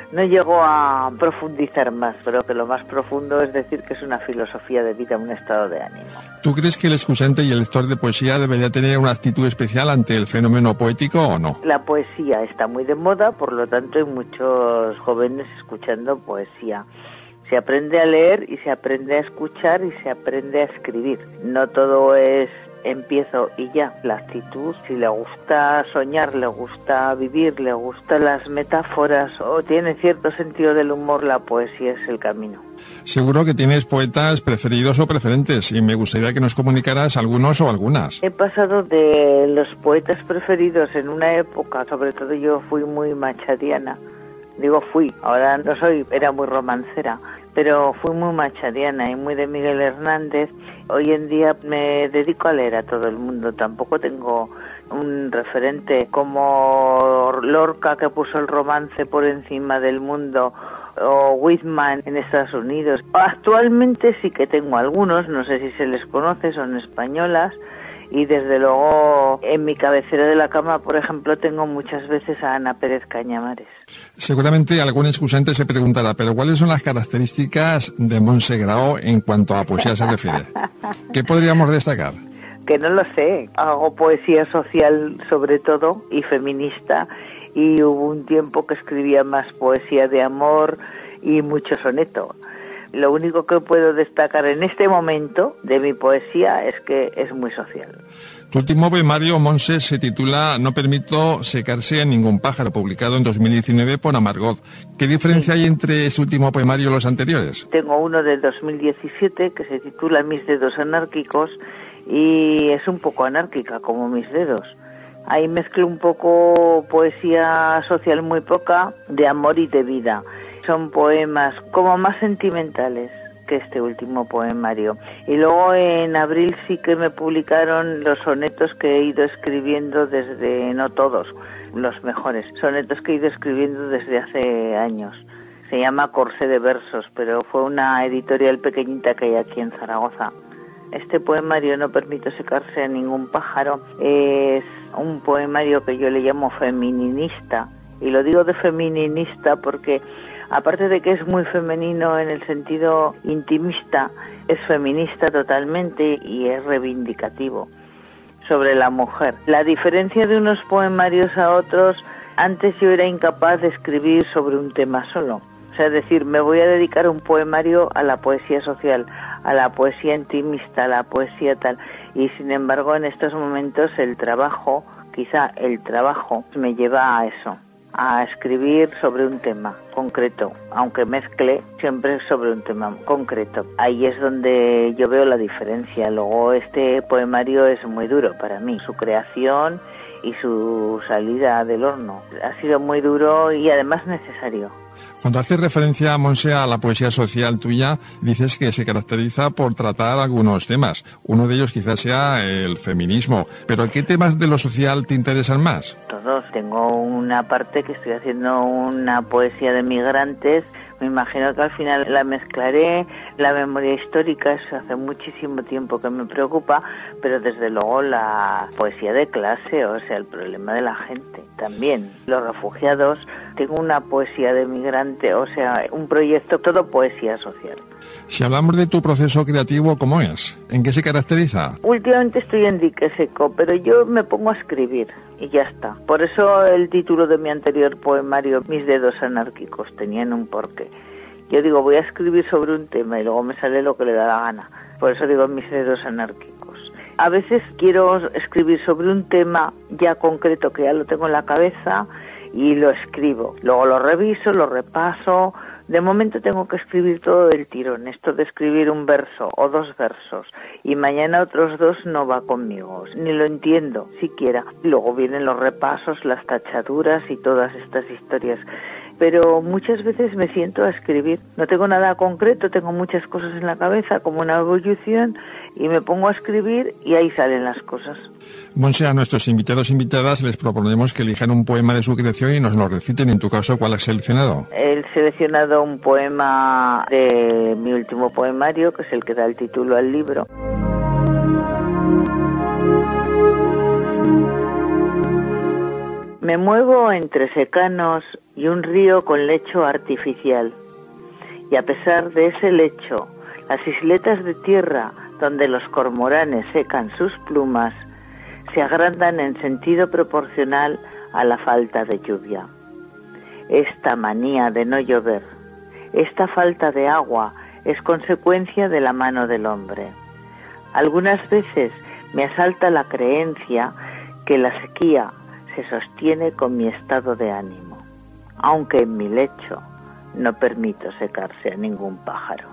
no llego a profundizar más, pero que lo más profundo es decir que es una filosofía de vida, un estado de ánimo. ¿Tú crees que el escuchante y el lector de poesía debería tener una actitud especial ante el fenómeno poético o no? La poesía está muy de moda, por lo tanto hay muchos jóvenes escuchando poesía. Se aprende a leer y se aprende a escuchar y se aprende a escribir. No todo es empiezo y ya. La actitud, si le gusta soñar, le gusta vivir, le gustan las metáforas o tiene cierto sentido del humor, la poesía es el camino. Seguro que tienes poetas preferidos o preferentes y me gustaría que nos comunicaras algunos o algunas. He pasado de los poetas preferidos en una época, sobre todo yo fui muy machadiana. Digo fui, ahora no soy, era muy romancera, pero fui muy machadiana y muy de Miguel Hernández. Hoy en día me dedico a leer a todo el mundo, tampoco tengo un referente como Lorca, que puso el romance por encima del mundo, o Whitman en Estados Unidos. Actualmente sí que tengo algunos, no sé si se les conoce, son españolas, y desde luego en mi cabecera de la cama, por ejemplo, tengo muchas veces a Ana Pérez Cañamares. Seguramente algún escuchante se preguntará, pero ¿cuáles son las características de Montse Grau en cuanto a poesía se refiere? ¿Qué podríamos destacar? Que no lo sé, hago poesía social sobre todo y feminista, y hubo un tiempo que escribía más poesía de amor y mucho soneto. Lo único que puedo destacar en este momento de mi poesía es que es muy social. Tu último poemario, Montse, se titula No permito secarse a ningún pájaro, publicado en dos mil diecinueve por Amargot. ¿Qué diferencia hay entre ese último poemario y los anteriores? Tengo uno del dos mil diecisiete que se titula Mis dedos anárquicos y es un poco anárquica como mis dedos. Ahí mezclo un poco poesía social muy poca, de amor y de vida. Son poemas como más sentimentales que este último poemario. Y luego en abril sí que me publicaron los sonetos que he ido escribiendo desde, no todos, los mejores, sonetos que he ido escribiendo desde hace años. Se llama Corsé de Versos, pero fue una editorial pequeñita que hay aquí en Zaragoza. Este poemario, No permito secarse a ningún pájaro, es un poemario que yo le llamo femininista. Y lo digo de femininista porque, aparte de que es muy femenino en el sentido intimista, es feminista totalmente y es reivindicativo sobre la mujer. La diferencia de unos poemarios a otros, antes yo era incapaz de escribir sobre un tema solo. O sea, es decir, me voy a dedicar un poemario a la poesía social, a la poesía intimista, a la poesía tal. Y sin embargo, en estos momentos el trabajo, quizá el trabajo, me lleva a eso, a escribir sobre un tema concreto, aunque mezcle siempre sobre un tema concreto. Ahí es donde yo veo la diferencia. Luego este poemario es muy duro para mí, su creación y su salida del horno. Ha sido muy duro y además necesario. Cuando haces referencia, Montse, a la poesía social tuya, dices que se caracteriza por tratar algunos temas. Uno de ellos quizás sea el feminismo. ¿Pero qué temas de lo social te interesan más? Todos. Tengo una parte que estoy haciendo una poesía de migrantes. Me imagino que al final la mezclaré. La memoria histórica, eso hace muchísimo tiempo que me preocupa, pero desde luego la poesía de clase, o sea, el problema de la gente también. Los refugiados. Tengo una poesía de migrante, o sea, un proyecto, todo poesía social. Si hablamos de tu proceso creativo, ¿cómo es? ¿En qué se caracteriza? Últimamente estoy en dique seco, pero yo me pongo a escribir y ya está. Por eso el título de mi anterior poemario, Mis dedos anárquicos, tenían un porqué. Yo digo, voy a escribir sobre un tema y luego me sale lo que le da la gana. Por eso digo Mis dedos anárquicos. A veces quiero escribir sobre un tema ya concreto que ya lo tengo en la cabeza y lo escribo. Luego lo reviso, lo repaso. De momento tengo que escribir todo del tirón. Esto de escribir un verso o dos versos y mañana otros dos no va conmigo. Ni lo entiendo siquiera. Luego vienen los repasos, las tachaduras y todas estas historias. Pero muchas veces me siento a escribir. No tengo nada concreto, tengo muchas cosas en la cabeza, como una evolución, y me pongo a escribir y ahí salen las cosas. Montse, a nuestros invitados e invitadas les proponemos que elijan un poema de su creación y nos lo reciten. En tu caso, ¿cuál has seleccionado? He seleccionado un poema de mi último poemario, que es el que da el título al libro. Me muevo entre secanos y un río con lecho artificial. Y a pesar de ese lecho, las isletas de tierra donde los cormoranes secan sus plumas se agrandan en sentido proporcional a la falta de lluvia. Esta manía de no llover, esta falta de agua, es consecuencia de la mano del hombre. Algunas veces me asalta la creencia que la sequía se sostiene con mi estado de ánimo, aunque en mi lecho no permito secarse a ningún pájaro.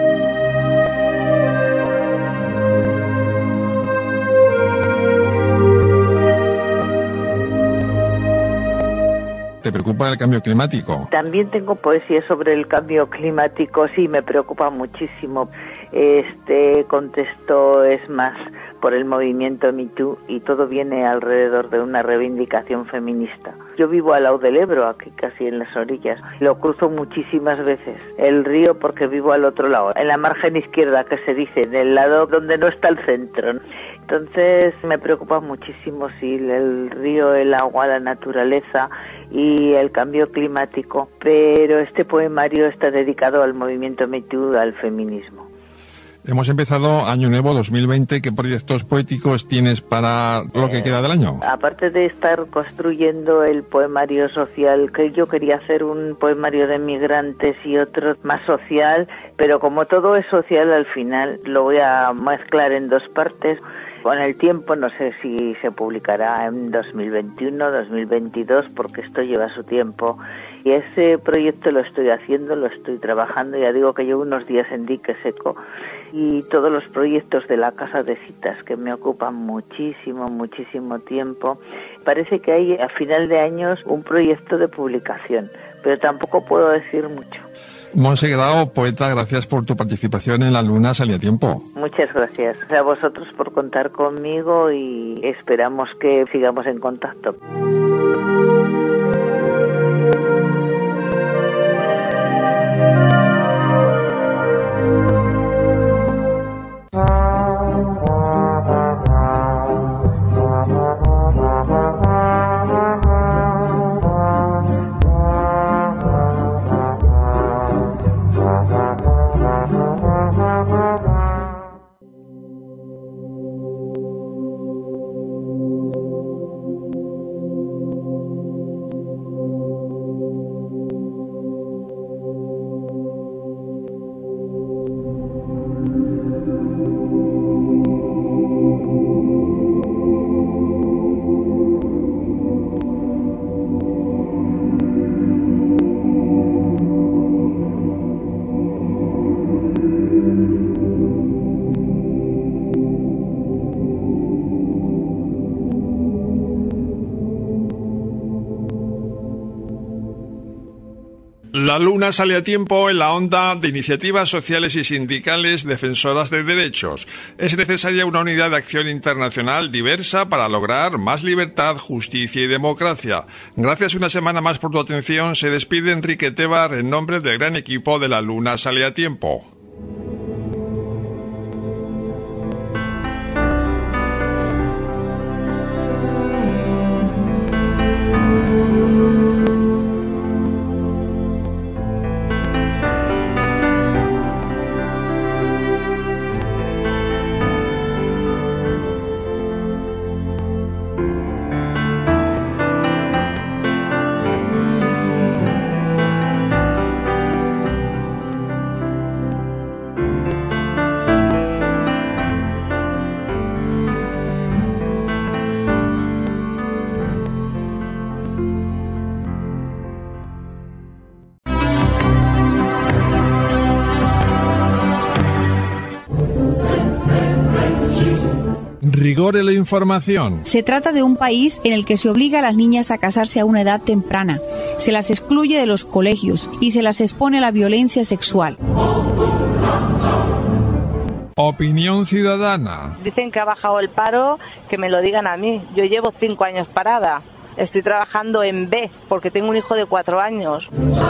¿Te preocupa el cambio climático? También tengo poesía sobre el cambio climático, sí, me preocupa muchísimo. Este contexto es más por el movimiento Me Too y todo viene alrededor de una reivindicación feminista. Yo vivo al lado del Ebro, aquí casi en las orillas. Lo cruzo muchísimas veces, el río, porque vivo al otro lado, en la margen izquierda, que se dice, en el lado donde no está el centro. Entonces me preocupa muchísimo si el río, el agua, la naturaleza y el cambio climático, pero este poemario está dedicado al movimiento Me Too, al feminismo. Hemos empezado año nuevo dos mil veinte. ¿Qué proyectos poéticos tienes para lo que queda del año? Aparte de estar construyendo el poemario social, que yo quería hacer un poemario de migrantes y otro más social, pero como todo es social, al final lo voy a mezclar en dos partes. Con el tiempo, no sé si se publicará en dos mil veintiuno, dos mil veintidós, porque esto lleva su tiempo. Y ese proyecto lo estoy haciendo, lo estoy trabajando, ya digo que llevo unos días en dique seco. Y todos los proyectos de la Casa de Citas, que me ocupan muchísimo, muchísimo tiempo. Parece que hay a final de años un proyecto de publicación, pero tampoco puedo decir mucho. Montse Grau, poeta, gracias por tu participación en La Luna Sale a Tiempo. Muchas gracias a vosotros por contar conmigo y esperamos que sigamos en contacto. La Luna Sale a Tiempo en la onda de iniciativas sociales y sindicales defensoras de derechos. Es necesaria una unidad de acción internacional diversa para lograr más libertad, justicia y democracia. Gracias una semana más por tu atención. Se despide Enrique Tebar en nombre del gran equipo de La Luna Sale a Tiempo. Rigor en la información. Se trata de un país en el que se obliga a las niñas a casarse a una edad temprana, se las excluye de los colegios y se las expone a la violencia sexual. Opinión ciudadana. Dicen que ha bajado el paro, que me lo digan a mí. Yo llevo cinco años parada. Estoy trabajando en B, porque tengo un hijo de cuatro años.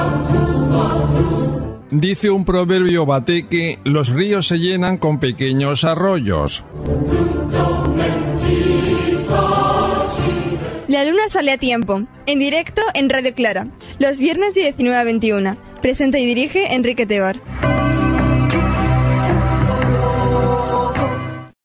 Dice un proverbio bateque, los ríos se llenan con pequeños arroyos. La luna sale a tiempo, en directo en Radio Clara, los viernes de diecinueve a veintiuna. Presenta y dirige Enrique Tebar.